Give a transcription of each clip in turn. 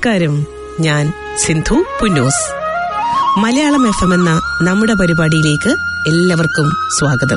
നമസ്കാരം, ഞാൻ സിന്ധു പുന്നൂസ്. മലയാളം FM എന്ന നമ്മുടെ പരിപാടിയിലേക്ക് എല്ലാവർക്കും സ്വാഗതം.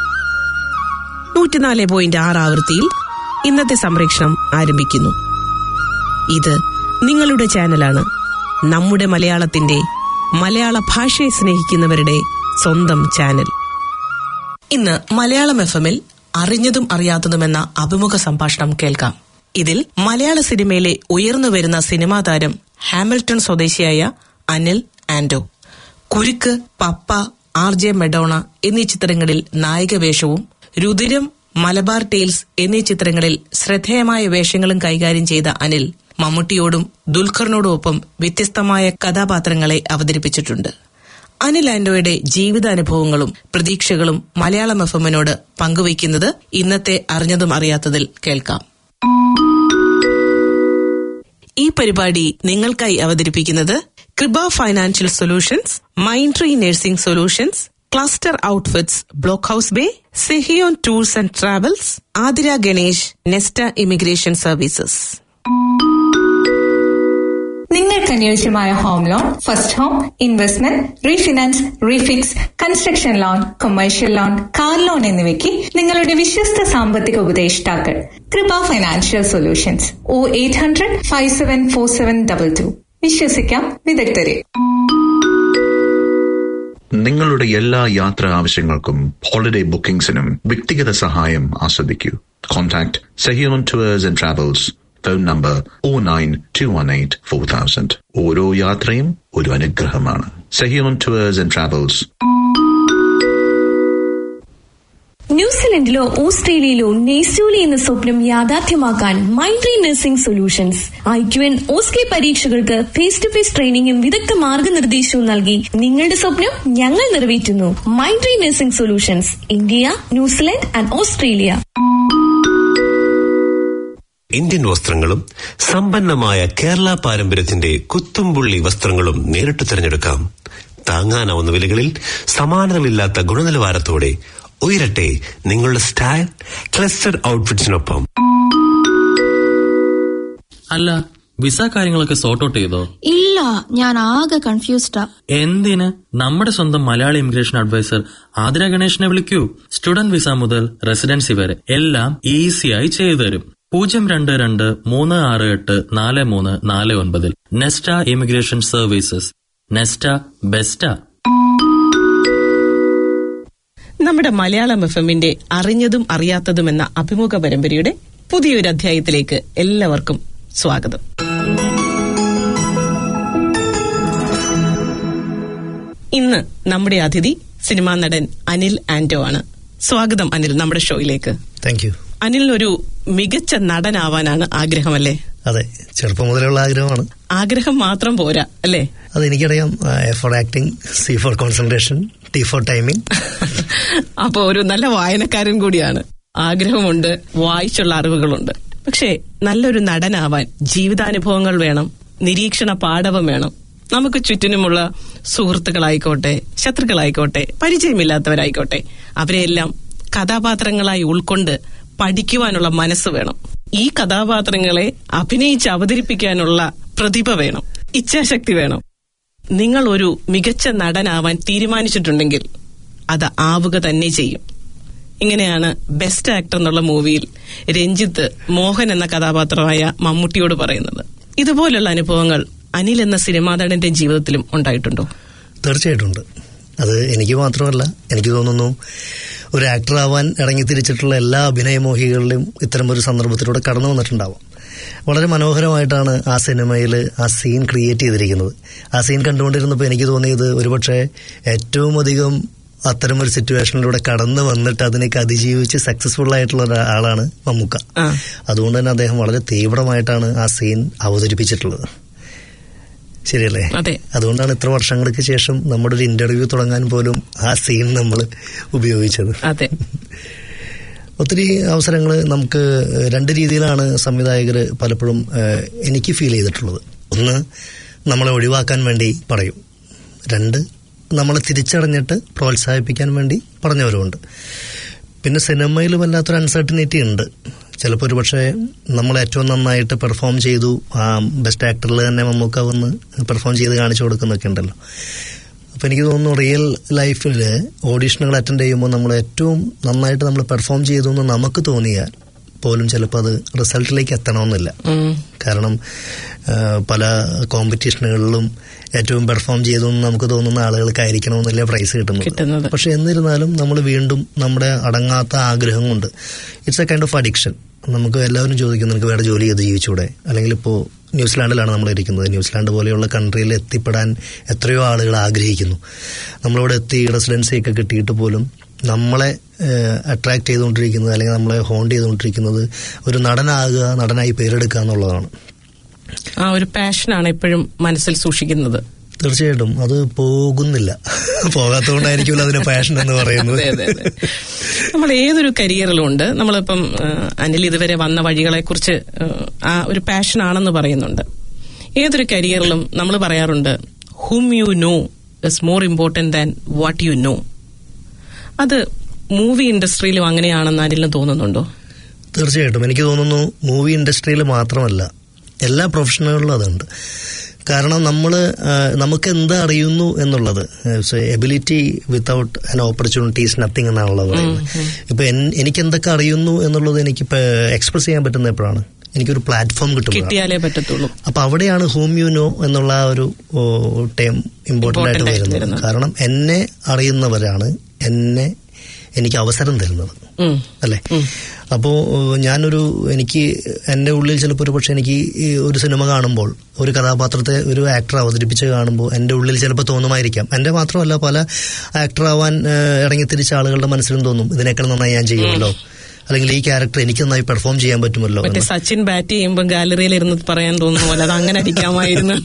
104.6 ആവൃത്തിയിൽ ഇന്നത്തെ സംപ്രേഷണം ആരംഭിക്കുന്നു. ഇത് നിങ്ങളുടെ ചാനലാണ്. നമ്മുടെ മലയാളത്തിന്റെ, മലയാള ഭാഷയെ സ്നേഹിക്കുന്നവരുടെ സ്വന്തം ചാനൽ. ഇന്ന് മലയാളം FM-ൽ അറിഞ്ഞതും അറിയാത്തതുമെന്ന അഭിമുഖ സംഭാഷണം കേൾക്കാം. ഇതിൽ മലയാള സിനിമയിലെ ഉയർന്നുവരുന്ന സിനിമാ താരം ഹാമിൽട്ടൺ സ്വദേശിയായ അനിൽ ആന്റോ, കുരുക്ക്, പപ്പ, RJ മെഡോണ എന്നീ ചിത്രങ്ങളിൽ നായികവേഷവും, രുതിരം, മലബാർ ടെയിൽസ് എന്നീ ചിത്രങ്ങളിൽ ശ്രദ്ധേയമായ വേഷങ്ങളും കൈകാര്യം ചെയ്ത അനിൽ മമ്മൂട്ടിയോടും ദുൽഖറിനോടുമൊപ്പം വ്യത്യസ്തമായ കഥാപാത്രങ്ങളെ അവതരിപ്പിച്ചിട്ടുണ്ട്. അനിൽ ആന്റോയുടെ ജീവിതാനുഭവങ്ങളും പ്രതീക്ഷകളും മലയാളം FM-നോട് പങ്കുവയ്ക്കുന്നത് ഇന്നത്തെ അറിഞ്ഞതും അറിയാത്തതിൽ കേൾക്കാം. ഈ പരിപാടി നിങ്ങൾക്കായി അവതരിപ്പിക്കുന്നത് കൃപ ഫൈനാൻഷ്യൽ സൊല്യൂഷൻസ്, മൈൻട്രി nursing solutions, cluster outfits, block house bay, Sehion tours and travels, Athira Ganesh, Nesta immigration services. നിങ്ങൾക്ക് അനുയോജ്യമായ home loan, first home, investment, refinance, refix, construction loan, commercial loan, car loan എന്നിവയ്ക്ക് നിങ്ങളുടെ വിശ്വസ്ത സാമ്പത്തിക ഉപദേഷ്ടാക്കൾ കൃപ ഫൈനാൻഷ്യൽ സൊല്യൂഷൻസ്. 0800-574722. വിശ്വസിക്കാം വിദഗ്ധരെ. നിങ്ങളുടെ എല്ലാ യാത്രാ ആവശ്യങ്ങൾക്കും ഹോളിഡേ ബുക്കിംഗ്സിനും വ്യക്തിഗത സഹായം ആസ്വദിക്കൂ. Contact Sehion tours and travels. Phone number 092184000. ഓരോ യാത്രയും ഒരു അനുഗ്രഹമാണ്. Sehion tours and travels. ന്യൂസിലൻഡിലോ ഓസ്ട്രേലിയയിലോ നെയ്സൂലി എന്ന സ്വപ്നം യാഥാർത്ഥ്യമാക്കാൻ മൈൻട്രി നഴ്സിംഗ് സൊല്യൂഷൻസ് IQN OSCE പരീക്ഷകൾക്ക് ഫേസ് ടു ഫേസ് ട്രെയിനിങ്ങും വിദഗ്ധ മാർഗനിർദ്ദേശവും നൽകി നിങ്ങളുടെ സ്വപ്നം ഞങ്ങൾ നിറവേറ്റുന്നു. മൈൻട്രി nursing solutions, India, New Zealand and Australia. Indian വസ്ത്രങ്ങളും സമ്പന്നമായ കേരള പാരമ്പര്യത്തിന്റെ കുത്തുംപുള്ളി വസ്ത്രങ്ങളും നേരിട്ട് തിരഞ്ഞെടുക്കാം. താങ്ങാനാവുന്ന വിലകളിൽ സമാനതകളില്ലാത്ത ഗുണനിലവാരത്തോടെ ഉയരട്ടെ നിങ്ങളുടെ സ്റ്റൈൽ ക്ലസ്റ്റർ ഔട്ട്ഫിറ്റ്സിനൊപ്പം. അല്ല, വിസ കാര്യങ്ങളൊക്കെ സോർട്ട് ഔട്ട് ചെയ്തോ? ഇല്ല, ഞാൻ ആകെ കൺഫ്യൂസ്ഡാ. എന്തിന്? നമ്മുടെ സ്വന്തം മലയാളി ഇമിഗ്രേഷൻ അഡ്വൈസർ ആതിര ഗണേഷിനെ വിളിക്കൂ. സ്റ്റുഡന്റ് വിസ മുതൽ റെസിഡൻസി വരെ എല്ലാം ഈസിയായി ചെയ്തു തരും. 02-368-4349 Nest immigration services. Nesta best. നമ്മുടെ മലയാളം FM-ന്റെ അറിഞ്ഞതും അറിയാത്തതും എന്ന അഭിമുഖ പരമ്പരയുടെ പുതിയൊരു അധ്യായത്തിലേക്ക് എല്ലാവർക്കും സ്വാഗതം. ഇന്ന് നമ്മുടെ അതിഥി സിനിമാ നടൻ അനിൽ ആന്റോ ആണ്. സ്വാഗതം അനിൽ നമ്മുടെ ഷോയിലേക്ക്. Thank you. അനിലിനൊരു മികച്ച നടനാവാനാണ് ആഗ്രഹമല്ലേ? അതെ, ചെറുപ്പം മുതലുള്ള ആഗ്രഹമാണ്. ആഗ്രഹം മാത്രം പോരാ അല്ലേ? അതെനിക്കറിയാം. A for acting, C for concentration, T for timing. അപ്പൊ ഒരു നല്ല വായനക്കാരൻ കൂടിയാണ്. ആഗ്രഹമുണ്ട്, വായിച്ചുള്ള അറിവുകളുണ്ട്. പക്ഷേ നല്ലൊരു നടനാവാൻ ജീവിതാനുഭവങ്ങൾ വേണം, നിരീക്ഷണ പാടവം വേണം. നമുക്ക് ചുറ്റിനുമുള്ള സുഹൃത്തുക്കളായിക്കോട്ടെ, ശത്രുക്കളായിക്കോട്ടെ, പരിചയമില്ലാത്തവരായിക്കോട്ടെ, അവരെയെല്ലാം കഥാപാത്രങ്ങളായി ഉൾക്കൊണ്ട് പഠിക്കുവാനുള്ള മനസ്സ് വേണം. ഈ കഥാപാത്രങ്ങളെ അഭിനയിച്ച് അവതരിപ്പിക്കാനുള്ള പ്രതിഭ വേണം, ഇച്ഛാശക്തി വേണം. നിങ്ങൾ ഒരു മികച്ച നടനാവാൻ തീരുമാനിച്ചിട്ടുണ്ടെങ്കിൽ അത് ആവുക തന്നെ ചെയ്യും. ഇങ്ങനെയാണ് ബെസ്റ്റ് ആക്ടർ എന്നുള്ള മൂവിയിൽ രഞ്ജിത്ത് മോഹൻ എന്ന കഥാപാത്രമായ മമ്മൂട്ടിയോട് പറയുന്നത്. ഇതുപോലുള്ള അനുഭവങ്ങൾ അനിൽ എന്ന സിനിമാ നടന്റെ ജീവിതത്തിലും ഉണ്ടായിട്ടുണ്ടോ? തീർച്ചയായിട്ടും ഉണ്ട്. അത് എനിക്ക് മാത്രമല്ല, എനിക്ക് തോന്നുന്നു ഒരു ആക്ടർ ആവാൻ ഇറങ്ങിത്തിരിച്ചിട്ടുള്ള എല്ലാ അഭിനയമോഹികളിലും ഇത്തരം ഒരു സന്ദർഭത്തിലൂടെ കടന്നു വന്നിട്ടുണ്ടാവാം. വളരെ മനോഹരമായിട്ടാണ് ആ സിനിമയിൽ ആ സീൻ ക്രിയേറ്റ് ചെയ്തിരിക്കുന്നത്. ആ സീൻ കണ്ടുകൊണ്ടിരുന്നപ്പോൾ എനിക്ക് തോന്നിയത് ഒരുപക്ഷെ ഏറ്റവും അധികം അത്തരമൊരു സിറ്റുവേഷനിലൂടെ കടന്നു വന്നിട്ട് അതിനേക്ക് അതിജീവിച്ച് സക്സസ്ഫുൾ ആയിട്ടുള്ള ഒരാളാണ് മമ്മൂക്ക. അതുകൊണ്ട് തന്നെ അദ്ദേഹം വളരെ തീവ്രമായിട്ടാണ് ആ സീൻ അവതരിപ്പിച്ചിട്ടുള്ളത്. ശരിയല്ലേ? അതുകൊണ്ടാണ് ഇത്ര വർഷങ്ങൾക്ക് ശേഷം നമ്മുടെ ഒരു ഇന്റർവ്യൂ തുടങ്ങാൻ പോലും ആ സീൻ നമ്മൾ ഉപയോഗിച്ചത്. ഒത്തിരി അവസരങ്ങൾ നമുക്ക് രണ്ട് രീതിയിലാണ് സംവിധായകർ പലപ്പോഴും എനിക്ക് ഫീൽ ചെയ്തിട്ടുള്ളത്. ഒന്ന്, നമ്മളെ ഒഴിവാക്കാൻ വേണ്ടി പറയും. രണ്ട്, നമ്മളെ തിരിച്ചറിഞ്ഞിട്ട് പ്രോത്സാഹിപ്പിക്കാൻ വേണ്ടി പറഞ്ഞവരുമുണ്ട്. പിന്നെ സിനിമയിൽ വല്ലാത്തൊരു അൺസർട്ടനിറ്റി ഉണ്ട്. ചിലപ്പോൾ ഒരു പക്ഷേ നമ്മൾ ഏറ്റവും നന്നായിട്ട് പെർഫോം ചെയ്തു, ബെസ്റ്റ് ആക്ടറിൽ തന്നെ മമ്മൂക്ക വന്ന് പെർഫോം ചെയ്ത് കാണിച്ചു കൊടുക്കുന്നൊക്കെ ഉണ്ടല്ലോ. അപ്പോൾ എനിക്ക് തോന്നുന്നു റിയൽ ലൈഫിൽ ഓഡീഷനുകൾ അറ്റൻഡ് ചെയ്യുമ്പോൾ നമ്മൾ ഏറ്റവും നന്നായിട്ട് നമ്മൾ പെർഫോം ചെയ്തു എന്ന് നമുക്ക് തോന്നിയാൽ പോലും ചിലപ്പോൾ അത് റിസൾട്ടിലേക്ക് എത്തണമെന്നില്ല. കാരണം പല കോമ്പറ്റീഷനുകളിലും ഏറ്റവും പെർഫോം ചെയ്തു എന്ന് നമുക്ക് തോന്നുന്ന ആളുകൾക്കായിരിക്കണമെന്നില്ല പ്രൈസ് കിട്ടുന്നത്. പക്ഷെ എന്നിരുന്നാലും നമ്മൾ വീണ്ടും നമ്മുടെ അടങ്ങാത്ത ആഗ്രഹം കൊണ്ട് it's a kind of addiction. നമുക്ക് എല്ലാവരും ചോദിക്കും നിനക്ക് വേറെ ജോലി ചെയ്ത് ജീവിച്ചൂടെ, അല്ലെങ്കിൽ ഇപ്പോൾ ന്യൂസിലാൻഡിലാണ് നമ്മൾ ഇരിക്കുന്നത്. ന്യൂസിലാൻഡ് പോലെയുള്ള കൺട്രിയിൽ എത്തിപ്പെടാൻ എത്രയോ ആളുകൾ ആഗ്രഹിക്കുന്നു. നമ്മളിവിടെ എത്തി റെസിഡൻസി ഒക്കെ കിട്ടിയിട്ട് പോലും നമ്മളെ അട്രാക്ട് ചെയ്തുകൊണ്ടിരിക്കുന്നത് അല്ലെങ്കിൽ നമ്മളെ ഹോണ്ട് ചെയ്തുകൊണ്ടിരിക്കുന്നത് ഒരു നടനാകുക, നടനായി പേരെടുക്കുക എന്നുള്ളതാണ്. ആ ഒരു പാഷനാണ് എപ്പോഴും മനസ്സിൽ സൂക്ഷിക്കുന്നത്. തീർച്ചയായിട്ടും അത് പോകുന്നില്ല. പോകാത്തതുകൊണ്ടായിരിക്കുമല്ലോ അതിന് പാഷൻ എന്ന് പറയുന്നത്. നമ്മൾ ഏതൊരു കരിയറിലും ഉണ്ട്. നമ്മളിപ്പം അനിൽ ഇതുവരെ വന്ന വഴികളെ കുറിച്ച് ആ ഒരു പാഷനാണെന്ന് പറയുന്നുണ്ട്. ഏതൊരു കരിയറിലും നമ്മൾ പറയാറുണ്ട് whom you know is more important than what you know. അത് മൂവി ഇൻഡസ്ട്രിയിലും അങ്ങനെയാണെന്ന് അനിലിന് തോന്നുന്നുണ്ടോ? തീർച്ചയായിട്ടും എനിക്ക് തോന്നുന്നു മൂവി ഇൻഡസ്ട്രിയിൽ മാത്രമല്ല എല്ലാ പ്രൊഫഷനുകളിലും അതുണ്ട്. കാരണം നമുക്ക് എന്താ അറിയുന്നു എന്നുള്ളത്, ability without an opportunity is nothing എന്നാണുള്ളത് പറയുന്നത്. ഇപ്പൊ എനിക്ക് എന്തൊക്കെ അറിയുന്നു എന്നുള്ളത് എനിക്കിപ്പോ എക്സ്പ്രസ് ചെയ്യാൻ പറ്റുന്ന എപ്പോഴാണ് എനിക്കൊരു പ്ലാറ്റ്ഫോം കിട്ടിയാലേ പറ്റത്തുള്ളൂ. അപ്പൊ അവിടെയാണ് ഹൂം യു നോ എന്നുള്ള ഒരു ടേം ഇമ്പോർട്ടന്റ് ആയിട്ട് വരുന്നത്. കാരണം എന്നെ അറിയുന്നവരാണ് എനിക്ക് അവസരം തരുന്നത്, അല്ലേ? അപ്പോ എനിക്ക് എന്റെ ഉള്ളിൽ ചിലപ്പോൾ ഒരു പക്ഷെ എനിക്ക് ഒരു സിനിമ കാണുമ്പോൾ ഒരു കഥാപാത്രത്തെ ഒരു ആക്ടർ അവതരിപ്പിച്ച് കാണുമ്പോൾ എന്റെ ഉള്ളിൽ ചിലപ്പോൾ തോന്നുമായിരിക്കാം, എന്റെ മാത്രമല്ല പല ആക്ടർ ആവാൻ ഇറങ്ങിത്തിരിച്ച ആളുകളുടെ മനസ്സിലും തോന്നും ഇതിനേക്കാൾ നന്നായി ഞാൻ ചെയ്യുമല്ലോ, അല്ലെങ്കിൽ ഈ ക്യാരക്ടർ എനിക്ക് നന്നായി പെർഫോം ചെയ്യാൻ പറ്റുമല്ലോ. സച്ചിൻ ബാറ്റ് ചെയ്യുമ്പോൾ ഗാലറിയിൽ ഇരുന്ന് പറയാൻ തോന്നുന്നു പോലെ അത് അങ്ങനെ അടിക്കാമായിരുന്നു.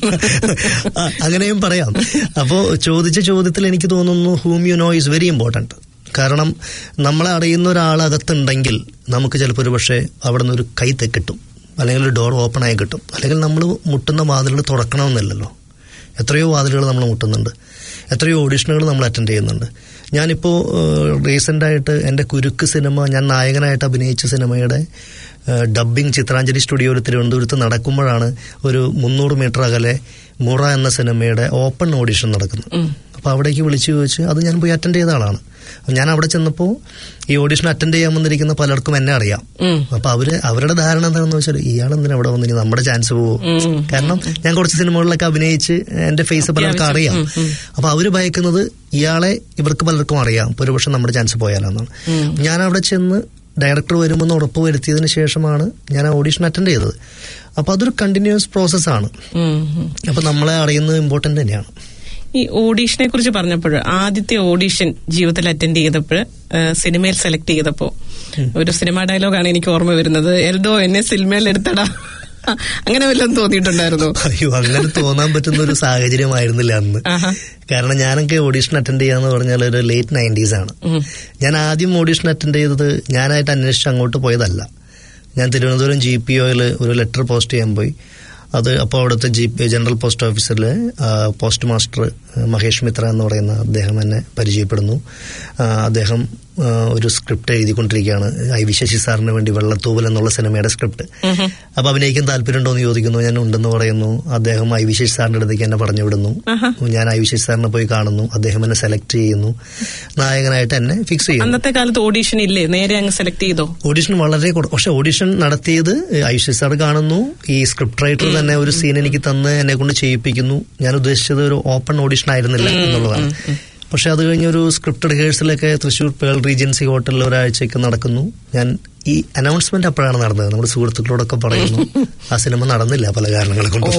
അങ്ങനെയും പറയാം. അപ്പോ ചോദിച്ച ചോദ്യത്തിൽ എനിക്ക് തോന്നുന്നു whom you know is very important. കാരണം നമ്മളെ അറിയുന്ന ഒരാളകത്തുണ്ടെങ്കിൽ നമുക്ക് ചിലപ്പോൾ ഒരു പക്ഷേ അവിടെ നിന്ന് ഒരു കൈ കിട്ടും, അല്ലെങ്കിൽ ഒരു ഡോർ ഓപ്പൺ ആയി കിട്ടും. അല്ലെങ്കിൽ നമ്മൾ മുട്ടുന്ന വാതിലുകൾ തുറക്കണമെന്നില്ലല്ലോ. എത്രയോ വാതിലുകൾ നമ്മൾ മുട്ടുന്നുണ്ട്, എത്രയോ ഓഡിഷനുകൾ നമ്മൾ അറ്റൻഡ് ചെയ്യുന്നുണ്ട്. ഞാനിപ്പോൾ റീസെൻ്റായിട്ട് എൻ്റെ കുരുക്ക് സിനിമ, ഞാൻ നായകനായിട്ട് അഭിനയിച്ച സിനിമയുടെ ഡബ്ബിംഗ് ചിത്രാഞ്ജലി സ്റ്റുഡിയോയിൽ തിരുവനന്തപുരത്ത് നടക്കുമ്പോഴാണ് ഒരു 300 മീറ്റർ അകലെ മുറ എന്ന സിനിമയുടെ ഓപ്പൺ ഓഡിഷൻ നടക്കുന്നത്. അപ്പോൾ അവിടേക്ക് വിളിച്ചു ചോദിച്ച് അത് ഞാൻ പോയി അറ്റൻഡ് ചെയ്ത ആളാണ്. ഞാൻ അവിടെ ചെന്നപ്പോൾ ഈ ഓഡിഷൻ അറ്റൻഡ് ചെയ്യാൻ വന്നിരിക്കുന്ന പലർക്കും എന്നെ അറിയാം. അപ്പൊ അവരുടെ ധാരണ എന്താണെന്ന് വെച്ചാൽ ഇയാളെന്തിനാ അവിടെ വന്നിനി നമ്മുടെ ചാൻസ് പോവും. കാരണം ഞാൻ കുറച്ച് സിനിമകളിലൊക്കെ അഭിനയിച്ച് എന്റെ ഫേസ് പലർക്കും അറിയാം. അപ്പൊ അവര് ഭയക്കുന്നത് ഇയാളെ ഇവർക്ക് പലർക്കും അറിയാം, ഒരു പക്ഷെ നമ്മുടെ ചാൻസ് പോയാലെന്നാണ്. ഞാൻ അവിടെ ചെന്ന് ഡയറക്ടർ വരുമെന്ന് ഉറപ്പ് വരുത്തിയതിന് ശേഷമാണ് ഞാൻ ആ ഓഡിഷൻ അറ്റൻഡ് ചെയ്തത്. അപ്പൊ അതൊരു കണ്ടിന്യൂസ് പ്രോസസ്സാണ്. അപ്പൊ നമ്മളെ അറിയുന്നത് ഇമ്പോർട്ടന്റ് തന്നെയാണ്. ഈ ഓഡീഷനെ കുറിച്ച് പറഞ്ഞപ്പോൾ ആദ്യത്തെ ഓഡീഷൻ ജീവിതത്തിൽ അറ്റൻഡ് ചെയ്തപ്പോൾ സിനിമയിൽ സെലക്ട് ചെയ്തപ്പോൾ ഒരു സിനിമ ഡയലോഗാണ് എനിക്ക് ഓർമ്മ വരുന്നത്, എൽദോ എന്നെ സിനിമയിൽ എടുത്തടാ. അങ്ങനെ വല്ലതും തോന്നിയിട്ടുണ്ടായിരുന്നോ? അയ്യോ, അങ്ങനെ തോന്നാൻ പറ്റുന്ന ഒരു സാഹചര്യമായിരുന്നില്ല അന്ന്. കാരണം ഞാനൊക്കെ ഓഡീഷൻ അറ്റൻഡ് ചെയ്യാന്ന് പറഞ്ഞാൽ ഒരു ലേറ്റ് 90s ആണ്. ഞാൻ ആദ്യം ഓഡീഷൻ അറ്റൻഡ് ചെയ്തത് ഞാനായിട്ട് അന്വേഷിച്ച് അങ്ങോട്ട് പോയതല്ല. ഞാൻ തിരുവനന്തപുരം GPOയിൽ ഒരു ലെറ്റർ പോസ്റ്റ് ചെയ്യാൻ പോയി. അത് അപ്പോൾ അവിടുത്തെ ജനറൽ പോസ്റ്റ് ഓഫീസറിലെ പോസ്റ്റ് മാസ്റ്റർ മഹേഷ് മിത്ര എന്ന് പറയുന്ന അദ്ദേഹം എന്നെ പരിചയപ്പെടുന്നു. അദ്ദേഹം ഒരു സ്ക്രിപ്റ്റ് എഴുതിക്കൊണ്ടിരിക്കുകയാണ്, ഐ.വി. ശശി സാറിന് വേണ്ടി വെള്ളത്തൂവൽ എന്നുള്ള സിനിമയുടെ സ്ക്രിപ്റ്റ്. അപ്പൊ അഭിനയിക്കാൻ താല്പര്യമുണ്ടോ എന്ന് ചോദിക്കുന്നു. ഞാൻ ഉണ്ടെന്ന് പറയുന്നു. അദ്ദേഹം ഐ.വി. ശശി സാറിന്റെ അടുത്തേക്ക് എന്നെ പറഞ്ഞു വിടുന്നു. ഞാൻ ഐ.വി. ശശി സാറിനെ പോയി കാണുന്നു. അദ്ദേഹം എന്നെ സെലക്ട് ചെയ്യുന്നു, നായകനായിട്ട് എന്നെ ഫിക്സ് ചെയ്യുന്നു. അന്നത്തെ കാലത്ത് ഓഡീഷൻ ഇല്ലേ, നേരെ അങ്ങ് സെലക്ട് ചെയ്തോ? ഓഡീഷൻ വളരെ പക്ഷെ ഓഡീഷൻ നടത്തിയത് ഐ.വി. ശശി സാർ കാണുന്നു. ഈ സ്ക്രിപ്റ്റ് റൈറ്റർ തന്നെ ഒരു സീൻ എനിക്ക് തന്ന് എന്നെ കൊണ്ട് ചെയ്യിപ്പിക്കുന്നു. ഞാൻ ഉദ്ദേശിച്ചത് ഒരു ഓപ്പൺ ഓഡീഷൻ ആയിരുന്നില്ല എന്നുള്ളതാണ്. പക്ഷെ അത് കഴിഞ്ഞൊരു സ്ക്രിപ്റ്റ് റിഹേഴ്സലൊക്കെ തൃശ്ശൂർ പേൾ റീജൻസി ഹോട്ടലിൽ ഒരാഴ്ചയൊക്കെ നടക്കുന്നു. ഞാൻ ഈ അനൗൺസ്മെന്റ് അപ്പോഴാണ് നടന്നത്. നമ്മുടെ സുഹൃത്തുക്കളോടൊക്കെ പറയുന്നു. ആ സിനിമ നടന്നില്ല പല കാരണങ്ങളെ കൊണ്ട്.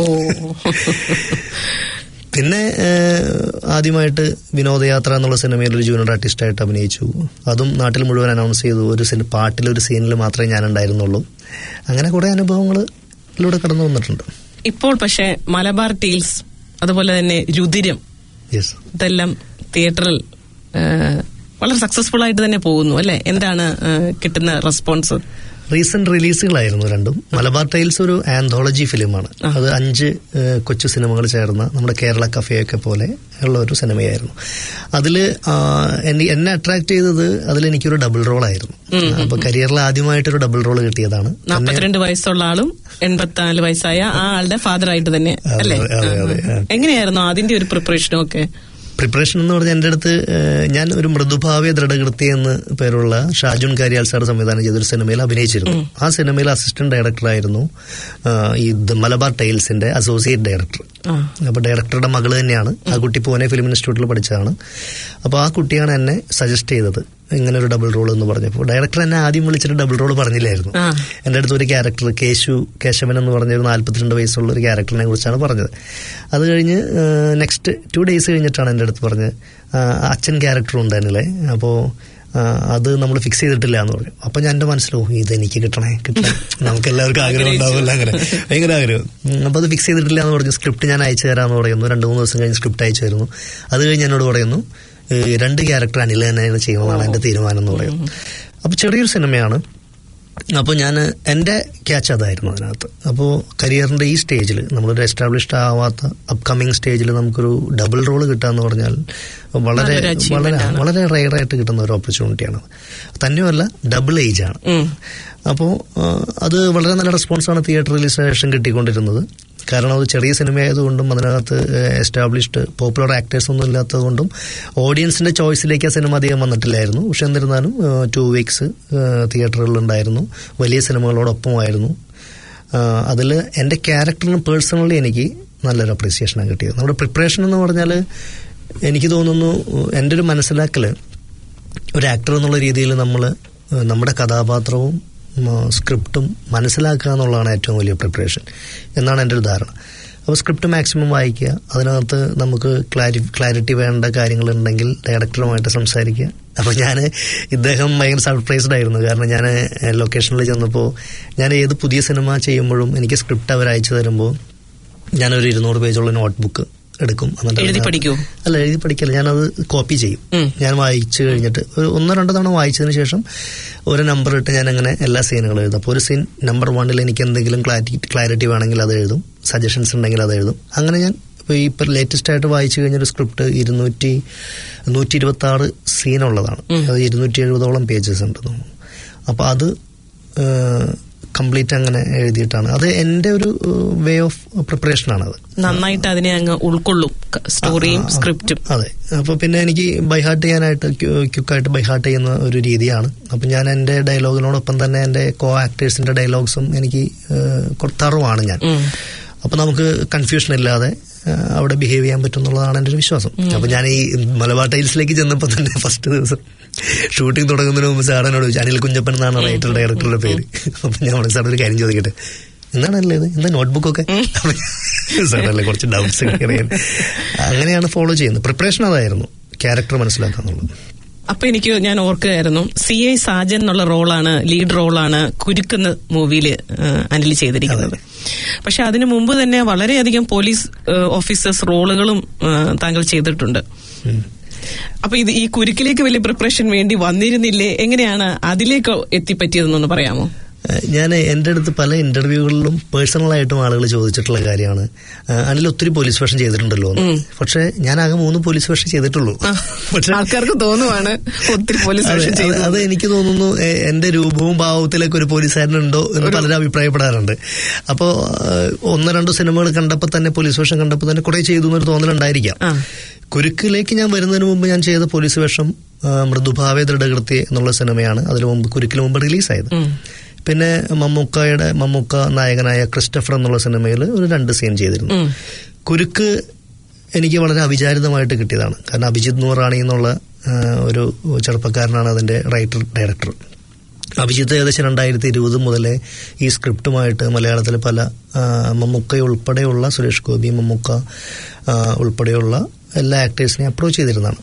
പിന്നെ ആദ്യമായിട്ട് വിനോദയാത്ര എന്നുള്ള സിനിമയിൽ ഒരു ജൂനിയർ ആർട്ടിസ്റ്റായിട്ട് അഭിനയിച്ചു. അതും നാട്ടിൽ മുഴുവൻ അനൗൺസ് ചെയ്തു. ഒരു പാട്ടിലൊരു സീനിൽ മാത്രമേ ഞാൻ ഉണ്ടായിരുന്നുള്ളൂ. അങ്ങനെ കുറെ അനുഭവങ്ങളിലൂടെ കടന്നു വന്നിട്ടുണ്ട്. ഇപ്പോൾ പക്ഷെ മലബാർ ടീൽസ്, അതുപോലെ തന്നെ രുതിരം, ഇതെല്ലാം തിയേറ്ററിൽ വളരെ സക്സസ്ഫുൾ ആയിട്ട് തന്നെ പോകുന്നു അല്ലെ? എന്താണ് കിട്ടുന്ന റെസ്പോൺസ്? റീസെന്റ് റിലീസുകളായിരുന്നു രണ്ടും. മലബാർ ടൈൽസ് ഒരു ആന്തോളജി ഫിലിമാണ്. അത് 5 കൊച്ചു സിനിമകൾ ചേർന്ന നമ്മുടെ കേരള കഫേയൊക്കെ പോലെ ഉള്ള ഒരു സിനിമയായിരുന്നു. അതില് എന്നെ അട്രാക്ട് ചെയ്തത് അതിലെനിക്കൊരു ഡബിൾ റോൾ ആയിരുന്നു. അപ്പൊ കരിയറിൽ ആദ്യമായിട്ടൊരു ഡബിൾ റോൾ കിട്ടിയതാണ്. 42 വയസ്സുള്ള ആളും 84 വയസ്സായ ആ ആളുടെ ഫാദർ ആയിട്ട് തന്നെ അല്ലേ? എങ്ങനെയായിരുന്നു അതിന്റെ ഒരു പ്രിപ്പറേഷനും ഒക്കെ? പ്രിപ്പറേഷൻ എന്ന് പറഞ്ഞാൽ എൻ്റെ അടുത്ത് ഞാൻ ഒരു മൃദുഭാവ്യ ദൃഢകൃതി എന്ന് പേരുള്ള ഷാജുൻ കാര്യാൽ സാർ സംവിധാനം ചെയ്തൊരു സിനിമയിൽ അഭിനയിച്ചിരുന്നു. ആ സിനിമയിൽ അസിസ്റ്റന്റ് ഡയറക്ടറായിരുന്നു ഈ മലബാർ ടൈൽസിന്റെ അസോസിയേറ്റ് ഡയറക്ടർ. അപ്പൊ ഡയറക്ടറുടെ മകള് തന്നെയാണ്. ആ കുട്ടി പൂനെ ഫിലിം ഇൻസ്റ്റിറ്റ്യൂട്ടിൽ പഠിച്ചതാണ്. അപ്പൊ ആ കുട്ടിയാണ് എന്നെ സജസ്റ്റ് ചെയ്തത് ഇങ്ങനെ ഒരു ഡബിൾ റോൾ എന്ന് പറഞ്ഞപ്പോൾ. ഡയറക്ടർ എന്നെ ആദ്യം വിളിച്ചിട്ട് ഡബിൾ റോൾ പറഞ്ഞില്ലായിരുന്നു. എൻ്റെ അടുത്ത് ഒരു ക്യാരക്ടർ കേശവൻ എന്ന് പറഞ്ഞൊരു 42 വയസ്സുള്ള ഒരു ക്യാരക്ടറിനെ കുറിച്ചാണ് പറഞ്ഞത്. അത് കഴിഞ്ഞ് നെക്സ്റ്റ് 2 days കഴിഞ്ഞിട്ടാണ് എൻ്റെ അടുത്ത് പറഞ്ഞത് അച്ഛൻ ക്യാരക്ടറും ഉണ്ടായിരുന്നില്ലേ, അപ്പോൾ അത് നമ്മൾ ഫിക്സ് ചെയ്തിട്ടില്ല എന്ന് പറഞ്ഞു. അപ്പൊ ഞാൻ എൻ്റെ മനസ്സിലോ ഇതെനിക്ക് കിട്ടണേ നമുക്ക് എല്ലാവർക്കും ആഗ്രഹം ഉണ്ടാവില്ല, അങ്ങനെ ഭയങ്കര ആഗ്രഹം. അപ്പൊ അത് ഫിക്സ് ചെയ്തിട്ടില്ല എന്ന് പറഞ്ഞു. സ്ക്രിപ്റ്റ് ഞാൻ അയച്ചു തരാമെന്ന് പറയുന്നു. 2-3 ദിവസം കഴിഞ്ഞ് സ്ക്രിപ്റ്റ് അയച്ചു തരുന്നു. അത് കഴിഞ്ഞ് എന്നോട് പറയുന്നു 2 ക്യാരക്ടർ അനിൽ തന്നെയാണ് ചെയ്യുന്നതാണ് എൻ്റെ തീരുമാനം എന്ന് പറയും. അപ്പൊ ചെറിയൊരു സിനിമയാണ്. അപ്പോൾ ഞാൻ എൻ്റെ ക്യാച്ച് അതായിരുന്നു അതിനകത്ത്. അപ്പോൾ കരിയറിൻ്റെ ഈ സ്റ്റേജിൽ നമ്മളൊരു എസ്റ്റാബ്ലിഷ്ഡ് ആവാത്ത അപ്കമ്മിങ് സ്റ്റേജിൽ നമുക്കൊരു ഡബിൾ റോൾ കിട്ടാന്ന് പറഞ്ഞാൽ വളരെ വളരെ വളരെ റെയറായിട്ട് കിട്ടുന്ന ഒരു ഓപ്പർച്യൂണിറ്റിയാണ്. തന്നെയുമല്ല ഡബിൾ ഏജ് ആണ്. അപ്പോൾ അത് വളരെ നല്ല റെസ്പോൺസാണ് തിയേറ്റർ റിലീസേഷൻ കിട്ടിക്കൊണ്ടിരുന്നത്. കാരണം അത് ചെറിയ സിനിമയായതുകൊണ്ടും അതിനകത്ത് എസ്റ്റാബ്ലിഷ്ഡ് പോപ്പുലർ ആക്ടേഴ്സ് ഒന്നും ഇല്ലാത്തതുകൊണ്ടും ഓഡിയൻസിന്റെ ചോയ്സിലേക്ക് ആ സിനിമ അധികം വന്നിട്ടില്ലായിരുന്നു. പക്ഷെ എന്നിരുന്നാലും 2 weeks തിയേറ്ററുകളിലുണ്ടായിരുന്നു. വലിയ സിനിമകളോടൊപ്പമായിരുന്നു. അതിൽ എൻ്റെ ക്യാരക്ടറിന് പേഴ്സണലി എനിക്ക് നല്ലൊരു അപ്രീസിയേഷനാണ് കിട്ടിയത്. നമ്മുടെ പ്രിപ്പറേഷൻ എന്ന് പറഞ്ഞാൽ എനിക്ക് തോന്നുന്നു എൻ്റെ ഒരു മനസ്സിലാക്കൽ ഒരു ആക്ടർ എന്നുള്ള രീതിയിൽ നമ്മൾ നമ്മുടെ കഥാപാത്രവും സ്ക്രിപ്റ്റും മനസ്സിലാക്കുക എന്നുള്ളതാണ് ഏറ്റവും വലിയ പ്രിപ്പറേഷൻ എന്നാണ് എൻ്റെ ഒരു ധാരണ. അപ്പോൾ സ്ക്രിപ്റ്റ് മാക്സിമം വായിക്കുക, അതിനകത്ത് നമുക്ക് ക്ലാരിറ്റി വേണ്ട കാര്യങ്ങളുണ്ടെങ്കിൽ ഡയറക്ടറുമായിട്ട് സംസാരിക്കുക. അപ്പോൾ ഇദ്ദേഹം ഭയങ്കര സർപ്രൈസ്ഡ് ആയിരുന്നു. കാരണം ഞാൻ ലൊക്കേഷനിൽ ചെന്നപ്പോൾ ഞാൻ ഏത് പുതിയ സിനിമ ചെയ്യുമ്പോഴും എനിക്ക് സ്ക്രിപ്റ്റ് അവർ അയച്ചു തരുമ്പോൾ ഞാനൊരു 200 പേജുള്ള നോട്ട്ബുക്ക് എടുക്കും. എഴുതി പഠിക്കൂ? അല്ല, എഴുതി പഠിക്കല്ല, ഞാനത് കോപ്പി ചെയ്യും. ഞാൻ വായിച്ചു കഴിഞ്ഞിട്ട് 1-2 തവണ വായിച്ചതിന് ശേഷം ഒരു നമ്പർ ഇട്ട് ഞാൻ അങ്ങനെ എല്ലാ സീനുകളും എഴുതും. അപ്പോൾ ഒരു സീൻ നമ്പർ 1 എനിക്ക് എന്തെങ്കിലും ക്ലാരിറ്റി വേണമെങ്കിൽ അത് എഴുതും, സജഷൻസ് ഉണ്ടെങ്കിൽ അത് എഴുതും. അങ്ങനെ ഞാൻ ഇപ്പോൾ ലേറ്റസ്റ്റ് ആയിട്ട് വായിച്ചു കഴിഞ്ഞൊരു സ്ക്രിപ്റ്റ് 126 സീനുള്ളതാണ്. അത് 270ഓളം പേജസ് ഉണ്ട്. അപ്പോൾ അത് കംപ്ലീറ്റ് അങ്ങനെ എഴുതിയിട്ടാണ്. അത് എൻ്റെ ഒരു വേ ഓഫ് പ്രിപ്പറേഷനാണ്. അത് നന്നായിട്ട് അതിനെ അങ്ങ് ഉൾക്കൊള്ളും, സ്റ്റോറിയും സ്ക്രിപ്റ്റും. അതെ. അപ്പോൾ പിന്നെ എനിക്ക് ബൈഹാർട്ട് ചെയ്യാനായിട്ട് ക്വിക്കായിട്ട് ബൈഹാർട്ട് ചെയ്യുന്ന ഒരു രീതിയാണ്. അപ്പം ഞാൻ എൻ്റെ ഡയലോഗിനോടൊപ്പം തന്നെ എൻ്റെ കോ ആക്ടേഴ്സിന്റെ ഡയലോഗ്സും എനിക്ക് തറവാണ് ഞാൻ. അപ്പം നമുക്ക് കൺഫ്യൂഷൻ ഇല്ലാതെ അവിടെ ബിഹേവ് ചെയ്യാൻ പറ്റും എന്നുള്ളതാണ് എൻ്റെ ഒരു വിശ്വാസം. അപ്പൊ ഞാൻ ഈ മലബാർ ടൈൽസിലേക്ക് ചെന്നപ്പോൾ തന്നെ ഫസ്റ്റ് ദിവസം ഷൂട്ടിംഗ് തുടങ്ങുന്നതിന് മുമ്പ് സാറിനോട് ചോദിച്ചു, അനിൽ കുഞ്ഞപ്പൻ എന്നാണ് റൈറ്റർ ഡയറക്ടറുടെ പേര്. അപ്പൊ ഞാൻ പറഞ്ഞു, സാർ ഒരു കാര്യം ചോദിക്കട്ടെ, എന്താണല്ലേ ഇത്, എന്താ നോട്ട്ബുക്കൊക്കെ? സാറല്ലേ കുറച്ച് ഡൗട്ട്സ് അങ്ങനെയാണ് ഫോളോ ചെയ്യുന്നത്. പ്രിപ്പറേഷൻ അതായിരുന്നു, ക്യാരക്ടർ മനസ്സിലാക്കാന്നുള്ളത്. അപ്പൊ ഞാൻ ഓർക്കുകയായിരുന്നു, CI സാജൻ എന്നുള്ള റോളാണ്, ലീഡ് റോളാണ് കുരുക്കുന്ന മൂവിയില് അനിൽ ചെയ്തിരിക്കുന്നത്. പക്ഷെ അതിനു മുമ്പ് തന്നെ വളരെയധികം പോലീസ് ഓഫീസേഴ്സ് റോളുകളും താങ്കൾ ചെയ്തിട്ടുണ്ട്. അപ്പൊ ഈ കുരുക്കിലേക്ക് വലിയ പ്രിപ്പറേഷൻ വേണ്ടി വന്നിരുന്നില്ലേ? എങ്ങനെയാണ് അതിലേക്ക് എത്തിപ്പറ്റിയതെന്നൊന്ന് പറയാമോ? ഞാൻ എൻ്റെ അടുത്ത് പല ഇന്റർവ്യൂകളിലും പേഴ്സണലായിട്ടും ആളുകൾ ചോദിച്ചിട്ടുള്ള കാര്യമാണ്, അനിൽ ഒത്തിരി പോലീസ് വേഷം ചെയ്തിട്ടുണ്ടല്ലോ. പക്ഷെ ഞാൻ ആകെ 3 പോലീസ് വേഷം ചെയ്തിട്ടുള്ളൂ. പക്ഷെ ആൾക്കാർക്ക് തോന്നുവാണ് ഒത്തിരി പോലീസ് വേഷം ചെയ്തു. അത് എനിക്ക് തോന്നുന്നു എന്റെ രൂപവും ഭാവത്തിലൊക്കെ ഒരു പോലീസുകാരനുണ്ടോ എന്ന് പലരും അഭിപ്രായപ്പെടാറുണ്ട്. അപ്പോൾ 1-2 സിനിമകൾ കണ്ടപ്പോൾ തന്നെ, പോലീസ് വേഷം കണ്ടപ്പോൾ തന്നെ കുറെ ചെയ്തു എന്നൊരു തോന്നലുണ്ടായിരിക്കാം. കുരുക്കിലേക്ക് ഞാൻ വരുന്നതിന് മുമ്പ് ഞാൻ ചെയ്ത പോലീസ് വേഷം മൃദുഭാവേ ദൃഢകൃതി എന്നുള്ള സിനിമയാണ്. അതിനു മുമ്പ് കുരുക്കിന് മുമ്പ് റിലീസായത്. പിന്നെ മമ്മൂക്ക നായകനായ ക്രിസ്റ്റഫർ എന്നുള്ള സിനിമയിൽ ഒരു 2 സീൻ ചെയ്തിരുന്നു. കുരുക്ക് എനിക്ക് വളരെ അവിചാരിതമായിട്ട് കിട്ടിയതാണ്. കാരണം അഭിജിത്ത് നൂറാണി എന്നുള്ള ഒരു ചെറുപ്പക്കാരനാണ് അതിന്റെ റൈറ്റർ ഡയറക്ടർ. അഭിജിത്ത് ഏകദേശം 2020 മുതലേ ഈ സ്ക്രിപ്റ്റുമായിട്ട് മലയാളത്തിൽ പല മമ്മൂക്ക ഉൾപ്പെടെയുള്ള, സുരേഷ് ഗോപി, മമ്മൂക്ക ഉൾപ്പെടെയുള്ള എല്ലാ ആക്ടേഴ്സിനെയും അപ്രോച്ച് ചെയ്തിരുന്നതാണ്.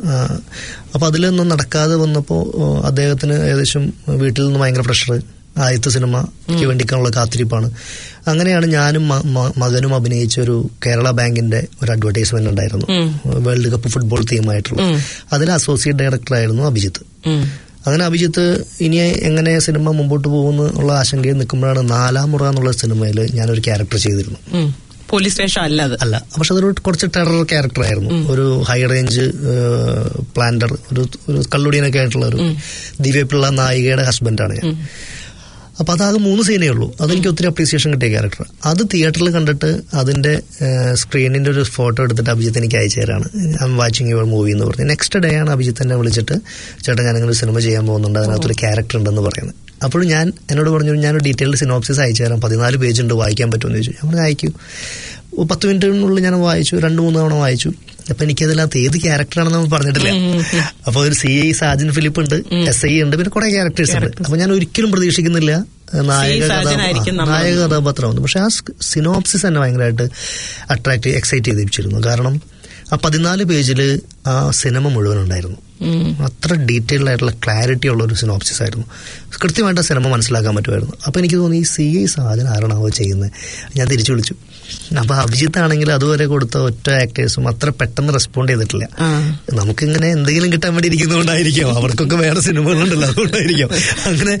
അപ്പോൾ അതിലൊന്നും നടക്കാതെ വന്നപ്പോൾ അദ്ദേഹത്തിന് ഏകദേശം വീട്ടിൽ നിന്ന് ഭയങ്കര പ്രഷർ, ആദ്യത്തെ സിനിമയ്ക്ക് വേണ്ടിക്കാനുള്ള കാത്തിരിപ്പാണ്. അങ്ങനെയാണ് ഞാനും മകനും അഭിനയിച്ച ഒരു കേരള ബാങ്കിന്റെ ഒരു അഡ്വർടൈസ്മെന്റ് ഉണ്ടായിരുന്നു, വേൾഡ് കപ്പ് ഫുട്ബോൾ തീമായിട്ടുള്ള. അതിൽ അസോസിയേറ്റ് ഡയറക്ടറായിരുന്നു അഭിജിത്ത്. അങ്ങനെ അഭിജിത്ത് ഇനി എങ്ങനെ സിനിമ മുമ്പോട്ട് പോകുന്നു ഉള്ള ആശങ്കയിൽ നിൽക്കുമ്പോഴാണ് 4-ാം മുറ എന്നുള്ള സിനിമയിൽ ഞാനൊരു ക്യാരക്ടർ ചെയ്തിരുന്നു. പോലീസ് സ്റ്റേഷൻ അല്ല, പക്ഷെ അതൊരു കുറച്ച് ടെറർ ക്യാരക്ടറായിരുന്നു. ഒരു ഹൈ റേഞ്ച് പ്ലാന്റർ, ഒരു കള്ളുടിയനൊക്കെ ആയിട്ടുള്ള ഒരു ദിവ്യപിള്ള നായികയുടെ ഹസ്ബൻഡാണ് ഞാൻ. അപ്പൊ അതാകെ 3 സീനേ ഉള്ളൂ. അതെനിക്ക് ഒത്തിരി അപ്രീസിയേഷൻ കിട്ടിയ ക്യാരക്ടർ. അത് തിയേറ്ററിൽ കണ്ടിട്ട് അതിന്റെ സ്ക്രീനിന്റെ ഒരു ഫോട്ടോ എടുത്തിട്ട് അഭിജിത്ത് എനിക്ക് അയച്ചു തരാണ്, I am watching your movie എന്ന് പറഞ്ഞ്. നെക്സ്റ്റ് ഡേ ആണ് അഭിജിത്ത് എന്നെ വിളിച്ചിട്ട്, ചേട്ടാ ഞാനിങ്ങനെ സിനിമ ചെയ്യാൻ പോകുന്നുണ്ട്, അതിനകത്തൊരു ക്യാരക്ടർ ഉണ്ടെന്ന് പറയുന്നത്. അപ്പോൾ എന്നോട് പറഞ്ഞു, ഞാനൊരു ഡീറ്റെയിൽഡ് സിനോപ്സിസ് അയച്ചു തരാം, 14 പേജുണ്ട്, വായിക്കാൻ പറ്റുമെന്ന് ചോദിച്ചു. നമ്മൾ അയക്കൂ. 10 മിനിറ്റിനുള്ളിൽ ഞാൻ വായിച്ചു, 2-3 തവണ വായിച്ചു. അപ്പൊ എനിക്കതിനകത്ത് ഏത് ക്യാരക്ടറാണെന്ന് നമ്മൾ പറഞ്ഞിട്ടില്ല. അപ്പൊ ഒരു CI സാജൻ ഫിലിപ്പ് ഉണ്ട്, SI ഉണ്ട്, പിന്നെ കുറെ ക്യാരക്ടേഴ്സ് ഉണ്ട്. അപ്പൊ ഞാൻ ഒരിക്കലും പ്രതീക്ഷിക്കുന്നില്ല നായക കഥാപാത്രമാണ്. പക്ഷെ ആ സിനോപ്സിസ് തന്നെ ഭയങ്കരമായിട്ട് എക്സൈറ്റ് ചെയ്തിരിച്ചിരുന്നു. കാരണം ആ 14 പേജിൽ ആ സിനിമ മുഴുവൻ ഉണ്ടായിരുന്നു. അത്ര ഡീറ്റെയിൽഡ് ആയിട്ടുള്ള ക്ലാരിറ്റി ഉള്ള ഒരു സിനോപ്സിസ് ആയിരുന്നു. കൃത്യമായിട്ട് ആ സിനിമ മനസ്സിലാക്കാൻ പറ്റുമായിരുന്നു. അപ്പൊ എനിക്ക് തോന്നി ഈ CI സാജൻ ആരാണാവോ ചെയ്യുന്നത്. ഞാൻ തിരിച്ചു വിളിച്ചു. അപ്പൊ അഭിജിത്ത് ആണെങ്കിൽ അതുവരെ കൊടുത്ത ഒറ്റ ആക്ടേഴ്സും അത്ര പെട്ടെന്ന് റെസ്പോണ്ട് ചെയ്തിട്ടില്ല. നമുക്കിങ്ങനെ എന്തെങ്കിലും കിട്ടാൻ വേണ്ടി ഇരിക്കുന്നതുകൊണ്ടായിരിക്കും, അവർക്കൊക്കെ വേറെ സിനിമകളുണ്ടല്ലോ, അതുകൊണ്ടായിരിക്കും. അങ്ങനെ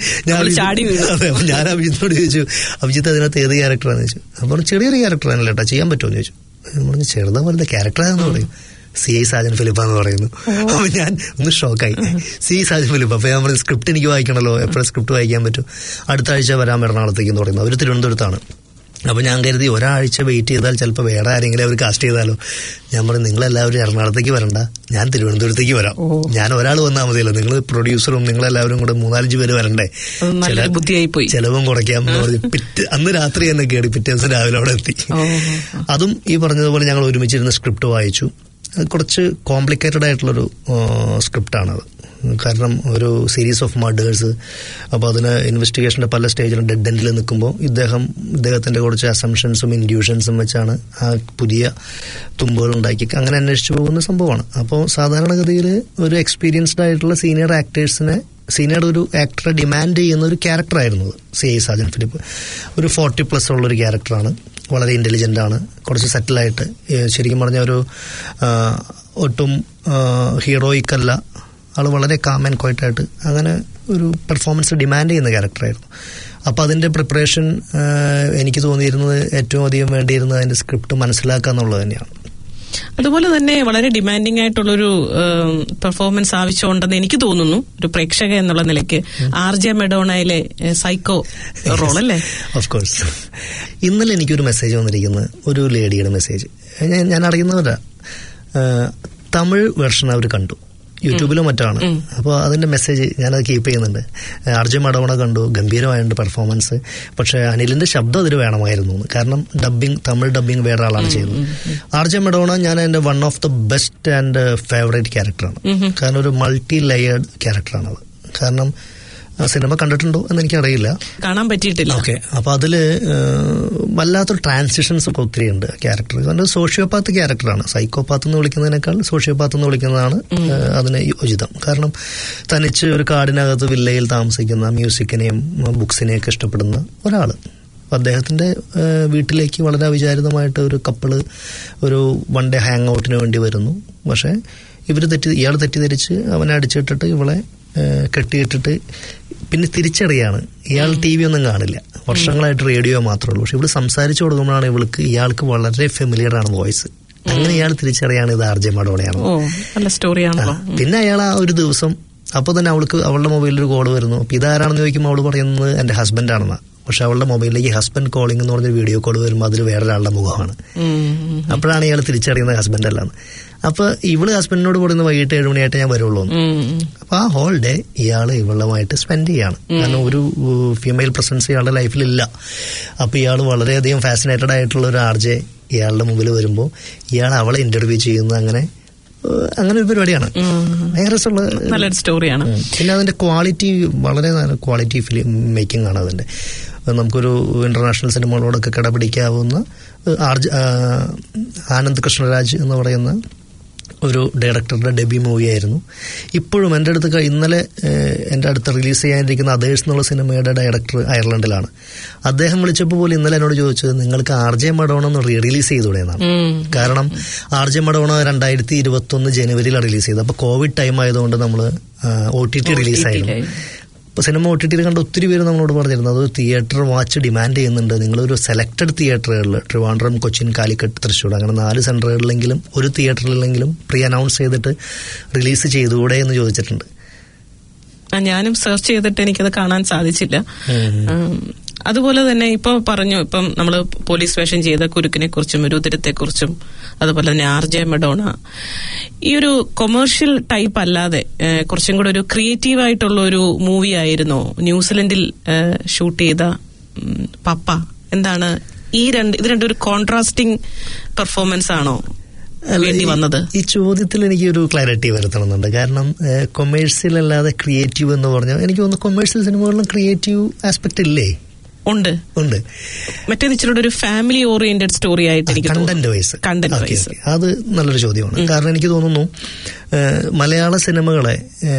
ഞാൻ അഭിജിത്തിനോട് ചോദിച്ചു, അഭിജിത്ത് അതിനകത്ത് ഏത് ക്യാരക്ടറാണെന്ന് ചോദിച്ചു. അപ്പോൾ ചെറിയൊരു ക്യാരക്ടറാണല്ലോ ചേട്ടാ, ചെയ്യാൻ പറ്റുമെന്ന് ചോദിച്ചു. പറഞ്ഞു ചെറുതാ പോലെ ക്യാരക്ടറാന്ന് പറയും. CI സാജൻ ഫിലിപ്പാന്ന് പറയുന്നു. അപ്പൊ ഞാൻ ഒന്ന് ഷോക്കായി. CI സാജൻ ഫിലിപ്പ്. അപ്പൊ ഞാൻ പറഞ്ഞു സ്ക്രിപ്റ്റ് എനിക്ക് വായിക്കണല്ലോ, എപ്പോഴും സ്ക്രിപ്റ്റ് വായിക്കാൻ പറ്റും, അടുത്ത ആഴ്ച വരാൻ എറണാകുളത്തേക്ക് എന്ന് പറയുന്നു. അവർ തിരുവനന്തപുരത്താണ്. അപ്പൊ ഞാൻ കരുതി ഒരാഴ്ച വെയിറ്റ് ചെയ്താൽ ചിലപ്പോൾ വേറെ ആരെങ്കിലും അവർ കാസ്റ്റ് ചെയ്താലോ. ഞാൻ പറഞ്ഞു നിങ്ങളെല്ലാവരും എറണാകുളത്തേക്ക് വരണ്ട, ഞാൻ തിരുവനന്തപുരത്തേക്ക് വരാം. ഞാൻ ഒരാൾ വന്നാൽ മതിയല്ലോ, നിങ്ങൾ പ്രൊഡ്യൂസറും നിങ്ങളെല്ലാവരും കൂടെ 3-4 പേര് വരണ്ടേ, ചെലവും കുറയ്ക്കാം എന്ന് പറഞ്ഞു. അന്ന് രാത്രി തന്നെ കയറി പിറ്റേ ദിവസം രാവിലെ അവിടെ എത്തി. അതും ഈ പറഞ്ഞതുപോലെ ഞങ്ങൾ ഒരുമിച്ചിരുന്ന് സ്ക്രിപ്റ്റ് വായിച്ചു. കുറച്ച് കോംപ്ലിക്കേറ്റഡ് ആയിട്ടുള്ളൊരു സ്ക്രിപ്റ്റാണത്. കാരണം ഒരു സീരീസ് ഓഫ് മർഡേഴ്സ്. അപ്പോൾ അതിന് ഇൻവെസ്റ്റിഗേഷൻ്റെ പല സ്റ്റേജിലും ഡെഡ് എൻഡിൽ നിൽക്കുമ്പോൾ ഇദ്ദേഹത്തിൻ്റെ കുറച്ച് അസംഷൻസും ഇൻഡ്യൂഷൻസും വെച്ചാണ് ആ പുതിയ തുമ്പുകൾ ഉണ്ടാക്കി അങ്ങനെ അന്വേഷിച്ചു പോകുന്ന സംഭവമാണ്. അപ്പോൾ സാധാരണഗതിയിൽ ഒരു എക്സ്പീരിയൻസ്ഡ് ആയിട്ടുള്ള സീനിയർ ഒരു ആക്ടറെ ഡിമാൻഡ് ചെയ്യുന്ന ഒരു ക്യാരക്ടറായിരുന്നു CI സാജൻ ഫിലിപ്പ്. ഒരു 40+ ഉള്ളൊരു ക്യാരക്ടറാണ്, വളരെ ഇൻ്റലിജൻ്റ് ആണ്, കുറച്ച് സെറ്റിലായിട്ട്, ശരിക്കും പറഞ്ഞ ഒരു ഒട്ടും ഹീറോയിക്കല്ല, ആൾ വളരെ കാം ആൻഡ് ക്വയറ്റായിട്ട് അങ്ങനെ ഒരു പെർഫോമൻസ് ഡിമാൻഡ് ചെയ്യുന്ന ക്യാരക്ടറായിരുന്നു. അപ്പോൾ അതിൻ്റെ പ്രിപ്പറേഷൻ എനിക്ക് തോന്നിയിരുന്നത് ഏറ്റവും അധികം വേണ്ടിയിരുന്നത് അതിൻ്റെ സ്ക്രിപ്റ്റ് മനസ്സിലാക്കുക എന്നുള്ളത് തന്നെയാണ്. അതുപോലെ തന്നെ വളരെ ഡിമാൻഡിംഗ് ആയിട്ടുള്ളൊരു പെർഫോമൻസ് ആവശ്യമുണ്ടെന്ന് എനിക്ക് തോന്നുന്നു ഒരു പ്രേക്ഷക എന്നുള്ള നിലയ്ക്ക്. RJ മെഡോണയിലെ സൈക്കോ റോൾ അല്ലേ? Of course. ഇന്നലെ എനിക്കൊരു മെസ്സേജ് വന്നിരിക്കുന്നത്, ഒരു ലേഡിയുടെ മെസ്സേജ്. ഞാൻ അറിയുന്നവരാ, തമിഴ് വെർഷൻ അവർ കണ്ടു, യൂട്യൂബിലോ മറ്റാണ്. അപ്പോൾ അതിന്റെ മെസ്സേജ് ഞാനത് കീപ്പ് ചെയ്യുന്നുണ്ട്. RJ മഡോണ കണ്ടു, ഗംഭീരമായിട്ട് പെർഫോമൻസ്, പക്ഷെ അനിലിന്റെ ശബ്ദം അതിൽ വേണമായിരുന്നു. കാരണം തമിഴ് ഡബ്ബിംഗ് വേറെ ആളാണ് ചെയ്യുന്നത്. RJ മഡോണ ഞാൻ എൻ്റെ one of the best and favourite ക്യാരക്ടറാണ്. കാരണം ഒരു മൾട്ടി ലെയേർഡ് ക്യാരക്ടറാണത്. കാരണം സിനിമ കണ്ടിട്ടുണ്ടോ എന്ന് എനിക്കറിയില്ല, കാണാൻ പറ്റിയിട്ടില്ല. ഓക്കെ. അപ്പൊ അതില് വല്ലാത്തൊരു ട്രാൻസിഷൻസ് ഒക്കെ ഒത്തിരി ഉണ്ട് ക്യാരക്ടർ. അതുകൊണ്ട് സോഷ്യോപാത്ത് ക്യാരക്ടറാണ്. സൈക്കോപാത്ത് എന്ന് വിളിക്കുന്നതിനേക്കാൾ സോഷ്യോപാത്ത് എന്ന് വിളിക്കുന്നതാണ് അതിന് ഉചിതം. കാരണം തനിച്ച് ഒരു കാടിനകത്ത് വില്ലയിൽ താമസിക്കുന്ന, മ്യൂസിക്കിനെയും ബുക്സിനെയൊക്കെ ഇഷ്ടപ്പെടുന്ന ഒരാള്. അദ്ദേഹത്തിന്റെ വീട്ടിലേക്ക് വളരെ അവിചാരിതമായിട്ട് ഒരു കപ്പിള് ഒരു വൺ ഡേ ഹാങ് ഔട്ടിന് വേണ്ടി വരുന്നു. പക്ഷെ ഇയാൾ തെറ്റിദ്ധരിച്ച് അവനെ അടിച്ചിട്ടിട്ട് ഇവളെ കെട്ടിയിട്ടിട്ട് പിന്നെ തിരിച്ചറിയാണ്. ഇയാൾ TV ഒന്നും കാണില്ല, വർഷങ്ങളായിട്ട് റേഡിയോ മാത്രമേ ഉള്ളൂ. പക്ഷെ ഇവിടെ സംസാരിച്ചു കൊടുക്കുമ്പോഴാണ് ഇയാൾക്ക് വളരെ ഫെമിലിയർ ആണ് വോയിസ്. അങ്ങനെ ഇയാൾ തിരിച്ചറിയാണ് ഇത് RJ മഡോണയാണ്. പിന്നെ അയാൾ ആ ഒരു ദിവസം അപ്പോൾ തന്നെ അവളുടെ മൊബൈലിൽ ഒരു കോൾ വരുന്നു. അപ്പൊ ഇതാരാണെന്ന് ചോദിക്കുമ്പോൾ അവള് പറയുന്നത് എന്റെ ഹസ്ബൻഡാണെന്നാ. പക്ഷെ അവളുടെ മൊബൈലിലേക്ക് ഹസ്ബൻഡ് കോളിംഗ് എന്ന് പറഞ്ഞൊരു വീഡിയോ കോൾ വരുമ്പോൾ അതിൽ വേറൊരാളുടെ മുഖമാണ്. അപ്പോഴാണ് ഇയാൾ തിരിച്ചറിയുന്നത് ഹസ്ബൻഡ് അല്ലാന്ന്. അപ്പൊ ഇവള് ഹസ്ബൻഡിനോട് പറയുന്നത് വൈകിട്ട് 7 മണിയായിട്ട് ഞാൻ വരുള്ളൂ. അപ്പൊ ആ ഹോൾ ഡേ ഇയാള് ഇവളുമായിട്ട് സ്പെൻഡ് ചെയ്യാണ്. കാരണം ഒരു ഫീമെയിൽ പ്രസൻസ് ഇയാളുടെ ലൈഫിലില്ല. അപ്പൊ ഇയാൾ വളരെയധികം ഫാസിനേറ്റഡ് ആയിട്ടുള്ള ഒരു RJ ഇയാളുടെ മുമ്പിൽ വരുമ്പോൾ ഇയാൾ അവളെ ഇന്റർവ്യൂ ചെയ്യുന്ന അങ്ങനെ ഒരു പരിപാടിയാണ്. ഭയങ്കര രസമുള്ള നല്ലൊരു സ്റ്റോറിയാണ്. പിന്നെ അതിന്റെ ക്വാളിറ്റി വളരെ നല്ല ക്വാളിറ്റി ഫിലിം മേക്കിംഗ് ആണ് അതിന്റെ. നമുക്കൊരു ഇന്റർനാഷണൽ സിനിമകളോടൊക്കെ കിടപിടിക്കാവുന്ന ആനന്ദ് കൃഷ്ണരാജ് എന്ന് പറയുന്ന ഒരു ഡയറക്ടറുടെ ഡെബ്യൂ മൂവിയായിരുന്നു. ഇപ്പോഴും എൻ്റെ അടുത്ത് ഇന്നലെ എൻ്റെ അടുത്ത് റിലീസ് ചെയ്യാനിരിക്കുന്ന അതേഴ്സ് എന്നുള്ള സിനിമയുടെ ഡയറക്ടർ അയർലൻഡിലാണ്. അദ്ദേഹം വിളിച്ചപ്പോൾ പോലും ഇന്നലെ എന്നോട് ചോദിച്ചത് നിങ്ങൾക്ക് RJ മഡോണ ഒന്ന് റിലീസ് ചെയ്തൂടെ എന്നാണ്. കാരണം RJ മഡോണ 2021 ജനുവരിയിലാണ് റിലീസ് ചെയ്തത്. അപ്പോൾ കോവിഡ് ടൈം ആയതുകൊണ്ട് നമ്മൾ OTT റിലീസായിരുന്നു. ഇപ്പോൾ സിനിമ OTT കണ്ട ഒത്തിരി പേര് നമ്മളോട് പറഞ്ഞിരുന്നു അത് തിയേറ്റർ വാച്ച് ഡിമാൻഡ് ചെയ്യുന്നുണ്ട്, നിങ്ങളൊരു സെലക്റ്റഡ് തിയേറ്ററുകളിൽ ട്രിവാൻഡ്രം, കൊച്ചിൻ, കാലിക്കറ്റ്, തൃശ്ശൂർ അങ്ങനെ 4 സെൻറ്ററുകളിലെങ്കിലും ഒരു തിയേറ്ററിലെങ്കിലും പ്രീ അനൗൺസ് ചെയ്തിട്ട് റിലീസ് ചെയ്തുകൂടെ എന്ന് ചോദിച്ചിട്ടുണ്ട്. ഞാനും സെർച്ച് ചെയ്തിട്ട് എനിക്കത് കാണാൻ സാധിച്ചില്ല. അതുപോലെ തന്നെ ഇപ്പം നമ്മൾ പോലീസ് വേഷം ചെയ്ത കുരുക്കിനെ കുറിച്ചും രുദ്രത്തെ കുറിച്ചും അതുപോലെ തന്നെ RJ മഡോണ ഈ ഒരു കൊമേഴ്ഷ്യൽ ടൈപ്പ് അല്ലാതെ കുറച്ചും കൂടെ ഒരു ക്രിയേറ്റീവ് ആയിട്ടുള്ള ഒരു മൂവി ആയിരുന്നു ന്യൂസിലൻഡിൽ ഷൂട്ട് ചെയ്ത പപ്പ. എന്താണ് ഇത് രണ്ടും ഒരു കോൺട്രാസ്റ്റിംഗ് പെർഫോമൻസ് ആണോ വേണ്ടി വന്നത്? ഈ ചോദ്യത്തിൽ എനിക്ക് ഒരു ക്ലാരിറ്റി വരുത്തണമെന്നുണ്ട്. കാരണം കൊമേഴ്സ്യൽ അല്ലാതെ ക്രിയേറ്റീവ് എന്ന് പറഞ്ഞാൽ എനിക്ക് തോന്നുന്നു കൊമേഴ്സ്യൽ സിനിമകളിലും ക്രിയേറ്റീവ് ആസ്പെക്ട് ഇല്ലേ? ഉണ്ട്. മറ്റേത് ഇച്ചിരി ഒരു ഫാമിലി ഓറിയന്റഡ് സ്റ്റോറി ആയിട്ട് എനിക്ക് കണ്ടന്റ് വൈസ് അത് നല്ലൊരു ചോദ്യമാണ്. കാരണം എനിക്ക് തോന്നുന്നു മലയാള സിനിമകളെ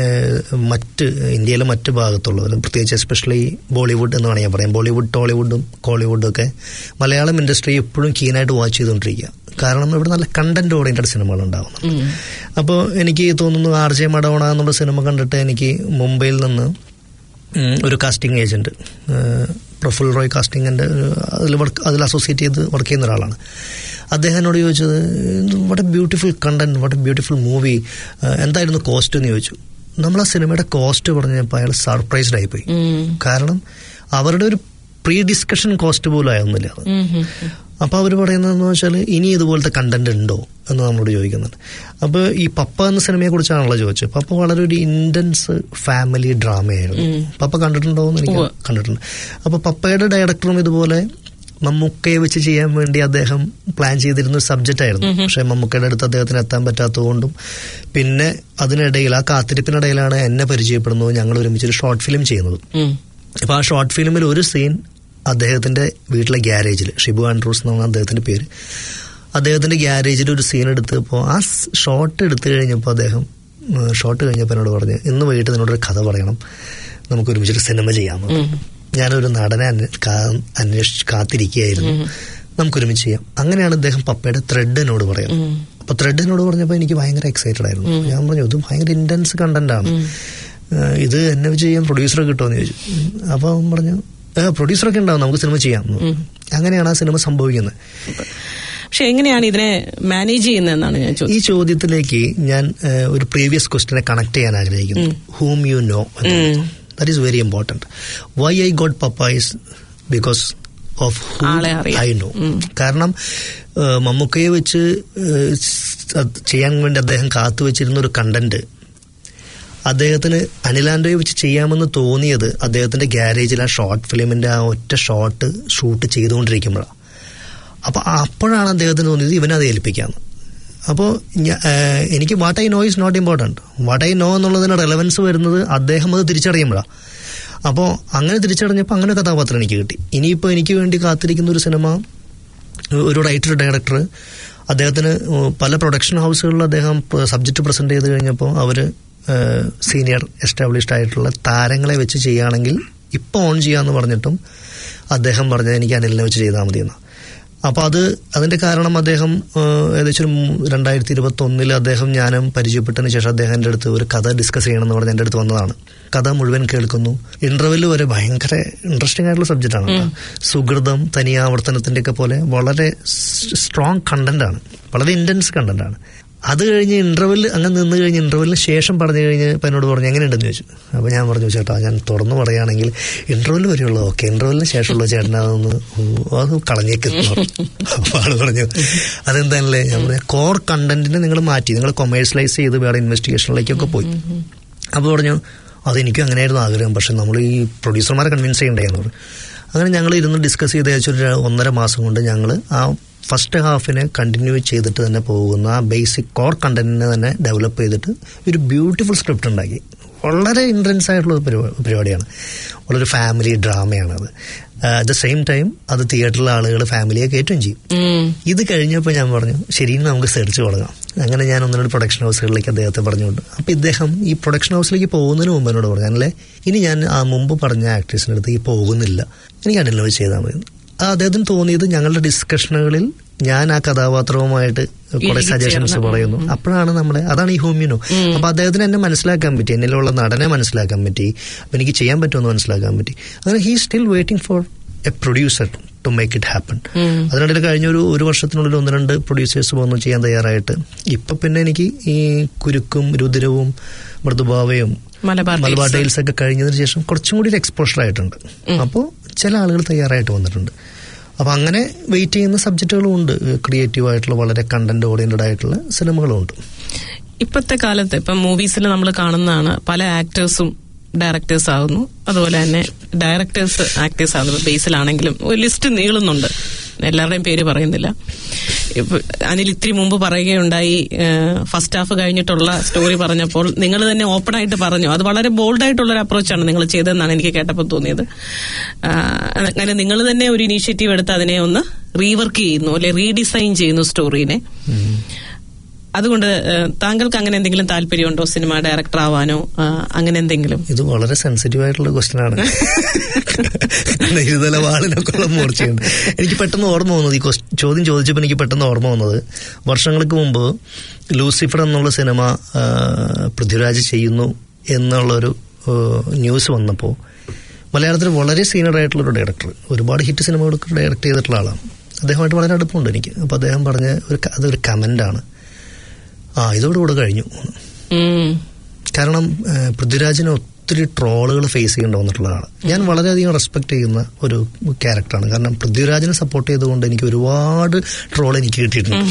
ഇന്ത്യയിലെ മറ്റ് ഭാഗത്തുള്ളവരും പ്രത്യേകിച്ച് എസ്പെഷ്യലി ബോളിവുഡ് എന്ന് വേണമെങ്കിൽ പറയാം, ബോളിവുഡ്, ടോളിവുഡും കോളിവുഡും ഒക്കെ മലയാളം ഇൻഡസ്ട്രി എപ്പോഴും കീനായിട്ട് വാച്ച് ചെയ്തുകൊണ്ടിരിക്കുക. കാരണം ഇവിടെ നല്ല കണ്ടന്റ് ഓറിയന്റഡ് സിനിമകൾ ഉണ്ടാവുന്നു. അപ്പോൾ എനിക്ക് തോന്നുന്നു RJ മഡോണ എന്നുള്ള സിനിമ കണ്ടിട്ട് എനിക്ക് മുംബൈയിൽ നിന്ന് ഒരു കാസ്റ്റിംഗ് ഏജന്റ് പ്രഫുൽ റോയ് കാസ്റ്റിംഗിൻ്റെ അതിൽ അസോസിയേറ്റ് ചെയ്ത് വർക്ക് ചെയ്യുന്ന ഒരാളാണ്. അദ്ദേഹം എന്നോട് ചോദിച്ചത് what a beautiful content, what a beautiful movie, എന്തായിരുന്നു കോസ്റ്റ് എന്ന് ചോദിച്ചു. നമ്മൾ ആ സിനിമയുടെ കോസ്റ്റ് പറഞ്ഞപ്പോൾ അയാൾ സർപ്രൈസ്ഡ് ആയിപ്പോയി. കാരണം അവരുടെ ഒരു പ്രീ ഡിസ്കഷൻ കോസ്റ്റ് പോലും ആയൊന്നുമില്ല. അപ്പോൾ അവർ പറയുന്നതെന്ന് വെച്ചാൽ ഇനി ഇതുപോലത്തെ കണ്ടന്റ് ഉണ്ടോ എന്ന് നമ്മളോട് ചോദിക്കുന്നുണ്ട്. അപ്പോൾ ഈ പപ്പ എന്ന സിനിമയെ കുറിച്ചാണല്ലോ ചോദിച്ചത്. പപ്പ വളരെ ഒരു ഇന്റൻസ് ഫാമിലി ഡ്രാമയായിരുന്നു. പപ്പ കണ്ടിട്ടുണ്ടോ എന്ന് എനിക്ക് കണ്ടിട്ടുണ്ട്. അപ്പോൾ പപ്പയുടെ ഡയറക്ടറും ഇതുപോലെ മമ്മൂക്കയെ വെച്ച് ചെയ്യാൻ വേണ്ടി അദ്ദേഹം പ്ലാൻ ചെയ്തിരുന്ന ഒരു സബ്ജക്റ്റ് ആയിരുന്നു. പക്ഷെ മമ്മൂക്കയുടെ അടുത്ത് അദ്ദേഹത്തിന് എത്താൻ പറ്റാത്തതുകൊണ്ടും പിന്നെ അതിനിടയിൽ ആ കാത്തിരിപ്പിനിടയിലാണ് എന്നെ പരിചയപ്പെടുന്നത്, ഞങ്ങൾ ഒരുമിച്ചൊരു ഷോർട്ട് ഫിലിം ചെയ്യുന്നത്. അപ്പോൾ ആ ഷോർട്ട് ഫിലിമിൽ ഒരു സീൻ അദ്ദേഹത്തിന്റെ വീട്ടിലെ ഗ്യാരേജിൽ, ഷിബു ആൻഡ്രൂസ് എന്നാണ് അദ്ദേഹത്തിന്റെ പേര്, അദ്ദേഹത്തിന്റെ ഗ്യാരേജിൽ ഒരു സീൻ എടുത്തപ്പോൾ ആ ഷോട്ട് എടുത്തു കഴിഞ്ഞപ്പോൾ അദ്ദേഹം ഷോട്ട് കഴിഞ്ഞപ്പോൾ എന്നോട് പറഞ്ഞു ഇന്ന് വൈകിട്ട് നിന്നോടൊരു കഥ പറയണം, നമുക്ക് ഒരുമിച്ചൊരു സിനിമ ചെയ്യാമെന്ന്. ഞാനൊരു നടനെ അന്വേഷിച്ച് കാത്തിരിക്കുകയായിരുന്നു, നമുക്കൊരുമിച്ച് ചെയ്യാം. അങ്ങനെയാണ് അദ്ദേഹം പപ്പയുടെ ത്രെഡ് എന്നോട് പറയുന്നത്. അപ്പോൾ ത്രെഡ് എന്നോട് പറഞ്ഞപ്പോൾ എനിക്ക് ഭയങ്കര എക്സൈറ്റഡ് ആയിരുന്നു. ഞാൻ പറഞ്ഞു ഇത് ഭയങ്കര ഇന്റൻസ് കണ്ടന്റാണ്, ഇത് എന്നെ വെച്ച് ചെയ്യാൻ പ്രൊഡ്യൂസറെ കിട്ടുമെന്ന് ചോദിച്ചു. അപ്പോൾ അവൻ പറഞ്ഞു പ്രൊഡ്യൂസറൊക്കെ ഉണ്ടാവും, നമുക്ക് സിനിമ ചെയ്യാം. അങ്ങനെയാണ് ആ സിനിമ സംഭവിക്കുന്നത്. പക്ഷെ എങ്ങനെയാണ് ഇതിനെ മാനേജ് ചെയ്യുന്നതെന്നാണ് ഞാൻ ചോദിച്ചത്. ഈ ചോദ്യത്തിലേക്ക് ഞാൻ ഒരു പ്രീവിയസ് ക്വസ്റ്റിനെ കണക്ട് ചെയ്യാൻ ആഗ്രഹിക്കുന്നു. whom you know, that is very important. Why I got Papa is because of who I know. കാരണം മമ്മൂക്കയെ വെച്ച് ചെയ്യാൻ വേണ്ടി അദ്ദേഹം കാത്തുവെച്ചിരുന്ന ഒരു കണ്ടന്റ് അദ്ദേഹത്തിന് അനിലാൻഡോയെ വെച്ച് ചെയ്യാമെന്ന് തോന്നിയത് അദ്ദേഹത്തിന്റെ ഗ്യാരേജിൽ ആ ഷോർട്ട് ഫിലിമിന്റെ ആ ഒറ്റ ഷോട്ട് ഷൂട്ട് ചെയ്തുകൊണ്ടിരിക്കുമ്പോഴാണ്. അപ്പോൾ അപ്പോഴാണ് അദ്ദേഹത്തിന് തോന്നിയത് ഇവനത് ഏൽപ്പിക്കാമെന്ന്. അപ്പോൾ എനിക്ക് what I know is not important, what I know എന്നുള്ളതിന് റെലവൻസ് വരുന്നത് അദ്ദേഹം അത് തിരിച്ചറിയുമ്പോഴാണ്. അപ്പോൾ അങ്ങനെ തിരിച്ചറിഞ്ഞപ്പോൾ അങ്ങനെ കഥാപാത്രം എനിക്ക് കിട്ടി. ഇനിയിപ്പോൾ എനിക്ക് വേണ്ടി കാത്തിരിക്കുന്ന ഒരു സിനിമ, ഒരു റൈറ്റർ ഡയറക്ടർ, അദ്ദേഹത്തിന് പല പ്രൊഡക്ഷൻ ഹൗസുകളിൽ അദ്ദേഹം സബ്ജക്റ്റ് പ്രസന്റ് ചെയ്ത് കഴിഞ്ഞപ്പോൾ അവർ സീനിയർ എസ്റ്റാബ്ലിഷ്ഡ് ആയിട്ടുള്ള താരങ്ങളെ വെച്ച് ചെയ്യുകയാണെങ്കിൽ ഇപ്പോൾ ഓൺ ചെയ്യാമെന്ന് പറഞ്ഞിട്ടും അദ്ദേഹം പറഞ്ഞത് എനിക്ക് അനിലിനെ വെച്ച് ചെയ്താൽ മതിയെന്ന്. അപ്പോൾ അതിന്റെ കാരണം അദ്ദേഹം ഏകദേശം 2021 അദ്ദേഹം ഞാനും പരിചയപ്പെട്ടതിന് ശേഷം അദ്ദേഹം എൻ്റെ അടുത്ത് ഒരു കഥ ഡിസ്കസ് ചെയ്യണമെന്ന് പറഞ്ഞ് എൻ്റെ അടുത്ത് വന്നതാണ്. കഥ മുഴുവൻ കേൾക്കുന്നു. ഇന്റർവെല്ല് വരെ ഭയങ്കര ഇൻട്രസ്റ്റിംഗ് ആയിട്ടുള്ള സബ്ജക്റ്റാണ്. സുഹൃതം, തനിയാവർത്തനത്തിന്റെ ഒക്കെ പോലെ വളരെ സ്ട്രോങ് കണ്ടന്റാണ്, വളരെ ഇന്റൻസ് കണ്ടന്റാണ്. അത് കഴിഞ്ഞ് ഇന്റർവെല്ല് അങ്ങനെ നിന്ന് കഴിഞ്ഞ് ഇന്റർവെല്ലിന് ശേഷം പറഞ്ഞു കഴിഞ്ഞ് ഇപ്പം എന്നോട് പറഞ്ഞു എങ്ങനെയുണ്ടെന്ന് ചോദിച്ചു. അപ്പോൾ ഞാൻ പറഞ്ഞു ചേട്ടാ ഞാൻ തുറന്നു പറയുകയാണെങ്കിൽ ഇന്റർവെല്ല് വരെയുള്ളൂ ഓക്കെ, ഇന്റർവെല്ലിന് ശേഷമുള്ള ചേട്ടൻ അത് കളഞ്ഞേക്കുന്നു. അപ്പോൾ ആള് പറഞ്ഞു അതെന്താണല്ലേ, ഞാൻ പറഞ്ഞു കോർ കണ്ടന്റിനെ നിങ്ങൾ മാറ്റി, നിങ്ങൾ കൊമേഴ്സ്യലൈസ് ചെയ്ത് വേറെ ഇൻവെസ്റ്റിഗേഷനിലേക്കൊക്കെ പോയി. അപ്പോൾ പറഞ്ഞു അതെനിക്കും അങ്ങനെയായിരുന്നു ആഗ്രഹം, പക്ഷെ നമ്മൾ ഈ പ്രൊഡ്യൂസർമാരെ കൺവിൻസ് ചെയ്യണ്ടായിരുന്നു. അങ്ങനെ ഞങ്ങൾ ഇരുന്ന് ഡിസ്കസ് ചെയ്ത് ഏകദേശം 1.5 മാസം കൊണ്ട് ഞങ്ങൾ ആ ഫസ്റ്റ് ഹാഫിനെ കണ്ടിന്യൂ ചെയ്തിട്ട് തന്നെ പോകുന്ന ആ ബേസിക് കോർ കണ്ടന്റിനെ തന്നെ ഡെവലപ്പ് ചെയ്തിട്ട് ഒരു ബ്യൂട്ടിഫുൾ സ്ക്രിപ്റ്റ് ഉണ്ടാക്കി. വളരെ ഇൻട്രൻസ് ആയിട്ടുള്ള പരിപാടിയാണ്, വളരെ ഫാമിലി ഡ്രാമയാണത്. അറ്റ് ദ സെയിം ടൈം അത് തിയേറ്ററിലെ ആളുകൾ ഫാമിലിയെ കയറ്റുകയും ചെയ്യും. ഇത് കഴിഞ്ഞപ്പോൾ ഞാൻ പറഞ്ഞു ശരി നമുക്ക് സെർച്ച് തുടങ്ങാം. അങ്ങനെ ഞാൻ ഒന്നിനോട് പ്രൊഡക്ഷൻ ഹൗസുകളിലേക്ക് അദ്ദേഹത്തെ പറഞ്ഞുകൊണ്ട്, അപ്പോൾ ഇദ്ദേഹം ഈ പ്രൊഡക്ഷൻ ഹൗസിലേക്ക് പോകുന്നതിന് മുമ്പ് എന്നോട് പറഞ്ഞു, അല്ലേ ഇനി ഞാൻ ആ മുമ്പ് പറഞ്ഞ ആക്ട്രസിൻ്റെ അടുത്ത് ഈ പോകുന്നില്ല, എനിക്ക് അഡിനോവ് ചെയ്താൽ മതി. അദ്ദേഹത്തിന് തോന്നിയത് ഞങ്ങളുടെ ഡിസ്കഷനുകളിൽ ഞാൻ ആ കഥാപാത്രവുമായിട്ട് കുറെ സജഷൻസ് പറയുന്നു. അപ്പോഴാണ് അതാണ് ഈ ഹോമിനോ. അപ്പൊ അദ്ദേഹത്തിന് എന്നെ മനസ്സിലാക്കാൻ പറ്റി, എന്നിലുള്ള നടനെ മനസ്സിലാക്കാൻ പറ്റി, അപ്പൊ എനിക്ക് ചെയ്യാൻ പറ്റുമെന്ന് മനസ്സിലാക്കാൻ പറ്റി. അങ്ങനെ he still waiting for a producer to make it happen. അതിനിടയിൽ കഴിഞ്ഞ ഒരു വർഷത്തിനുള്ളിൽ 1-2 പ്രൊഡ്യൂസേഴ്സ് വന്നു ചെയ്യാൻ തയ്യാറായിട്ട്. ഇപ്പൊ പിന്നെ എനിക്ക് ഈ കുരുക്കും രുദ്രവും മൃദുഭാവയും മലബാർ ടൈൽസ് ഒക്കെ കഴിഞ്ഞതിന് ശേഷം കുറച്ചും കൂടി ഒരു എക്സ്പോഷർ ആയിട്ടുണ്ട്. അപ്പോൾ ചില ആളുകൾ തയ്യാറായിട്ട് വന്നിട്ടുണ്ട്. അപ്പൊ അങ്ങനെ വെയിറ്റ് ചെയ്യുന്ന സബ്ജക്റ്റുകളും ഉണ്ട്. ക്രിയേറ്റീവ് ആയിട്ടുള്ള വളരെ കണ്ടന്റ് ഓറിയന്റഡ് ആയിട്ടുള്ള സിനിമകളും ഉണ്ട്. ഇപ്പോഴത്തെ കാലത്ത് ഇപ്പം മൂവീസിൽ നമ്മൾ കാണുന്നതാണ്, പല ആക്ടേഴ്സും ഡയറക്ടേഴ്സ് ആകുന്നു, അതുപോലെ തന്നെ ഡയറക്ടേഴ്സ് ആക്ടേഴ്സ് ആകുന്നു. ബേസിലാണെങ്കിലും ഒരു ലിസ്റ്റ് നീളുന്നുണ്ട്, എല്ലാവരുടെയും പേര് പറയുന്നില്ല. അനിൽ ഇത്തിരി മുമ്പ് പറയുകയുണ്ടായി, ഫസ്റ്റ് ഹാഫ് കഴിഞ്ഞിട്ടുള്ള സ്റ്റോറി പറഞ്ഞപ്പോൾ നിങ്ങൾ തന്നെ ഓപ്പൺ ആയിട്ട് പറഞ്ഞു. അത് വളരെ ബോൾഡായിട്ടുള്ളൊരു അപ്രോച്ചാണ് നിങ്ങൾ ചെയ്തതെന്നാണ് എനിക്ക് കേട്ടപ്പോൾ തോന്നിയത്. അങ്ങനെ നിങ്ങൾ തന്നെ ഒരു ഇനീഷ്യേറ്റീവ് എടുത്ത് അതിനെ ഒന്ന് റീവർക്ക് ചെയ്യുന്നു, അല്ലെ റീഡിസൈൻ ചെയ്യുന്നു സ്റ്റോറീനെ. അതുകൊണ്ട് താങ്കൾക്ക് അങ്ങനെ എന്തെങ്കിലും താല്പര്യമുണ്ടോ, സിനിമ ഡയറക്ടർ ആവാനോ അങ്ങനെ എന്തെങ്കിലും? ഇത് വളരെ സെൻസിറ്റീവ് ആയിട്ടുള്ള ക്വസ്റ്റ്യൻ ആണ്. ഇരുതല വാളിനൊക്കെയുള്ള മൂർച്ചയുണ്ട്. എനിക്ക് പെട്ടെന്ന് ഓർമ്മ വന്നത്, ഈ ചോദ്യം ചോദിച്ചപ്പോൾ എനിക്ക് പെട്ടെന്ന് ഓർമ്മ വന്നത്, വർഷങ്ങൾക്ക് മുമ്പ് ലൂസിഫർ എന്നുള്ള സിനിമ പൃഥ്വിരാജ് ചെയ്യുന്നു എന്നുള്ളൊരു ന്യൂസ് വന്നപ്പോൾ മലയാളത്തിൽ വളരെ സീനിയർ ആയിട്ടുള്ളൊരു ഡയറക്ടർ, ഒരുപാട് ഹിറ്റ് സിനിമകൾക്ക് ഡയറക്ട് ചെയ്തിട്ടുള്ള ആളാണ്, അദ്ദേഹമായിട്ട് വളരെ അടുപ്പമുണ്ട് എനിക്ക്. അപ്പോൾ അദ്ദേഹം പറഞ്ഞ അതൊരു കമൻ്റാണ്, ഇതോടുകൂടെ കഴിഞ്ഞു. കാരണം പൃഥ്വിരാജിന് ഒത്തിരി ട്രോളുകൾ ഫേസ് ചെയ്യേണ്ടി വന്നിട്ടുള്ളതാണ്. ഞാൻ വളരെയധികം റെസ്പെക്ട് ചെയ്യുന്ന ഒരു ക്യാരക്ടറാണ്. കാരണം പൃഥ്വിരാജിനെ സപ്പോർട്ട് ചെയ്തുകൊണ്ട് എനിക്ക് ഒരുപാട് ട്രോൾ എനിക്ക് കിട്ടിയിട്ടുണ്ട്.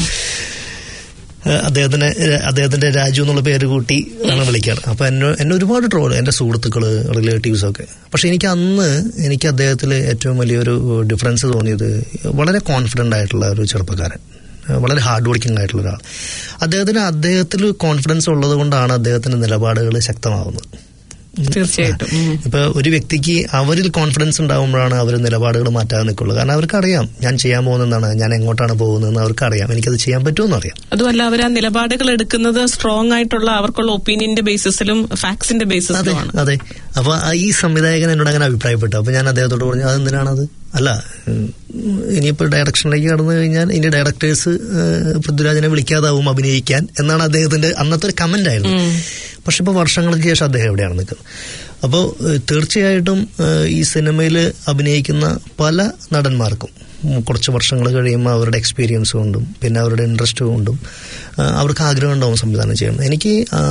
അദ്ദേഹത്തിന്റെ രാജു എന്നുള്ള പേര് കൂട്ടി ആണ് വിളിക്കാറ്. അപ്പൊ എന്നെ ഒരുപാട് ട്രോൾ, എന്റെ സുഹൃത്തുക്കള്, റിലേറ്റീവ്സ് ഒക്കെ. പക്ഷെ എനിക്ക് അദ്ദേഹത്തിൽ ഏറ്റവും വലിയൊരു ഡിഫറൻസ് തോന്നിയത്, വളരെ കോൺഫിഡന്റ് ആയിട്ടുള്ള ഒരു ചെറുപ്പക്കാരൻ, വളരെ ഹാർഡ് വർക്കിംഗ് ആയിട്ടുള്ള ഒരാൾ. അദ്ദേഹത്തിൽ കോൺഫിഡൻസ് ഉള്ളത് കൊണ്ടാണ് അദ്ദേഹത്തിന്റെ നിലപാടുകൾ ശക്തമാവുന്നത്. തീർച്ചയായിട്ടും. ഇപ്പൊ ഒരു വ്യക്തിക്ക് അവരിൽ കോൺഫിഡൻസ് ഉണ്ടാകുമ്പോഴാണ് അവർ നിലപാടുകൾ മാറ്റാതെ നിൽക്കുള്ളൂ. കാരണം അവർക്കറിയാം ഞാൻ ചെയ്യാൻ പോകുന്നതാണ്, ഞാൻ എങ്ങോട്ടാണ് പോകുന്നതെന്ന് അവർക്കറിയാം, എനിക്കത് ചെയ്യാൻ പറ്റുമെന്ന് അറിയാം. അതുമല്ല, അവർ ആ നിലപാടുകൾ എടുക്കുന്നത് സ്ട്രോങ് ആയിട്ടുള്ള അവർക്കുള്ള ഒപ്പീനിയന്റെ ബേസിസിലും ഫാക്ട്സിന്റെ ബേസിസിലുമാണ്. അതെ. അപ്പൊ ഈ സംവിധായകൻ എന്നോട് അങ്ങനെ അഭിപ്രായപ്പെട്ടു. അപ്പൊ ഞാൻ അദ്ദേഹത്തോട് പറഞ്ഞു, അതെന്തിനാണത്? അല്ല, ഇനിയിപ്പോൾ ഡയറക്ഷനിലേക്ക് കടന്നു കഴിഞ്ഞാൽ ഇനി ഡയറക്ടേഴ്സ് പൃഥ്വിരാജിനെ വിളിക്കാതാവും അഭിനയിക്കാൻ എന്നാണ് അദ്ദേഹത്തിന്റെ അന്നത്തെ ഒരു കമന്റ് ആയിരുന്നു. പക്ഷെ ഇപ്പോൾ വർഷങ്ങൾക്ക് ശേഷം അദ്ദേഹം എവിടെയാണ് നിൽക്കുന്നത്. അപ്പോൾ തീർച്ചയായിട്ടും ഈ സിനിമയിൽ അഭിനയിക്കുന്ന പല നടന്മാർക്കും കുറച്ച് വർഷങ്ങൾ കഴിയുമ്പോൾ അവരുടെ എക്സ്പീരിയൻസ് കൊണ്ടും പിന്നെ അവരുടെ ഇൻട്രസ്റ്റ് കൊണ്ടും അവർക്ക് ആഗ്രഹം ഉണ്ടാവും സംവിധാനം ചെയ്യണം. എനിക്ക്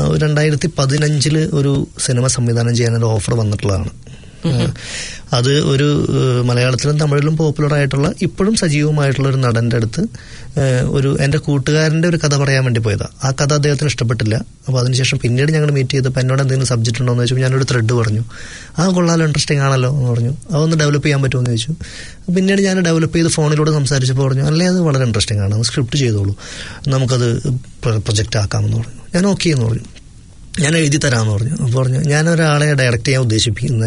2015 ഒരു സിനിമ സംവിധാനം ചെയ്യാനൊരു ഓഫർ വന്നിട്ടുള്ളതാണ്. അത് ഒരു മലയാളത്തിലും തമിഴിലും പോപ്പുലർ ആയിട്ടുള്ള ഇപ്പോഴും സജീവമായിട്ടുള്ള ഒരു നടന്റെ അടുത്ത് എൻ്റെ കൂട്ടുകാരൻ്റെ ഒരു കഥ പറയാൻ വേണ്ടി പോയതാണ്. ആ കഥ അദ്ദേഹത്തിന് ഇഷ്ടപ്പെട്ടില്ല. അപ്പോൾ അതിനുശേഷം പിന്നീട് ഞങ്ങൾ മീറ്റ് ചെയ്തപ്പോൾ എന്നോട് എന്തെങ്കിലും സബ്ജക്റ്റ് ഉണ്ടോ എന്ന് ചോദിച്ചപ്പോൾ ഞാനൊരു ത്രെഡ് പറഞ്ഞു. കൊള്ളാലോ, ഇൻട്രസ്റ്റിംഗ് ആണല്ലോ എന്ന് പറഞ്ഞു. അതൊന്ന് ഡെവലപ്പ് ചെയ്യാൻ പറ്റുമോ എന്ന് ചോദിച്ചു. പിന്നീട് ഞാൻ ഡെവലപ്പ് ചെയ്ത് ഫോണിലൂടെ സംസാരിച്ചപ്പോൾ പറഞ്ഞു, അല്ലേ അത് വളരെ ഇൻട്രസ്റ്റിംഗ് ആണ്, സ്ക്രിപ്റ്റ് ചെയ്തോളൂ, നമുക്കത് പ്രൊജക്റ്റ് ആക്കാമെന്ന് പറഞ്ഞു. ഞാൻ ഓക്കെ എന്ന് പറഞ്ഞു. ഞാൻ എഴുതി തരാമെന്ന് പറഞ്ഞു. അപ്പോൾ പറഞ്ഞു, ഞാനൊരാളെ ഡയറക്റ്റ് ചെയ്യാൻ ഉദ്ദേശിപ്പിക്കുന്നത്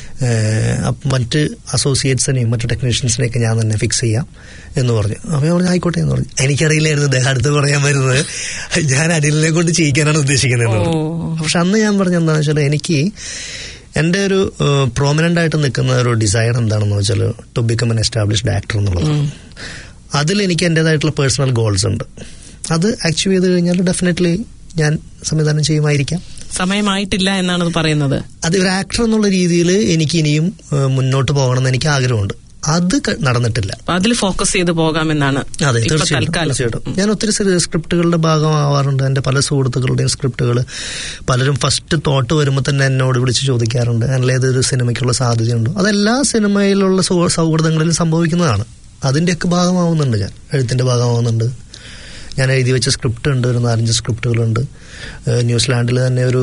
മറ്റ് അസോസിയേറ്റ്സിനെയും മറ്റ് ടെക്നീഷ്യൻസിനെയൊക്കെ ഞാൻ തന്നെ ഫിക്സ് ചെയ്യാം എന്ന് പറഞ്ഞു. അപ്പോൾ ഞാൻ പറഞ്ഞു ആയിക്കോട്ടെ എന്ന് പറഞ്ഞു. എനിക്കറിയില്ലായിരുന്നു അദ്ദേഹം അടുത്ത് പറയാൻ വരുന്നത് ഞാൻ അനിലിനെ കൊണ്ട് ചെയ്യിക്കാനാണ് ഉദ്ദേശിക്കുന്നത്. പക്ഷെ അന്ന് ഞാൻ പറഞ്ഞ എന്താണെന്ന് വെച്ചാൽ, എനിക്ക് എൻ്റെ ഒരു പ്രോമിനൻ്റ് ആയിട്ട് നിൽക്കുന്ന ഒരു ഡിസയർ എന്താണെന്ന് വെച്ചാൽ to become an established actor എന്നുള്ളതാണ്. അതിൽ എനിക്ക് എൻ്റേതായിട്ടുള്ള പേഴ്സണൽ ഗോൾസ് ഉണ്ട്. അത് അച്ചീവ് ചെയ്ത് കഴിഞ്ഞാൽ ഡെഫിനറ്റ്ലി ഞാൻ സംവിധാനം ചെയ്യുമായിരിക്കാം. സമയമായിട്ടില്ല എന്നാണ് പറയുന്നത്. അത് ഒരു ആക്ടർ എന്നുള്ള രീതിയിൽ എനിക്ക് ഇനിയും മുന്നോട്ട് പോകണമെന്ന് എനിക്ക് ആഗ്രഹമുണ്ട്. അത് നടന്നിട്ടില്ല. അതിൽ ഫോക്കസ് ചെയ്ത് പോകാമെന്നാണ്. അതെ, തീർച്ചയായിട്ടും. ഞാൻ ഒത്തിരി സ്ക്രിപ്റ്റുകളുടെ ഭാഗമാവാറുണ്ട്. എൻ്റെ പല സുഹൃത്തുക്കളുടെയും സ്ക്രിപ്റ്റുകൾ പലരും ഫസ്റ്റ് തോട്ട് വരുമ്പോൾ തന്നെ എന്നോട് വിളിച്ച് ചോദിക്കാറുണ്ട്, അല്ല ഏതൊരു സിനിമയ്ക്കുള്ള സാധ്യതയുണ്ടോ. അതെല്ലാ സിനിമയിലുള്ള സൗഹൃദങ്ങളിലും സംഭവിക്കുന്നതാണ്. അതിൻ്റെയൊക്കെ ഭാഗമാവുന്നുണ്ട്. ഞാൻ എഴുത്തിൻ്റെ ഭാഗമാവുന്നുണ്ട്. ഞാൻ എഴുതി വെച്ച സ്ക്രിപ്റ്റ് ഉണ്ട്, ഒരു 4-5 സ്ക്രിപ്റ്റുകളുണ്ട്. ന്യൂസിലാൻഡിൽ തന്നെ ഒരു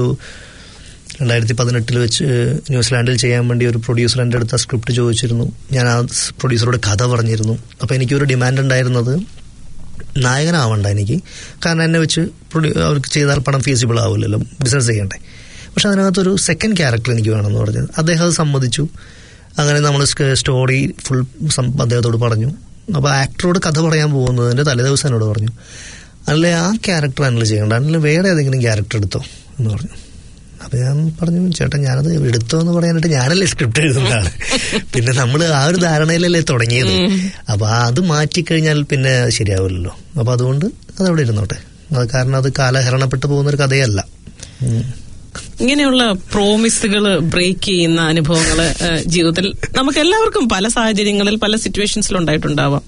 2018 വെച്ച് ന്യൂസിലാൻഡിൽ ചെയ്യാൻ വേണ്ടി ഒരു പ്രൊഡ്യൂസർ എൻ്റെ അടുത്ത് ആ സ്ക്രിപ്റ്റ് ചോദിച്ചിരുന്നു. ഞാൻ ആ പ്രൊഡ്യൂസറോട് കഥ പറഞ്ഞിരുന്നു. അപ്പോൾ എനിക്കൊരു ഡിമാൻഡ് ഉണ്ടായിരുന്നത് നായകനാവണ്ട എനിക്ക്, കാരണം എന്നെ വെച്ച് അവർക്ക് ചെയ്താൽ പണം ഫീസിബിൾ ആവില്ലല്ലോ, ബിസിനസ് ചെയ്യണ്ടേ. പക്ഷെ അതിനകത്തൊരു സെക്കൻഡ് ക്യാരക്ടർ എനിക്ക് വേണമെന്ന് പറഞ്ഞത് അദ്ദേഹം അത് സമ്മതിച്ചു. അങ്ങനെ നമ്മൾ സ്റ്റോറി ഫുൾ അദ്ദേഹത്തോട് പറഞ്ഞു. അപ്പോൾ ആക്ടറോട് കഥ പറയാൻ പോകുന്നതിൻ്റെ തലേദിവസം എന്നോട് പറഞ്ഞു, അല്ലെ ആ ക്യാരക്ടർ അല്ല ചെയ്യേണ്ട, അല്ല വേറെ ഏതെങ്കിലും ക്യാരക്ടർ എടുത്തോ എന്ന് പറഞ്ഞു. അപ്പം ഞാൻ പറഞ്ഞു, ചേട്ടാ ഞാനത് എടുത്തോ എന്ന് പറയാനായിട്ട് ഞാനല്ലേ സ്ക്രിപ്റ്റ് എഴുതുന്നതാണ്, പിന്നെ നമ്മൾ ആ ഒരു ധാരണയിലല്ലേ തുടങ്ങിയത്, അപ്പോൾ അത് മാറ്റിക്കഴിഞ്ഞാൽ പിന്നെ ശരിയാവില്ലല്ലോ. അപ്പോൾ അതുകൊണ്ട് അതവിടെ ഇരുന്നോട്ടെ, അത് കാരണം അത് കാലഹരണപ്പെട്ടു പോകുന്നൊരു കഥയല്ല. ഇങ്ങനെയുള്ള പ്രോമിസുകൾ ബ്രേക്ക് ചെയ്യുന്ന അനുഭവങ്ങള് ജീവിതത്തിൽ നമുക്ക് എല്ലാവർക്കും പല സാഹചര്യങ്ങളിൽ പല സിറ്റുവേഷൻസിൽ ഉണ്ടായിട്ടുണ്ടാവാം.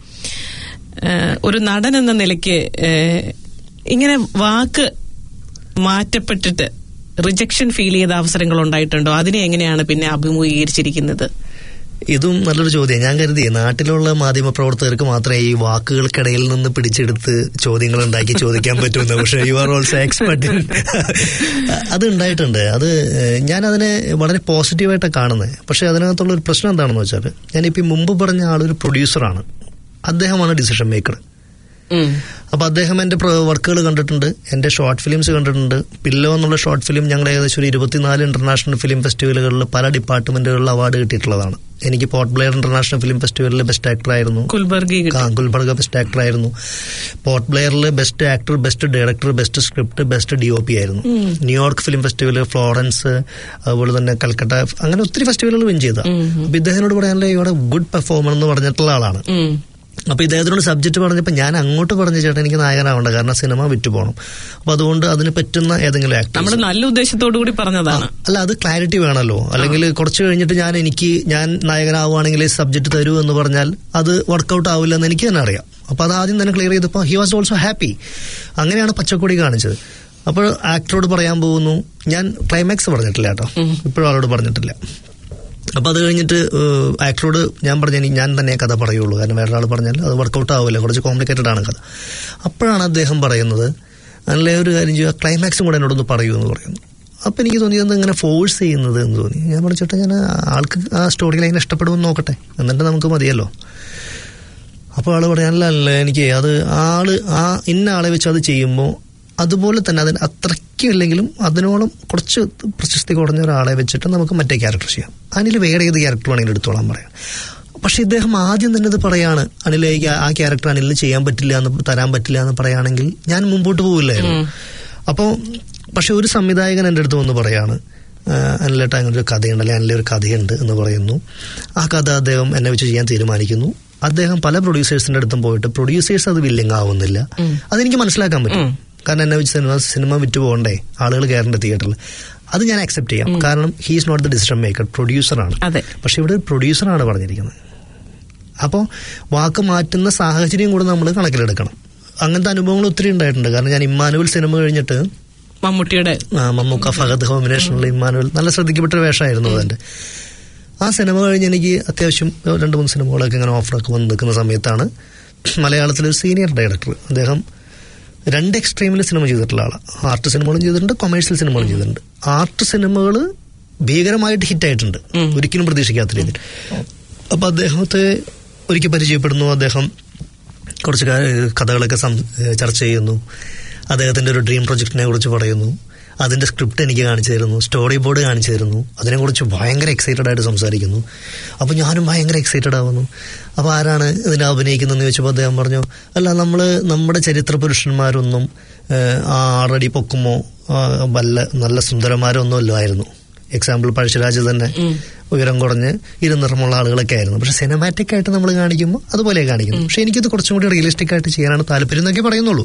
ഒരു നടൻ എന്ന നിലയ്ക്ക് ഇങ്ങനെ വാക്ക് മാറ്റപ്പെട്ടിട്ട് റിജക്ഷൻ ഫീൽ ചെയ്ത അവസരങ്ങൾ ഉണ്ടായിട്ടുണ്ടോ? അതിനെ എങ്ങനെയാണ് പിന്നെ അഭിമുഖീകരിച്ചിരിക്കുന്നത്? ഇതും നല്ലൊരു ചോദ്യം. ഞാൻ കരുതി നാട്ടിലുള്ള മാധ്യമപ്രവർത്തകർക്ക് മാത്രമേ ഈ വാക്കുകൾക്കിടയിൽ നിന്ന് പിടിച്ചെടുത്ത് ചോദ്യങ്ങൾ ഉണ്ടാക്കി ചോദിക്കാൻ പറ്റുമെന്ന്. പക്ഷേ യു ആർ ഓൾസോ എക്സ്പെർട്ട്. അത് ഉണ്ടായിട്ടുണ്ട്. അത് ഞാനതിനെ വളരെ പോസിറ്റീവായിട്ടാണ് കാണുന്നത്. പക്ഷേ അതിനകത്തുള്ള ഒരു പ്രശ്നം എന്താണെന്ന് വെച്ചാൽ, ഞാനിപ്പോൾ മുമ്പ് പറഞ്ഞ ആളൊരു പ്രൊഡ്യൂസറാണ്, അദ്ദേഹമാണ് ഡിസിഷൻ മേക്കർ. അപ്പൊ അദ്ദേഹം എന്റെ വർക്കുകൾ കണ്ടിട്ടുണ്ട്, എന്റെ ഷോർട്ട് ഫിലിംസ് കണ്ടിട്ടുണ്ട്. പില്ലോ എന്നുള്ള ഷോർട്ട് ഫിലിം ഞങ്ങൾ ഏകദേശം ഒരു 24 ഇന്റർനാഷണൽ ഫിലിം ഫെസ്റ്റിവലുകളിൽ പല ഡിപ്പാർട്ട്മെന്റുകളിൽ അവാർഡ് കിട്ടിയിട്ടുള്ളതാണ്. എനിക്ക് പോർട്ട് ബ്ലെയർ ഇന്റർനാഷണൽ ഫിലിം ഫെസ്റ്റിവലിൽ ബെസ്റ്റ് ആക്ടർ ആയിരുന്നു, ഗുൽബർഗ ബെസ്റ്റ് ആക്ടർ ആയിരുന്നു, പോർട്ട് ബ്ലെയറിൽ best actor, best director, best script, best DOP ആയിരുന്നു. ന്യൂയോർക്ക് ഫിലിം ഫെസ്റ്റിവൽ, ഫ്ലോറൻസ്, അതുപോലെ തന്നെ കൽക്കട്ട, അങ്ങനെ ഒത്തിരി ഫെസ്റ്റിവലുകൾ വിൻ ചെയ്ത. അപ്പൊ ഇദ്ദേഹത്തിനോട് പറയാനുള്ള ഇവിടെ ഗുഡ് പെർഫോമർ എന്ന് പറഞ്ഞിട്ടുള്ള ആളാണ്. അപ്പൊ ഇദ്ദേഹത്തിനോട് സബ്ജക്ട് പറഞ്ഞപ്പോൾ ഞാൻ അങ്ങോട്ട് പറഞ്ഞു, ചേട്ടാ എനിക്ക് നായകനാവണ്ട, കാരണം സിനിമ വിറ്റുപോകണം, അപ്പൊ അതുകൊണ്ട് അതിന് പറ്റുന്ന ഏതെങ്കിലും ആക്ടർ. നമ്മൾ നല്ല ഉദ്ദേശത്തോടു കൂടി പറഞ്ഞതാണ്. അല്ല, അത് ക്ലാരിറ്റി വേണമല്ലോ. അല്ലെങ്കിൽ കുറച്ച് കഴിഞ്ഞിട്ട് ഞാൻ നായകനാവുകയാണെങ്കിൽ സബ്ജക്ട് തരൂ എന്ന് പറഞ്ഞാൽ അത് വർക്കൗട്ട് ആവില്ല എന്ന് എനിക്ക് തന്നെ അറിയാം. അപ്പൊ അത് ആദ്യം തന്നെ ക്ലിയർ ചെയ്തപ്പോൾ ഹി വാസ് ഓൾസോ ഹാപ്പി. അങ്ങനെയാണ് പച്ചക്കൊടി കാണിച്ചത്. അപ്പോൾ ആക്ടറോട് പറയാൻ പോകുന്നു, ഞാൻ ക്ലൈമാക്സ് പറഞ്ഞിട്ടില്ല കേട്ടോ, ഇപ്പോഴും ആളോട് പറഞ്ഞിട്ടില്ല. അപ്പൊ അത് കഴിഞ്ഞിട്ട് ആക്ടറോട് ഞാൻ പറഞ്ഞു, ഞാൻ തന്നെ കഥ പറയുള്ളൂ, കാരണം വേറൊരാൾ പറഞ്ഞാൽ അത് വർക്കൗട്ട് ആവില്ല, കുറച്ച് കോംപ്ലിക്കേറ്റഡ് ആണ് കഥ. അപ്പോഴാണ് അദ്ദേഹം പറയുന്നത്, നല്ല ഒരു കാര്യം ചെയ്യുക, ക്ലൈമാക്സും കൂടെ എന്നോടൊന്ന് പറയൂ എന്ന് പറയുന്നു. അപ്പൊ എനിക്ക് തോന്നിയത് ഇങ്ങനെ ഫോഴ്സ് ചെയ്യുന്നത് എന്ന് തോന്നി. ഞാൻ പറഞ്ഞു, ചേട്ടാ ഞാൻ ആൾക്ക് ആ സ്റ്റോറി ലൈൻ ഇഷ്ടപ്പെടുമെന്ന് നോക്കട്ടെ, എന്നിട്ട് നമുക്ക് മതിയല്ലോ. അപ്പോൾ ആള് പറയാനല്ല, എനിക്ക് അത് ഇന്ന ആളെ വെച്ച് അത് ചെയ്യുമ്പോൾ അതുപോലെ തന്നെ അതിന് അത്രയ്ക്കും ഇല്ലെങ്കിലും അതിനോളം കുറച്ച് പ്രശസ്തി കുറഞ്ഞ ഒരാളെ വെച്ചിട്ട് നമുക്ക് മറ്റേ ക്യാരക്ടർ ചെയ്യാം, അനിൽ വേറെ ഏത് ക്യാരക്ടർ വേണമെങ്കിലും എടുത്തോളാൻ പറയാം. പക്ഷെ ഇദ്ദേഹം ആദ്യം തന്നെ ഇത് പറയാണ്, അനിലേക്ക് ആ ക്യാരക്ടർ അനിലിന് ചെയ്യാൻ പറ്റില്ല എന്ന് തരാൻ പറ്റില്ല എന്ന് പറയുകയാണെങ്കിൽ ഞാൻ മുമ്പോട്ട് പോവില്ലായിരുന്നു. അപ്പോൾ പക്ഷെ ഒരു സംവിധായകൻ എൻ്റെ അടുത്ത് വന്ന് പറയാണ്, അനിലേട്ട അങ്ങനെ ഒരു കഥയുണ്ടല്ലേ, അനിലെ ഒരു കഥയുണ്ട് എന്ന് പറയുന്നു. ആ കഥ അദ്ദേഹം എന്നെ വെച്ച് ചെയ്യാൻ തീരുമാനിക്കുന്നു. അദ്ദേഹം പല പ്രൊഡ്യൂസേഴ്സിന്റെ അടുത്തും പോയിട്ട് പ്രൊഡ്യൂസേഴ്സ് അത് വില്ലിങ് ആവുന്നില്ല. അതെനിക്ക് മനസ്സിലാക്കാൻ പറ്റും, കാരണം എന്നെ വെച്ച് സിനിമ വിറ്റ് പോകണ്ടേ, ആളുകൾ കയറേണ്ട തിയേറ്ററിൽ. അത് ഞാൻ അക്സെപ്റ്റ് ചെയ്യാം, കാരണം he is not the decision maker, പ്രൊഡ്യൂസറാണ്. പക്ഷെ ഇവിടെ പ്രൊഡ്യൂസറാണ് പറഞ്ഞിരിക്കുന്നത്. അപ്പോൾ വാക്ക് മാറ്റുന്ന സാഹചര്യം കൂടെ നമ്മൾ കണക്കിലെടുക്കണം. അങ്ങനത്തെ അനുഭവങ്ങൾ ഒത്തിരി ഉണ്ടായിട്ടുണ്ട്. കാരണം ഞാൻ ഇമ്മാനുവൽ സിനിമ കഴിഞ്ഞിട്ട് മമ്മൂക്ക ഫഹദ് കോമ്പിനേഷനുള്ള ഇമ്മാനുവൽ നല്ല ശ്രദ്ധിക്കപ്പെട്ട വേഷമായിരുന്നു അതിന്റെ. ആ സിനിമ കഴിഞ്ഞ് എനിക്ക് അത്യാവശ്യം 2-3 സിനിമകളൊക്കെ ഇങ്ങനെ ഓഫറൊക്കെ വന്ന് നിൽക്കുന്ന സമയത്താണ് മലയാളത്തിലൊരു സീനിയർ ഡയറക്ടർ, അദ്ദേഹം 2 എക്സ്ട്രീമിൽ സിനിമ ചെയ്തിട്ടുള്ള ആളാണ്. ആർട്ട് സിനിമകളും ചെയ്തിട്ടുണ്ട്, കൊമേഴ്സ്യൽ സിനിമകളും ചെയ്തിട്ടുണ്ട്. ആർട്ട് സിനിമകൾ ഭീകരമായിട്ട് ഹിറ്റായിട്ടുണ്ട്, ഒരിക്കലും പ്രതീക്ഷിക്കാത്ത രീതിയിൽ. അപ്പൊ അദ്ദേഹത്തെ ഒരിക്കൽ പരിചയപ്പെടുന്നു, അദ്ദേഹം കുറച്ച് കഥകളൊക്കെ ചർച്ച ചെയ്യുന്നു, അദ്ദേഹത്തിന്റെ ഒരു ഡ്രീം പ്രൊജക്ടിനെ കുറിച്ച് പറയുന്നു, അതിന്റെ സ്ക്രിപ്റ്റ് എനിക്ക് കാണിച്ചു തരുന്നു, സ്റ്റോറി ബോർഡ് കാണിച്ചു തരുന്നു, അതിനെക്കുറിച്ച് ഭയങ്കര എക്സൈറ്റഡ് ആയിട്ട് സംസാരിക്കുന്നു. അപ്പോൾ ഞാനും ഭയങ്കര എക്സൈറ്റഡ് ആവുന്നു. അപ്പോൾ ആരാണ് ഇതിനെ അഭിനയിക്കുന്നതെന്ന് ചോദിച്ചപ്പോൾ അദ്ദേഹം പറഞ്ഞു, അല്ല നമ്മുടെ ചരിത്ര പുരുഷന്മാരൊന്നും 6 അടി പൊക്കുമോ നല്ല സുന്ദരന്മാരൊന്നും അല്ലായിരുന്നു. എക്സാമ്പിൾ പഴശ്ശിരാജ് തന്നെ ഉയരം കുറഞ്ഞ് ഇരുനിറമുള്ള ആളുകളൊക്കെ ആയിരുന്നു. പക്ഷെ സിനിമാറ്റിക് ആയിട്ട് നമ്മൾ കാണിക്കുമ്പോൾ അതുപോലെ കാണിക്കുന്നു. പക്ഷെ എനിക്കിത് കുറച്ചും കൂടി റിയലിസ്റ്റിക് ആയിട്ട് ചെയ്യാനാണ് താല്പര്യം എന്നൊക്കെ പറയുന്നുള്ളൂ.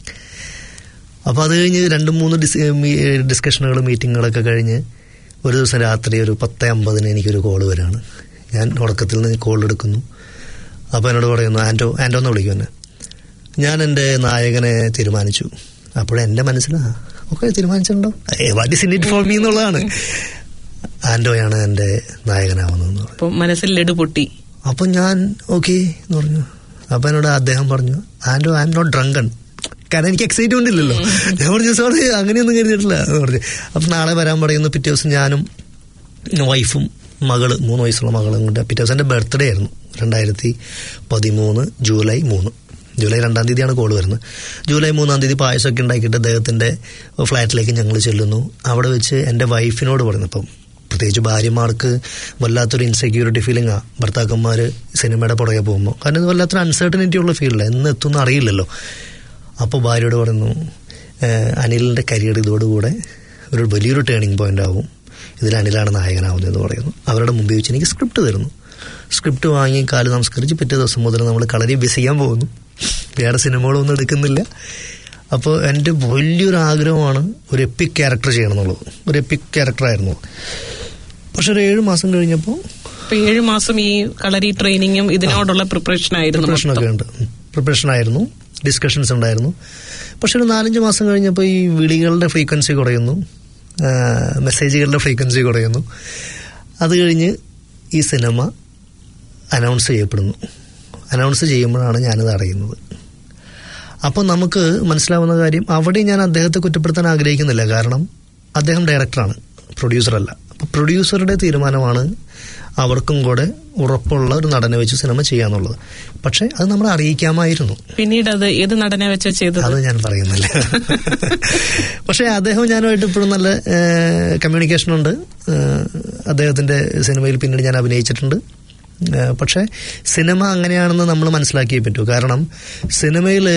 അപ്പോൾ അത് കഴിഞ്ഞ് 2-3 ഡിസ്കഷനുകൾ മീറ്റിങ്ങുകളൊക്കെ കഴിഞ്ഞ് ഒരു ദിവസം രാത്രി ഒരു 10:50 എനിക്കൊരു കോള് വരികയാണ്. ഞാൻ ഉറക്കത്തിൽ നിന്ന് കോൾ എടുക്കുന്നു. അപ്പോൾ എന്നോട് പറയുന്നു, ആൻറ്റോ എന്ന് വിളിക്കും എന്നെ, ഞാൻ എൻ്റെ നായകനെ തീരുമാനിച്ചു. അപ്പോഴെൻ്റെ മനസ്സിലാ ഓക്കെ തീരുമാനിച്ചിട്ടുണ്ടോ, what is in it for me എന്നുള്ളതാണ്. ആൻറ്റോയാണ് എൻ്റെ നായകനാവുന്നതെന്ന് പറഞ്ഞു. മനസ്സിൽ ലഡു പൊട്ടി. അപ്പം ഞാൻ ഓക്കെ എന്ന് പറഞ്ഞു. അപ്പം എന്നോട് അദ്ദേഹം പറഞ്ഞു, Anto I'm not drunken, കാരണം എനിക്ക് എക്സൈറ്റ്മെന്റ് ഇല്ലല്ലോ. ഞാൻ പറഞ്ഞു സോറി അങ്ങനെയൊന്നും കരുതിയിട്ടില്ല എന്ന് പറഞ്ഞു. അപ്പം നാളെ വരാൻ പറയുന്നു. പിറ്റേ ദിവസം ഞാനും വൈഫും 3 വയസ്സുള്ള മകളും കൊണ്ട്, പിറ്റേ ദിവസം എൻ്റെ ബർത്ത്ഡേ ആയിരുന്നു, 2013 ജൂലൈ 3. ജൂലൈ 2-ാം തീയതിയാണ് കോൾ വരുന്നത്. ജൂലൈ 3-ാം തീയതി പായസമൊക്കെ ഉണ്ടാക്കിയിട്ട് അദ്ദേഹത്തിൻ്റെ ഫ്ലാറ്റിലേക്ക് ഞങ്ങൾ ചെല്ലുന്നു. അവിടെ വെച്ച് എൻ്റെ വൈഫിനോട് പറയുന്നു, ഇപ്പം പ്രത്യേകിച്ച് ഭാര്യമാർക്ക് വല്ലാത്തൊരു ഇൻസെക്യൂരിറ്റി ഫീലിംഗാണ് ഭർത്താക്കന്മാർ സിനിമയുടെ പുറകെ പോകുമ്പോൾ. കാരണം ഇത് വല്ലാത്തൊരു അൺസർട്ടനിറ്റി ഉള്ള ഫീൽഡില്ല, എന്ന് എത്തുമെന്ന് അറിയില്ലല്ലോ. അപ്പോൾ ഭാര്യയോട് പറയുന്നു, അനിലിൻ്റെ കരിയർ ഇതോടുകൂടെ ഒരു വലിയൊരു ടേണിംഗ് പോയിന്റ് ആവും, ഇതിൽ അനിലാണ് നായകനാവുന്നതെന്ന് പറയുന്നു. അവരുടെ മുമ്പിൽ വെച്ച് എനിക്ക് സ്ക്രിപ്റ്റ് തരുന്നു. സ്ക്രിപ്റ്റ് വാങ്ങി കാല് നമസ്കരിച്ച് പിറ്റേ ദിവസം മുതൽ നമ്മൾ കളരി ബിസ് ചെയ്യാൻ പോകുന്നു. വേറെ സിനിമകളൊന്നും എടുക്കുന്നില്ല. അപ്പോൾ എൻ്റെ വലിയൊരു ആഗ്രഹമാണ് ഒരു എപ്പിക് ക്യാരക്ടർ ചെയ്യണം എന്നുള്ളത്. ഒരു എപ്പിക് ക്യാരക്ടറായിരുന്നു. പക്ഷെ ഒരു 7 മാസം കഴിഞ്ഞപ്പോൾ 7 മാസം ഈ കളരി ട്രെയിനിങ്ങും ഇതിനോടുള്ള പ്രിപ്പറേഷൻ ആയിരുന്നു, ഡിസ്കഷൻസ് ഉണ്ടായിരുന്നു. പക്ഷെ ഒരു 4-5 മാസം കഴിഞ്ഞപ്പോൾ ഈ വിളികളുടെ ഫ്രീക്വൻസി കുറയുന്നു, മെസ്സേജുകളുടെ ഫ്രീക്വൻസി കുറയുന്നു. അത് കഴിഞ്ഞ് ഈ സിനിമ അനൗൺസ് ചെയ്യപ്പെടുന്നു. അനൗൺസ് ചെയ്യുമ്പോഴാണ് ഞാനത് അറിയുന്നത്. അപ്പോൾ നമുക്ക് മനസ്സിലാവുന്ന കാര്യം, അവിടെ ഞാൻ അദ്ദേഹത്തെ കുറ്റപ്പെടുത്താൻ ആഗ്രഹിക്കുന്നില്ല. കാരണം അദ്ദേഹം ഡയറക്ടറാണ്, പ്രൊഡ്യൂസറല്ല. അപ്പോൾ പ്രൊഡ്യൂസറുടെ തീരുമാനമാണ് അവർക്കും കൂടെ ഉറപ്പുള്ള ഒരു നടനെ വെച്ച് സിനിമ ചെയ്യാന്നുള്ളത്. പക്ഷെ അത് നമ്മൾ അറിയിക്കാമായിരുന്നു. പിന്നീട് അത് ഏത് നടനെ വെച്ച് ചെയ്തത് അത് ഞാൻ പറയുന്നില്ല. പക്ഷെ അദ്ദേഹം ഞാനുമായിട്ട് ഇപ്പോഴും നല്ല കമ്മ്യൂണിക്കേഷൻ ഉണ്ട്. അദ്ദേഹത്തിന്റെ സിനിമയിൽ പിന്നീട് ഞാൻ അഭിനയിച്ചിട്ടുണ്ട്. പക്ഷെ സിനിമ അങ്ങനെയാണെന്ന് നമ്മൾ മനസ്സിലാക്കിയേ പറ്റൂ. കാരണം സിനിമയിൽ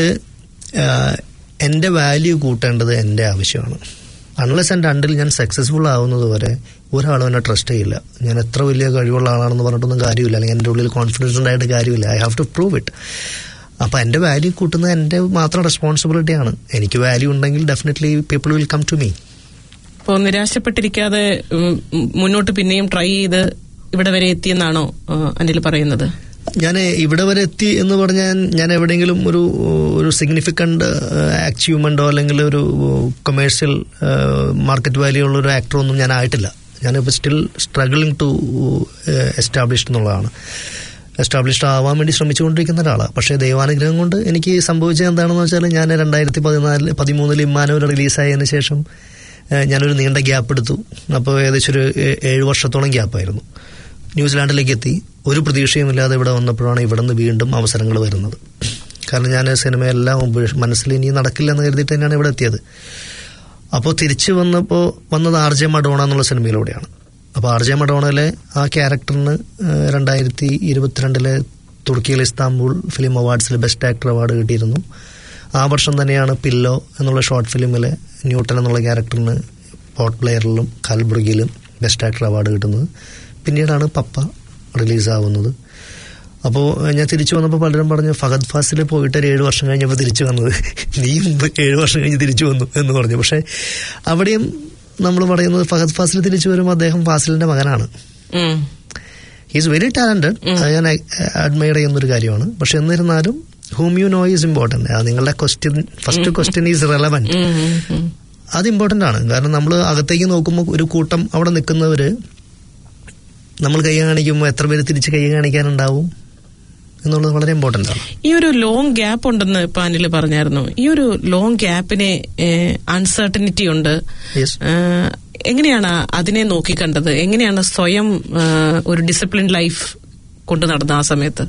എൻ്റെ വാല്യൂ കൂട്ടേണ്ടത് എൻ്റെ ആവശ്യമാണ്. അൺലെസ് ആൻഡ് അണ്ടിൽ ഞാൻ സക്സസ്ഫുൾ ആവുന്നത് വരെ ഒരാളും എന്നെ ട്രസ്റ്റ് ചെയ്യില്ല. ഞാൻ എത്ര വലിയ കഴിവുള്ള ആളാണെന്ന് പറഞ്ഞിട്ടൊന്നും കാര്യമില്ല, അല്ലെങ്കിൽ എൻ്റെ ഉള്ളിൽ കോൺഫിഡൻസ് ഉണ്ടായിട്ട് കാര്യമില്ല. I have to prove it. അപ്പോൾ എൻ്റെ വാല്യൂ കൂട്ടുന്നത് എൻ്റെ മാത്രം റെസ്പോൺസിബിലിറ്റിയാണ്. എനിക്ക് വാല്യൂ ഉണ്ടെങ്കിൽ definitely people will come to me. അപ്പോൾ നിരാശപ്പെട്ടിരിക്കാതെ മുന്നോട്ട് പിന്നെയും ട്രൈ ചെയ്ത് ഇവിടെ വരെ എത്തിയെന്നാണോ അനിൽ പറയുന്നത്? ഞാൻ ഇവിടെ വരെ എത്തി എന്ന് പറഞ്ഞാൽ ഞാൻ എവിടെയെങ്കിലും ഒരു സിഗ്നിഫിക്കന്റ് അച്ചീവ്മെന്റോ അല്ലെങ്കിൽ ഒരു കൊമേഴ്ഷ്യൽ മാർക്കറ്റ് വാല്യൂ ഉള്ള ഒരു ആക്ടറോ ഒന്നും ഞാൻ ആയിട്ടില്ല. ഞാനിപ്പോൾ സ്റ്റിൽ സ്ട്രഗിളിങ് ടു എസ്റ്റാബ്ലിഷ്ഡ് എന്നുള്ളതാണ്. എസ്റ്റാബ്ലിഷ്ഡ് ആവാൻ വേണ്ടി ശ്രമിച്ചുകൊണ്ടിരിക്കുന്ന ഒരാളാണ്. പക്ഷേ ദൈവാനുഗ്രഹം കൊണ്ട് എനിക്ക് സംഭവിച്ചത് എന്താണെന്ന് വെച്ചാൽ, ഞാൻ 2013 ഇമ്മാനുവൽ റിലീസായതിനു ശേഷം ഞാനൊരു നീണ്ട ഗ്യാപ്പ് എടുത്തു. അപ്പോൾ ഏകദേശം ഒരു 7 വർഷത്തോളം ഗ്യാപ്പായിരുന്നു. ന്യൂസിലാൻഡിലേക്ക് എത്തി. ഒരു പ്രതീക്ഷയുമില്ലാതെ ഇവിടെ വന്നപ്പോഴാണ് ഇവിടെ നിന്ന് വീണ്ടും അവസരങ്ങൾ വരുന്നത്. കാരണം ഞാൻ സിനിമയെല്ലാം മനസ്സിൽ ഇനി നടക്കില്ലെന്ന് കരുതിയിട്ട് തന്നെയാണ് ഇവിടെ എത്തിയത്. അപ്പോൾ തിരിച്ചു വന്നത് ആർ.ജെ. മഡോണ എന്നുള്ള സിനിമയിലൂടെയാണ്. അപ്പോൾ ആർ.ജെ. മഡോണയിലെ ആ ക്യാരക്ടറിന് 2022 തുർക്കിയിലെ ഇസ്താംബുൾ ഫിലിം അവാർഡ്സിൽ ബെസ്റ്റ് ആക്ടർ അവാർഡ് കിട്ടിയിരുന്നു. ആ വർഷം തന്നെയാണ് പില്ലോ എന്നുള്ള ഷോർട്ട് ഫിലിമിലെ ന്യൂട്ടൺ എന്നുള്ള ക്യാരക്ടറിന് പോർട്ട് ബ്ലെയറിലും കാൽബുർഗിയിലും ബെസ്റ്റ് ആക്ടർ അവാർഡ് കിട്ടുന്നത്. പിന്നീടാണ് പപ്പ റിലീസാവുന്നത്. അപ്പോൾ ഞാൻ തിരിച്ചു വന്നപ്പോൾ പലരും പറഞ്ഞു, ഫഹദ് ഫാസിൽ പോയിട്ട് 7 വർഷം കഴിഞ്ഞപ്പോൾ തിരിച്ചു വന്നത്, നീ മുമ്പ് 7 വർഷം കഴിഞ്ഞ് തിരിച്ചു വന്നു എന്ന് പറഞ്ഞു. പക്ഷെ അവിടെയും നമ്മൾ പറയുന്നത് ഫഹദ് ഫാസിൽ തിരിച്ചു വരുമ്പോൾ അദ്ദേഹം ഫാസിലിന്റെ മകനാണ്. He's very talented. അത് ഞാൻ അഡ്മയർ ചെയ്യുന്നൊരു കാര്യമാണ്. പക്ഷെ എന്നിരുന്നാലും whom you know is important. നിങ്ങളുടെ ഫസ്റ്റ് ക്വസ്റ്റ്യൻ ഈസ് റെലവന്റ്. അത് ഇമ്പോർട്ടന്റ് ആണ്. കാരണം നമ്മൾ അകത്തേക്ക് നോക്കുമ്പോൾ ഒരു കൂട്ടം അവിടെ നിൽക്കുന്നവര് നമ്മൾ കൈ കാണിക്കുമ്പോൾ എത്ര പേര് തിരിച്ച് കൈ കാണിക്കാനുണ്ടാവും എന്നുള്ളത് വളരെ ഇമ്പോർട്ടന്റ് ആണ്. ഈ ഒരു ലോങ് ഗ്യാപ്പ് ഉണ്ടെന്ന് ഇപ്പൊ അനിൽ പറഞ്ഞായിരുന്നു. ഈ ഒരു ലോങ് ഗ്യാപ്പിനെ അൺസർട്ടനിറ്റി ഉണ്ട്. എങ്ങനെയാണ് അതിനെ നോക്കിക്കണ്ടത്? എങ്ങനെയാണ് സ്വയം ഒരു ഡിസിപ്ലിൻ ലൈഫ് കൊണ്ടു നടന്ന ആ സമയത്ത്?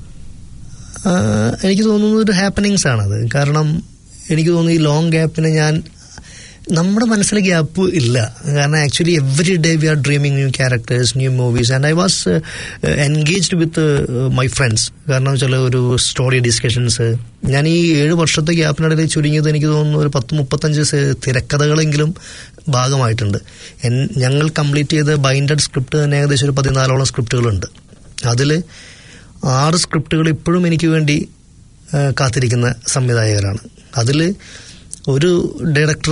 എനിക്ക് തോന്നുന്നത് ഒരു ഹാപ്പനിങ്സ് ആണത്. കാരണം എനിക്ക് തോന്നുന്നു ഈ ലോങ് ഗ്യാപ്പിന് നമ്മുടെ മനസ്സിൽ ഗ്യാപ്പ് ഇല്ല. കാരണം actually every day we are dreaming new characters, new movies. And I was engaged with my friends. കാരണം ചില ഒരു സ്റ്റോറി ഡിസ്കഷൻസ്. ഞാൻ ഈ 7 വർഷത്തെ ഗ്യാപ്പിനിടയിൽ ചുരുങ്ങിയത് എനിക്ക് തോന്നുന്നു ഒരു 10-35 തിരക്കഥകളെങ്കിലും ഭാഗമായിട്ടുണ്ട്. ഞങ്ങൾ കംപ്ലീറ്റ് ചെയ്ത ബൈൻഡഡ് സ്ക്രിപ്റ്റ് തന്നെ ഏകദേശം ഒരു 14ഓളം സ്ക്രിപ്റ്റുകളുണ്ട്. അതിൽ 6 സ്ക്രിപ്റ്റുകൾ ഇപ്പോഴും എനിക്ക് വേണ്ടി കാത്തിരിക്കുന്ന സംവിധായകരാണ്. അതിൽ ഒരു ഡയറക്ടർ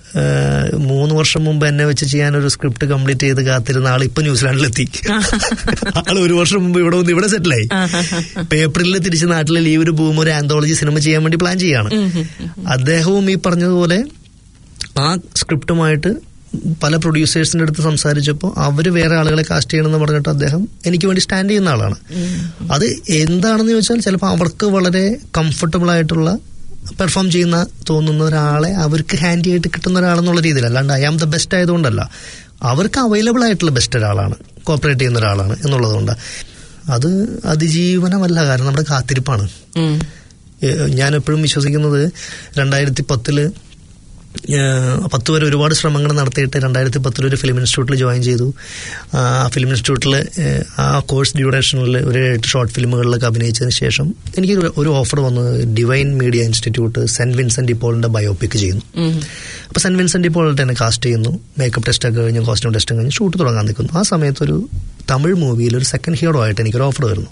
3 വർഷം മുമ്പ് എന്നെ വെച്ച് ചെയ്യാനൊരു സ്ക്രിപ്റ്റ് കംപ്ലീറ്റ് ചെയ്ത് കാത്തിരുന്ന ആൾ ഇപ്പൊ ന്യൂസിലാൻഡിലെത്തി. ആൾ 1 വർഷം മുമ്പ് ഇവിടെ സെറ്റിലായി. ഇപ്പൊ ഏപ്രിലിൽ തിരിച്ച് നാട്ടിലെ ലീവിന് പോകുമ്പോൾ ഒരു ആന്തോളജി സിനിമ ചെയ്യാൻ വേണ്ടി പ്ലാൻ ചെയ്യാണ്. അദ്ദേഹവും ഈ പറഞ്ഞതുപോലെ ആ സ്ക്രിപ്റ്റുമായിട്ട് പല പ്രൊഡ്യൂസേഴ്സിന്റെ അടുത്ത് സംസാരിച്ചപ്പോൾ അവർ വേറെ ആളുകളെ കാസ്റ്റ് ചെയ്യണമെന്ന് പറഞ്ഞിട്ട് അദ്ദേഹം എനിക്ക് വേണ്ടി സ്റ്റാൻഡ് ചെയ്യുന്ന ആളാണ്. അത് എന്താണെന്ന് ചോദിച്ചാൽ ചിലപ്പോൾ അവർക്ക് വളരെ കംഫർട്ടബിൾ ആയിട്ടുള്ള പെർഫോം ചെയ്യുന്ന തോന്നുന്ന ഒരാളെ അവർക്ക് ഹാൻഡി ആയിട്ട് കിട്ടുന്ന ഒരാളെന്നുള്ള രീതിയിൽ, അല്ലാണ്ട് ഐ ആം ദ ബെസ്റ്റ് ആയതുകൊണ്ടല്ല, അവർക്ക് അവൈലബിൾ ആയിട്ടുള്ള ബെസ്റ്റ് ഒരാളാണ്, കോപ്പറേറ്റ് ചെയ്യുന്ന ഒരാളാണ് എന്നുള്ളതുകൊണ്ട്. അത് അതിജീവനമല്ല, കാരണം നമ്മുടെ കാത്തിരിപ്പാണ്. ഞാൻ എപ്പോഴും വിശ്വസിക്കുന്നത് 2010 10 വരെ ഒരുപാട് ശ്രമങ്ങൾ നടത്തിയിട്ട് 2010 ഒരു ഫിലിം ഇൻസ്റ്റിറ്റ്യൂട്ടിൽ ജോയിൻ ചെയ്തു. ആ ഫിലിം ഇൻസ്റ്റിറ്റ്യൂട്ടിൽ ആ കോഴ്സ് ഡ്യൂറേഷനിൽ ഒരു 8 ഷോർട്ട് ഫിലിമുകളിലൊക്കെ അഭിനയിച്ചതിന് ശേഷം എനിക്ക് ഒരു ഓഫർ വന്നു. Divine Media Institute Saint Vincent de പോളിന്റെ ബയോപിക് ചെയ്യുന്നു. അപ്പോൾ സെന്റ് വിൻസെന്റ് ഡി പോളിട്ട് എന്നെ കാസ്റ്റ് ചെയ്യുന്നു. മേക്കപ്പ് ടെസ്റ്റ് ഒക്കെ കഴിഞ്ഞ് കോസ്റ്റ്യൂം ടെസ്റ്റ് കഴിഞ്ഞ് ഷൂട്ട് തുടങ്ങാൻ നിൽക്കുന്നു. ആ സമയത്ത് ഒരു തമിഴ് മൂവിയിൽ ഒരു സെക്കൻഡ് ഹീറോ ആയിട്ട് എനിക്കൊരു ഓഫർ വരുന്നു.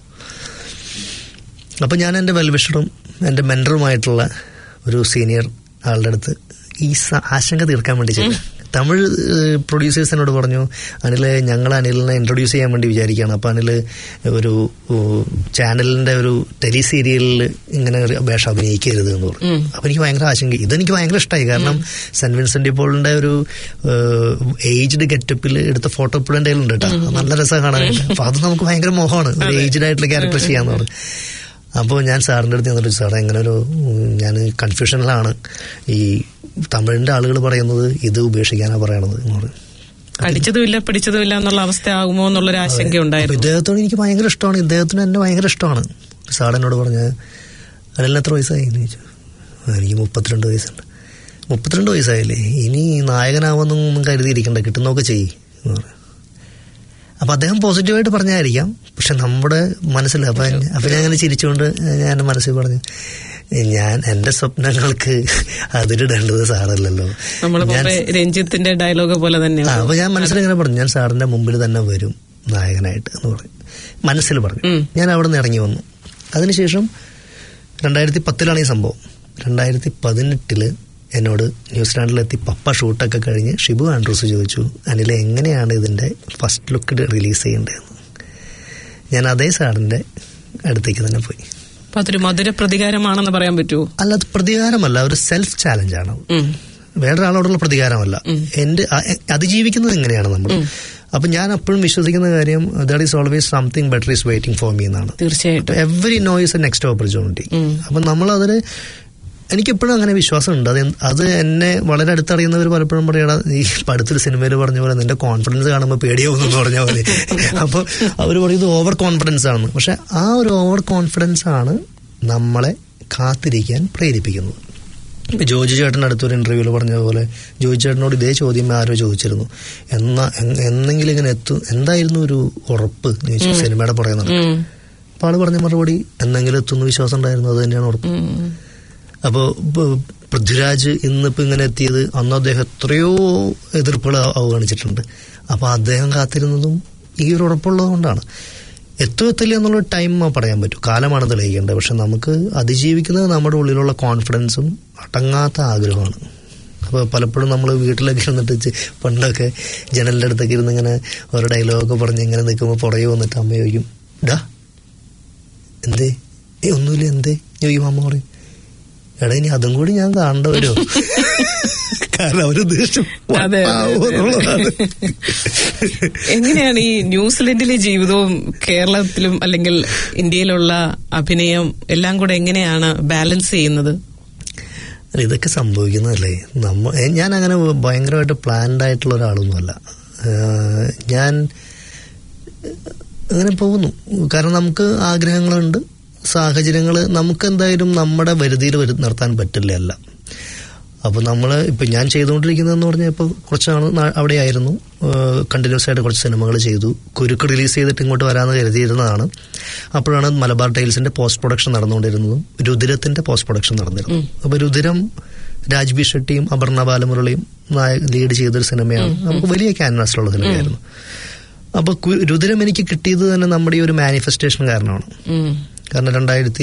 അപ്പോൾ ഞാൻ എൻ്റെ വെൽവിഷറും എൻ്റെ മെൻറ്ററുമായിട്ടുള്ള ഒരു സീനിയർ ആളുടെ അടുത്ത് ഈ ആശങ്ക തീർക്കാൻ വേണ്ടി ചെയ്തു. തമിഴ് പ്രൊഡ്യൂസേഴ്സ് എന്നോട് പറഞ്ഞു, ഞങ്ങൾ അനിലിനെ ഇൻട്രൊഡ്യൂസ് ചെയ്യാൻ വേണ്ടി വിചാരിക്കുകയാണ്. അപ്പോൾ അനിൽ ഒരു ചാനലിൻ്റെ ഒരു ടെലി സീരിയലിൽ ഇങ്ങനെ വേഷം അഭിനയിക്കരുത് എന്ന് പറഞ്ഞു. അപ്പോൾ എനിക്ക് ഭയങ്കര ആശങ്ക. ഇതെനിക്ക് ഭയങ്കര ഇഷ്ടമായി. കാരണം സെന്റ് വിൻസെന്റ് ഡി പോളിന്റെ ഒരു ഏജ്ഡ് ഗെറ്റപ്പിൽ എടുത്ത ഫോട്ടോ ഇപ്പോഴും എൻ്റെ കയ്യിലുണ്ട് കേട്ടോ. നല്ല രസമാണ് കാണാനായിട്ട്. അപ്പോൾ അത് നമുക്ക് ഭയങ്കര മോഹമാണ്, ഒരു ഏജ്ഡ് ആയിട്ടുള്ള ക്യാരക്ടർ ചെയ്യാന്ന് പറഞ്ഞു. അപ്പോൾ ഞാൻ സാറിൻ്റെ അടുത്ത് ചെന്നിട്ട്, സാറേ ഇങ്ങനെ ഞാൻ കൺഫ്യൂഷനിലാണ്, ഈ തമിഴിൻ്റെ ആളുകൾ പറയുന്നത് ഇത് ഉപേക്ഷിക്കാനാണ് പറയണത് എന്ന് പറഞ്ഞു. പഠിച്ചതുമില്ല പിടിച്ചതുമില്ല എന്നുള്ള അവസ്ഥ ആകുമോ എന്നുള്ളൊരു ആശങ്ക ഉണ്ടായിരുന്നു. ഇദ്ദേഹത്തോട് എനിക്ക് ഭയങ്കര ഇഷ്ടമാണ്, ഇദ്ദേഹത്തിന് എന്നെ ഭയങ്കര ഇഷ്ടമാണ്. സാർ എന്നോട് പറഞ്ഞ്, അതിൽ എത്ര വയസ്സായി എന്ന് ചോദിച്ചു. എനിക്ക് 32 വയസ്സുണ്ട്. 32 വയസ്സായില്ലേ, ഇനി നായകനാവുമെന്നൊന്നും കരുതിയിരിക്കണ്ട, കിട്ടുന്നൊക്കെ ചെയ്യ് എന്ന് പറഞ്ഞു. അപ്പം അദ്ദേഹം പോസിറ്റീവായിട്ട് പറഞ്ഞായിരിക്കാം, പക്ഷെ നമ്മുടെ മനസ്സിൽ അപ്പം ഞാൻ അങ്ങനെ ചിരിച്ചുകൊണ്ട് ഞാൻ എൻ്റെ മനസ്സിൽ പറഞ്ഞു, ഞാൻ എൻ്റെ സ്വപ്നങ്ങൾക്ക് അതിരിടേണ്ടത് സാറല്ലല്ലോ. രഞ്ജിത്തിന്റെ ഡയലോഗ് പോലെ തന്നെ. അപ്പൊ ഞാൻ മനസ്സിലിങ്ങനെ പറഞ്ഞു, ഞാൻ സാറിന്റെ മുമ്പിൽ തന്നെ വരും നായകനായിട്ട് എന്ന് പറഞ്ഞു, മനസ്സിൽ പറഞ്ഞു. ഞാൻ അവിടെ നിന്ന് ഇറങ്ങി വന്നു. അതിനുശേഷം 2010 ഈ സംഭവം. 2018 എന്നോട് ന്യൂസിലാൻഡിലെത്തി പപ്പ ഷൂട്ടൊക്കെ കഴിഞ്ഞ് ഷിബു ആൻഡ്രൂസ് ചോദിച്ചു, അനിലെ എങ്ങനെയാണ് ഇതിൻ്റെ ഫസ്റ്റ് ലുക്ക് റിലീസ് ചെയ്യേണ്ടതെന്ന്. ഞാൻ അതേ സാറിൻ്റെ അടുത്തേക്ക് തന്നെ പോയി. അതൊരു മധുര പ്രതികാരമാണെന്ന് പറയാൻ പറ്റുമോ? അല്ല, അത് പ്രതികാരമല്ല, ഒരു സെൽഫ് ചാലഞ്ചാണ്. വേറൊരാളോടുള്ള പ്രതികാരമല്ല. അതിജീവിക്കുന്നത് എങ്ങനെയാണ് നമ്മൾ. അപ്പൊ ഞാൻ എപ്പോഴും വിശ്വസിക്കുന്ന കാര്യം, that is always something better is waiting for me എന്നാണ്. തീർച്ചയായിട്ടും. Every no is a next opportunity. അപ്പൊ നമ്മളതിൽ എനിക്കെപ്പോഴും അങ്ങനെ വിശ്വാസമുണ്ട്. അത് എന്നെ വളരെ അടുത്തറിയുന്നവർ പലപ്പോഴും പറയണം, ഈ അടുത്തൊരു സിനിമയിൽ പറഞ്ഞ പോലെ നിന്റെ കോൺഫിഡൻസ് കാണുമ്പോൾ പേടിയാവുമെന്ന് പറഞ്ഞ പോലെ. അപ്പോൾ അവർ പറയുന്നത് ഓവർ കോൺഫിഡൻസ് ആണെന്ന്. പക്ഷെ ആ ഒരു ഓവർ കോൺഫിഡൻസ് ആണ് നമ്മളെ കാത്തിരിക്കാൻ പ്രേരിപ്പിക്കുന്നത്. ജോജി ചേട്ടൻ്റെ അടുത്തൊരു ഇന്റർവ്യൂവിൽ പറഞ്ഞ പോലെ, ജോജി ചേട്ടനോട് ഇതേ ചോദ്യം ആരോ ചോദിച്ചിരുന്നു, എന്നെങ്കിലും ഇങ്ങനെ എത്തും, എന്തായിരുന്നു ഒരു ഉറപ്പ് ചോദിച്ചു സിനിമയുടെ പറയുന്നത്. അപ്പോൾ ആള് പറഞ്ഞ മറുപടി, എന്നെങ്കിലും എത്തുന്ന വിശ്വാസം ഉണ്ടായിരുന്നു, അത് തന്നെയാണ് ഉറപ്പ്. അപ്പോൾ പൃഥ്വിരാജ് ഇന്നിപ്പോൾ ഇങ്ങനെ എത്തിയത്, അന്ന് അദ്ദേഹം എത്രയോ എതിർപ്പുകൾ അവഗണിച്ചിട്ടുണ്ട്. അപ്പോൾ അദ്ദേഹം കാത്തിരുന്നതും ഈ ഒരു ഉറപ്പുള്ളത് കൊണ്ടാണ്. എത്തില്ല എന്നുള്ള ടൈം പറയാൻ പറ്റും, കാലമാണ് തെളിയിക്കേണ്ടത്. പക്ഷെ നമുക്ക് അതിജീവിക്കുന്നത് നമ്മുടെ ഉള്ളിലുള്ള കോൺഫിഡൻസും അടങ്ങാത്ത ആഗ്രഹമാണ്. അപ്പോൾ പലപ്പോഴും നമ്മൾ വീട്ടിലൊക്കെ ഇരുന്നിട്ട് പണ്ടൊക്കെ ജനലിൻ്റെ അടുത്തൊക്കെ ഇരുന്ന് ഇങ്ങനെ ഓരോ ഡയലോഗൊക്കെ പറഞ്ഞ് ഇങ്ങനെ നിൽക്കുമ്പോൾ പുറകെ വന്നിട്ട് അമ്മ ചോദിക്കും, ഡാ എന്തേ, ഒന്നുമില്ല എന്തേ ചോദിക്കും. അമ്മ പറയും, എടാ ഇനി അതും കൂടി ഞാൻ കാണേണ്ട വരുമോ? കാരണം ഒരു ദേഷ്യം. എങ്ങനെയാണ് ഈ ന്യൂസിലൻഡിലെ ജീവിതവും കേരളത്തിലും അല്ലെങ്കിൽ ഇന്ത്യയിലുള്ള അഭിനയം എല്ലാം കൂടെ എങ്ങനെയാണ് ബാലൻസ് ചെയ്യുന്നത്? ഇതൊക്കെ സംഭവിക്കുന്നതല്ലേ. ഞാൻ അങ്ങനെ ഭയങ്കരമായിട്ട് പ്ലാൻഡ് ആയിട്ടുള്ള ഒരാളൊന്നുമല്ല. ഞാൻ അങ്ങനെ പോകുന്നു. കാരണം നമുക്ക് ആഗ്രഹങ്ങളുണ്ട്, സാഹചര്യങ്ങൾ നമുക്ക് എന്തായാലും നമ്മുടെ വരുതിയിൽ നിർത്താൻ പറ്റില്ല എല്ലാം. അപ്പോൾ ഇപ്പം ഞാൻ ചെയ്തുകൊണ്ടിരിക്കുന്നതെന്ന് പറഞ്ഞാൽ ഇപ്പോൾ കുറച്ചാണ് അവിടെ ആയിരുന്നു, കണ്ടിന്യൂസ് ആയിട്ട് കുറച്ച് സിനിമകൾ ചെയ്തു. കുരുക്ക് റിലീസ് ചെയ്തിട്ട് ഇങ്ങോട്ട് വരാമെന്ന് കരുതിയിരുന്നതാണ്. അപ്പോഴാണ് മലബാർ ടൈൽസിന്റെ പോസ്റ്റ് പ്രൊഡക്ഷൻ നടന്നുകൊണ്ടിരുന്നതും രുതിരത്തിന്റെ പോസ്റ്റ് പ്രൊഡക്ഷൻ നടന്നിരുന്നു. അപ്പോൾ രുതിരം രാജ്ബി ഷെട്ടിയും അപർണ ബാലമുരളിയും ലീഡ് ചെയ്തൊരു സിനിമയാണ്. നമുക്ക് വലിയ ക്യാൻവാസിലുള്ള സിനിമയായിരുന്നു. അപ്പോൾ രുതിരം എനിക്ക് കിട്ടിയത് തന്നെ നമ്മുടെ ഈ ഒരു മാനിഫെസ്റ്റേഷൻ കാരണമാണ്. കാരണം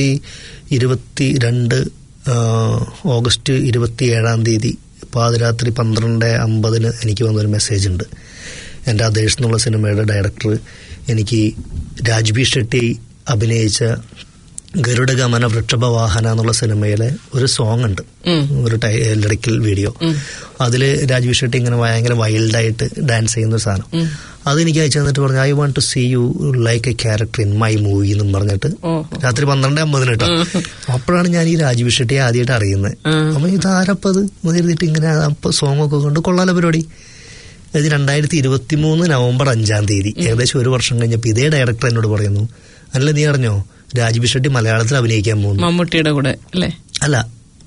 2022 ഓഗസ്റ്റ് 27 പാതിരാത്രി 12:50 എനിക്ക് വന്നൊരു മെസ്സേജ് ഉണ്ട്. എൻ്റെ ആദേശ് എന്നുള്ള സിനിമയുടെ ഡയറക്ടർ എനിക്ക് രാജ്ബി ഷെട്ടി അഭിനയിച്ച ഗരുഡഗമന വൃക്ഷഭവാഹന എന്നുള്ള സിനിമയിലെ ഒരു സോങ് ഉണ്ട്, ഒരു ലിറിക്കൽ വീഡിയോ. അതിൽ രാജ്ബി ഷെട്ടി ഇങ്ങനെ ഭയങ്കര വൈൽഡായിട്ട് ഡാൻസ് ചെയ്യുന്ന ഒരു സാധനം. അതെനിക്ക് അയച്ചു തന്നിട്ട് പറഞ്ഞു, I want to see you like a character in my movie എന്നും പറഞ്ഞിട്ട് രാത്രി 12:50 കേട്ടോ. അപ്പോഴാണ് ഞാൻ ഈ രാജ്ബി ഷെട്ടിയെ ആദ്യമായിട്ട് അറിയുന്നത്. അപ്പൊ ഇതാരപ്പത് എഴുതിയിട്ട് ഇങ്ങനെ സോങ് ഒക്കെ കൊണ്ട് കൊള്ളാല പരിപാടി. ഇത് 2023 നവംബർ 5 ഏകദേശം ഒരു വർഷം കഴിഞ്ഞപ്പോൾ ഇതേ ഡയറക്ടർ എന്നോട് പറയുന്നു, അല്ല നീ അറിഞ്ഞോ രാജ്ബി ഷെട്ടി മലയാളത്തിൽ അഭിനയിക്കാൻ പോകുന്നു, മമ്മൂട്ടിയുടെ കൂടെ അല്ലേ? അല്ല,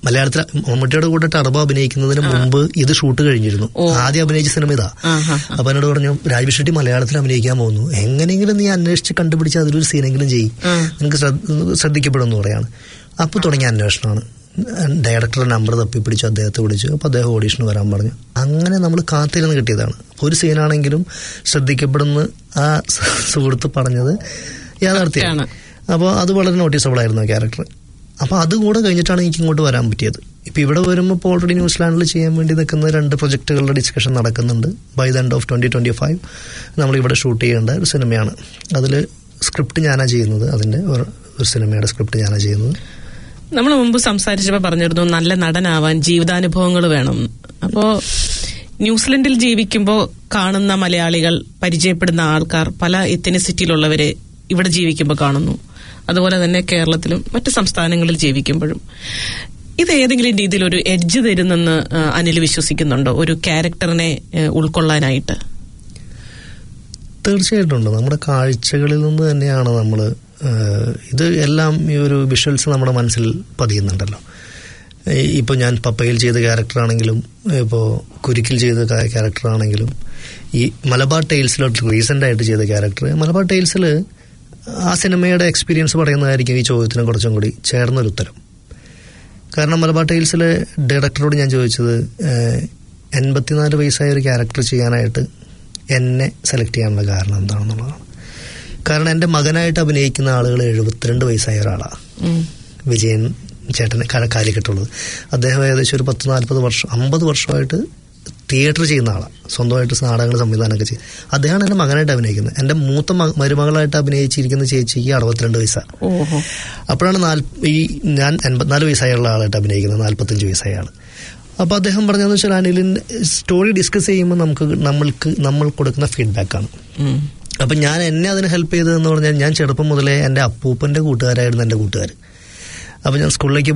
മലയാളത്തിൽ മമ്മൂട്ടിയുടെ കൂടെ ടർബോ അഭിനയിക്കുന്നതിന് മുമ്പ് ഇത് ഷൂട്ട് കഴിഞ്ഞിരുന്നു. ആദ്യം അഭിനയിച്ച സിനിമ ഇതാ. അപ്പൊ എന്നോട് പറഞ്ഞു, രാജ്വി ഷെട്ടി മലയാളത്തിൽ അഭിനയിക്കാൻ പോകുന്നു, എങ്ങനെയെങ്കിലും നീ അന്വേഷിച്ച് കണ്ടുപിടിച്ച് അതിലൊരു സീനെങ്കിലും ചെയ്യും, നിനക്ക് ശ്രദ്ധിക്കപ്പെടുമെന്ന് പറയാണ്. അപ്പൊ തുടങ്ങിയ അന്വേഷണമാണ്. ഡയറക്ടറുടെ നമ്പർ തപ്പിപ്പിടിച്ചു, അദ്ദേഹത്തെ വിളിച്ചു. അപ്പോൾ അദ്ദേഹം ഓഡീഷന് വരാൻ പറഞ്ഞു. അങ്ങനെ നമ്മൾ കാത്തിരുന്ന് കിട്ടിയതാണ്. ഒരു സീനാണെങ്കിലും ശ്രദ്ധിക്കപ്പെടുന്ന ആ സുഹൃത്ത് പറഞ്ഞത് യാഥാർത്ഥ്യമാണ്. അപ്പോൾ അത് വളരെ നോട്ടീസബിൾ ആയിരുന്നു ആ ക്യാരക്ടർ. അപ്പോൾ അതുകൂടെ കഴിഞ്ഞിട്ടാണ് എനിക്ക് ഇങ്ങോട്ട് വരാൻ പറ്റിയത്. ഇപ്പം ഇവിടെ വരുമ്പോൾ ഇപ്പോൾ ഓൾറെഡി ന്യൂസിലാൻഡിൽ ചെയ്യാൻ വേണ്ടി നിൽക്കുന്ന 2 പ്രൊജക്ടുകളുടെ ഡിസ്കഷൻ നടക്കുന്നുണ്ട്. ബൈ ദ എൻഡ് ഓഫ് 2025 നമ്മളിവിടെ ഷൂട്ട് ചെയ്യേണ്ട ഒരു സിനിമയാണ്. അതിൽ സ്ക്രിപ്റ്റ് ഞാനാണ് ചെയ്യുന്നത്. അതിൻ്റെ ഒരു സിനിമയുടെ സ്ക്രിപ്റ്റ് ഞാനാണ് ചെയ്യുന്നത്. നമ്മൾ മുമ്പ് സംസാരിച്ചപ്പോൾ പറഞ്ഞിരുന്നു നല്ല നടനാവാൻ ജീവിതാനുഭവങ്ങൾ വേണം. അപ്പോൾ ന്യൂസിലൻഡിൽ ജീവിക്കുമ്പോൾ കാണുന്ന മലയാളികൾ, പരിചയപ്പെടുന്ന ആൾക്കാർ പല എത്തനിസിറ്റിയിലുള്ളവരെ ഇവിടെ ജീവിക്കുമ്പോൾ കാണുന്നു. അതുപോലെ തന്നെ കേരളത്തിലും മറ്റ് സംസ്ഥാനങ്ങളിൽ ജീവിക്കുമ്പോഴും ഇത് ഏതെങ്കിലും രീതിയിൽ ഒരു എഡ്ജ് തരുന്നെന്ന് അനിൽ വിശ്വസിക്കുന്നുണ്ടോ, ഒരു ക്യാരക്ടറിനെ ഉൾക്കൊള്ളാനായിട്ട്? തീർച്ചയായിട്ടും ഉണ്ട്. നമ്മുടെ കാഴ്ചകളിൽ നിന്ന് തന്നെയാണ് നമ്മൾ ഇത് എല്ലാം, ഈ ഒരു വിഷ്വൽസ് നമ്മുടെ മനസ്സിൽ പതിയുന്നുണ്ടല്ലോ. ഇപ്പോൾ ഞാൻ പപ്പയിൽ ചെയ്ത ക്യാരക്ടറാണെങ്കിലും, ഇപ്പോൾ കുരുക്കിൽ ചെയ്ത ക്യാരക്ടറാണെങ്കിലും, ഈ മലബാർ ടൈൽസിലോട്ട് റീസെൻ്റായിട്ട് ചെയ്ത ക്യാരക്ടർ, മലബാർ ടൈൽസിൽ ആ സിനിമയുടെ എക്സ്പീരിയൻസ് പറയുന്നതായിരിക്കും ഈ ചോദ്യത്തിന് കുറച്ചും കൂടി ചേർന്നൊരു ഉത്തരം. കാരണം മലബാർ ടൈൽസിലെ ഡയറക്ടറോട് ഞാൻ ചോദിച്ചത് 84 വയസ്സായ ഒരു ക്യാരക്ടർ ചെയ്യാനായിട്ട് എന്നെ സെലക്ട് ചെയ്യാനുള്ള കാരണം എന്താണെന്നുള്ളതാണ്. കാരണം എൻ്റെ മകനായിട്ട് അഭിനയിക്കുന്ന ആളുകൾ 72 വയസ്സായ ഒരാളാണ്, വിജയൻ ചേട്ടന് കാലിക്കട്ടുള്ളത്. അദ്ദേഹം ഏകദേശം ഒരു 10-40 വർഷം 50 വർഷമായിട്ട് തിയേറ്റർ ചെയ്യുന്ന ആളാണ്, സ്വന്തമായിട്ട് നാടകങ്ങൾ സംവിധാനമൊക്കെ ചെയ്യും. അദ്ദേഹമാണ് എൻ്റെ മകനായിട്ട് അഭിനയിക്കുന്നത്. എൻ്റെ മൂത്ത മരുമകളായിട്ട് അഭിനയിച്ചിരിക്കുന്ന ചേച്ചിക്ക് 62 വയസ്സാണ്. അപ്പോഴാണ് ഞാൻ 84 വയസ്സായുള്ള ആളായിട്ട് അഭിനയിക്കുന്നത്, 45 വയസ്സായ ആൾ. അപ്പോൾ അദ്ദേഹം പറഞ്ഞതെന്ന് വെച്ചാൽ, അനിലിൻ്റെ സ്റ്റോറി ഡിസ്കസ് ചെയ്യുമ്പോൾ നമ്മൾ കൊടുക്കുന്ന ഫീഡ്ബാക്കാണ്. അപ്പം എന്നെ അതിന് ഹെൽപ്പ് ചെയ്തതെന്ന് പറഞ്ഞാൽ, ഞാൻ ചെറുപ്പം മുതലേ എൻ്റെ അപ്പൂപ്പൻ്റെ കൂട്ടുകാരായിരുന്നു എൻ്റെ കൂട്ടുകാർ. അപ്പോൾ ഞാൻ സ്കൂളിലേക്ക്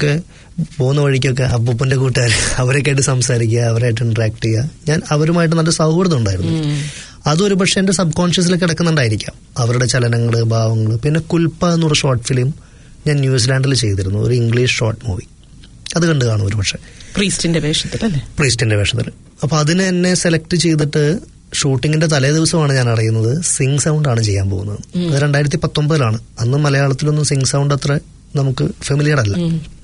പോകുന്ന വഴിക്കൊക്കെ അപ്പൂപ്പൻ്റെ കൂട്ടുകാർ, അവരൊക്കെ ആയിട്ട് സംസാരിക്കുക, അവരായിട്ട് ഇൻട്രാക്ട് ചെയ്യുക. ഞാൻ അവരുമായിട്ട് നല്ല സൗഹൃദം ഉണ്ടായിരുന്നു. അതൊരു പക്ഷേ എൻ്റെ സബ് കോൺഷ്യസിൽ കിടക്കുന്നുണ്ടായിരിക്കാം, അവരുടെ ചലനങ്ങൾ, ഭാവങ്ങൾ. പിന്നെ കുൽപ്പ എന്നൊരു ഷോർട്ട് ഫിലിം ഞാൻ ന്യൂസിലാൻഡിൽ ചെയ്തിരുന്നു, ഒരു ഇംഗ്ലീഷ് ഷോർട്ട് മൂവി. അത് കണ്ടു കാണും ഒരു പക്ഷേ, പ്രീസ്റ്റിൻ്റെ വേഷത്തിൽ. അപ്പോൾ അതിനെ എന്നെ സെലക്ട് ചെയ്തിട്ട് ഷൂട്ടിങ്ങിന്റെ തലേ ദിവസമാണ് ഞാൻ അറിയുന്നത് സിംഗ് സൗണ്ട് ആണ് ചെയ്യാൻ പോകുന്നത്. അത് 2019 അന്ന് മലയാളത്തിലൊന്നും സിംഗ് സൗണ്ട് അത്ര നമുക്ക് ഫെമിലിയർ അല്ല.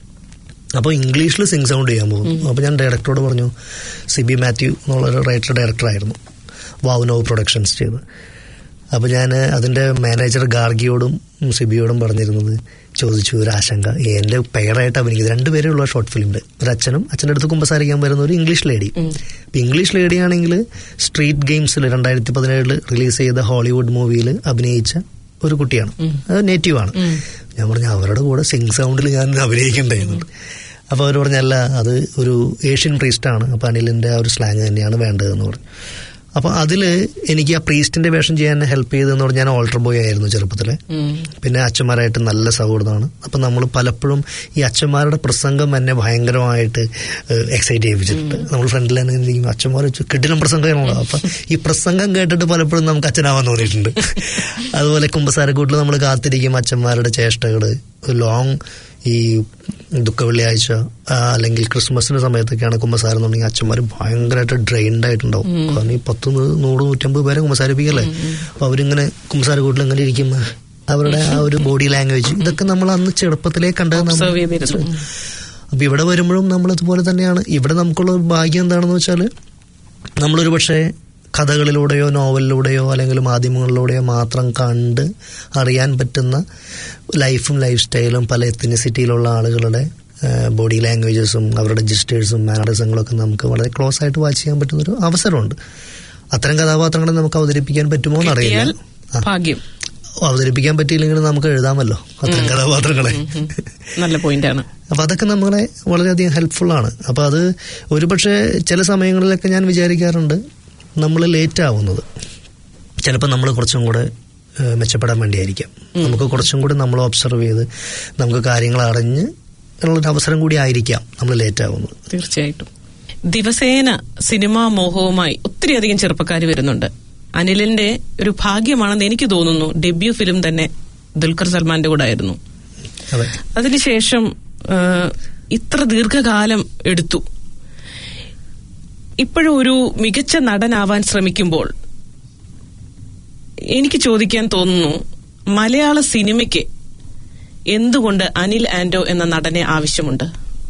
അപ്പോൾ ഇംഗ്ലീഷിൽ സിംഗ് സൗണ്ട് ചെയ്യാൻ പോകുന്നു. അപ്പോൾ ഞാൻ ഡയറക്ടറോട് പറഞ്ഞു, സിബി മാത്യു എന്നുള്ളൊരു റൈറ്റർ ഡയറക്ടറായിരുന്നു, വാവുനോവ് പ്രൊഡക്ഷൻസ് ചെയ്ത്. അപ്പോൾ ഞാൻ അതിൻ്റെ മാനേജർ ഗാർഗിയോടും സിബിയോടും പറഞ്ഞിരുന്നത്, ചോദിച്ചു ഒരു ആശങ്ക, എൻ്റെ പെയറായിട്ട് അഭിനയിക്കുന്നത് 2 പേരേ ഉള്ള ഷോർട്ട് ഫിലിമിൻ്റെ, ഒരു അച്ഛൻ്റെ അടുത്ത് കുമ്പസാരിക്കാൻ വരുന്ന ഒരു ഇംഗ്ലീഷ് ലേഡി. ഇപ്പം ഇംഗ്ലീഷ് ലേഡി ആണെങ്കിൽ സ്ട്രീറ്റ് ഗെയിംസിൽ 2017 റിലീസ് ചെയ്ത ഹോളിവുഡ് മൂവിയിൽ അഭിനയിച്ച ഒരു കുട്ടിയാണ്, അത് നേറ്റീവാണ്. ഞാൻ പറഞ്ഞു അവരുടെ കൂടെ സിംഗ് സൗണ്ടിൽ ഞാൻ അഭിനയിക്കണ്ടായിരുന്നു. അപ്പോൾ അവർ പറഞ്ഞല്ല, അത് ഒരു ഏഷ്യൻ പ്രീസ്റ്റാണ്, അപ്പോൾ അനിലിൻ്റെ ആ ഒരു സ്ലാങ് തന്നെയാണ് വേണ്ടതെന്ന് പറഞ്ഞു. അപ്പോൾ അതിൽ എനിക്ക് ആ പ്രീസ്റ്റിന്റെ വേഷം ചെയ്യാൻ ഹെൽപ്പ് ചെയ്തതെന്ന് പറഞ്ഞാൽ, ഞാൻ ഓൾട്ടർ ബോയ് ആയിരുന്നു ചെറുപ്പത്തില്. പിന്നെ അച്ഛന്മാരായിട്ട് നല്ല സൗഹൃദമാണ്. അപ്പം നമ്മൾ പലപ്പോഴും ഈ അച്ഛന്മാരുടെ പ്രസംഗം എന്നെ ഭയങ്കരമായിട്ട് എക്സൈറ്റ് ചെയ്യിപ്പിച്ചിട്ടുണ്ട്. നമ്മൾ ഫ്രണ്ടിൽ തന്നെ ഇരിക്കും, അച്ഛന്മാർ കിടിലം പ്രസംഗമാണല്ലോ. അപ്പം ഈ പ്രസംഗം കേട്ടിട്ട് പലപ്പോഴും നമുക്ക് അച്ഛനാവാൻ തോന്നിയിട്ടുണ്ട്. അതുപോലെ കുമ്പസാരക്കൂട്ടിൽ നമ്മൾ കാത്തിരിക്കും അച്ഛന്മാരുടെ ചേഷ്ടകൾ. ലോങ് ഈ ദുഃഖ വെള്ളിയാഴ്ച അല്ലെങ്കിൽ ക്രിസ്മസിന്റെ സമയത്തൊക്കെയാണ് കുമ്പസാരം എന്നുണ്ടെങ്കിൽ അച്ഛന്മാർ ഭയങ്കരമായിട്ട് ഡ്രെയിൻഡ് ആയിട്ടുണ്ടാവും. കാരണം ഈ 100-150 പേരെ കുമ്പസാരിപ്പിക്കല്ലേ. അപ്പോൾ അവരിങ്ങനെ കുമ്പസാരക്കൂട്ടിൽ ഇങ്ങനെ ഇരിക്കും, അവരുടെ ആ ഒരു ബോഡി ലാംഗ്വേജ്, ഇതൊക്കെ നമ്മൾ അന്ന് ചെറുപ്പത്തിലേ കണ്ടത്. അപ്പോൾ ഇവിടെ വരുമ്പോഴും നമ്മളിതുപോലെ തന്നെയാണ്. ഇവിടെ നമുക്കുള്ള ഭാഗ്യം എന്താണെന്ന് വെച്ചാൽ, നമ്മളൊരു പക്ഷേ കഥകളിലൂടെയോ നോവലിലൂടെയോ അല്ലെങ്കിൽ മാധ്യമങ്ങളിലൂടെയോ മാത്രം കണ്ട് അറിയാൻ പറ്റുന്ന ലൈഫും ലൈഫ് സ്റ്റൈലും പല എത്തനിസിറ്റിയിലുള്ള ആളുകളുടെ ബോഡി ലാംഗ്വേജസും അവരുടെ ജസ്റ്റേഴ്സും മാനറിസങ്ങളൊക്കെ നമുക്ക് വളരെ ക്ലോസ് ആയിട്ട് വാച്ച് ചെയ്യാൻ പറ്റുന്നൊരു അവസരമുണ്ട്. അത്തരം കഥാപാത്രങ്ങളെ നമുക്ക് അവതരിപ്പിക്കാൻ പറ്റുമോ എന്നറിയില്ല. അവതരിപ്പിക്കാൻ പറ്റിയില്ലെങ്കിൽ നമുക്ക് എഴുതാമല്ലോ അത്തരം കഥാപാത്രങ്ങളെ. നല്ല പോയിന്റാണ്. അപ്പം അതൊക്കെ നമ്മളെ വളരെയധികം ഹെൽപ്ഫുള്ളാണ്. അപ്പം അത് ഒരു പക്ഷേ ചില സമയങ്ങളിലൊക്കെ ഞാൻ വിചാരിക്കാറുണ്ട്, നമ്മൾ ലേറ്റ് ആവുന്നത് ചിലപ്പോൾ നമ്മൾ കുറച്ചും കൂടെ മെച്ചപ്പെടാൻ വേണ്ടിയായിരിക്കാം. നമുക്ക് കുറച്ചും കൂടി നമ്മൾ ഒബ്സർവ് ചെയ്ത് നമുക്ക് കാര്യങ്ങൾ അറിഞ്ഞ് ഉള്ളൊരു അവസരം കൂടി ആയിരിക്കാം നമ്മൾ ലേറ്റ് ആവുന്നത്. തീർച്ചയായിട്ടും. ദിവസേന സിനിമാ മോഹവുമായി ഒത്തിരിയധികം ചെറുപ്പക്കാർ വരുന്നുണ്ട്. അനിലിന്റെ ഒരു ഭാഗ്യമാണെന്ന് എനിക്ക് തോന്നുന്നു. ഡെബ്യൂ ഫിലിം തന്നെ ദുൽഖർ സൽമാന്റെ കൂടെ ആയിരുന്നു. അതിനുശേഷം ഇത്ര ദീർഘകാലം എടുത്തു. ഇപ്പോഴും ഒരു മികച്ച നടനാവാൻ ശ്രമിക്കുമ്പോൾ എനിക്ക് ചോദിക്കാൻ തോന്നുന്നു, മലയാള സിനിമയ്ക്ക് എന്തുകൊണ്ട് അനിൽ ആന്റോ എന്ന നടനെ ആവശ്യമുണ്ട്?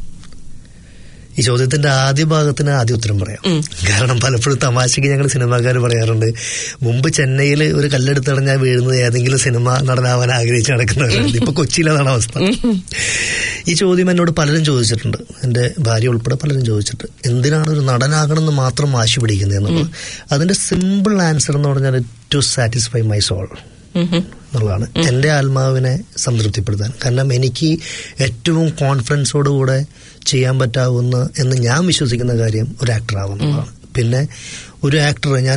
ഈ ചോദ്യത്തിന്റെ ആദ്യ ഭാഗത്തിന് ആദ്യ ഉത്തരം പറയാം. കാരണം പലപ്പോഴും തമാശയ്ക്ക് ഞങ്ങൾ സിനിമാക്കാർ പറയാറുണ്ട്, മുമ്പ് ചെന്നൈയിൽ ഒരു കല്ലെടുത്തടഞ്ഞാൽ വീഴുന്നത് ഏതെങ്കിലും സിനിമ നടനാവാൻ ആഗ്രഹിച്ച് നടക്കുന്നവരാണ്. ഇപ്പൊ കൊച്ചിയിലാണ് അവസ്ഥ. ഈ ചോദ്യം എന്നോട് പലരും ചോദിച്ചിട്ടുണ്ട്, എന്റെ ഭാര്യ ഉൾപ്പെടെ പലരും ചോദിച്ചിട്ട്, എന്തിനാണ് ഒരു നടനാകണമെന്ന് മാത്രം വാശി പിടിക്കുന്നത് എന്നുള്ളത്. അതിന്റെ സിമ്പിൾ ആൻസർ എന്ന് പറഞ്ഞാൽ ടു സാറ്റിസ്ഫൈ മൈ സോൾ എന്നുള്ളതാണ്. എന്റെ ആത്മാവിനെ സംതൃപ്തിപ്പെടുത്താൻ. കാരണം എനിക്ക് ഏറ്റവും കോൺഫിഡൻസോടുകൂടെ ചെയ്യാൻ പറ്റാവുന്ന എന്ന് ഞാൻ വിശ്വസിക്കുന്ന കാര്യം ഒരു ആക്ടർ ആവുന്നതാണ്. പിന്നെ ഒരു ആക്ടർ, ഞാൻ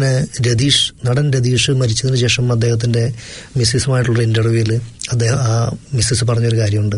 നടൻ രതീഷ് മരിച്ചതിന് ശേഷം അദ്ദേഹത്തിന്റെ മിസ്സിസുമായിട്ടുള്ള ഇന്റർവ്യൂവിൽ ആ മിസ്സിസ് പറഞ്ഞൊരു കാര്യമുണ്ട്,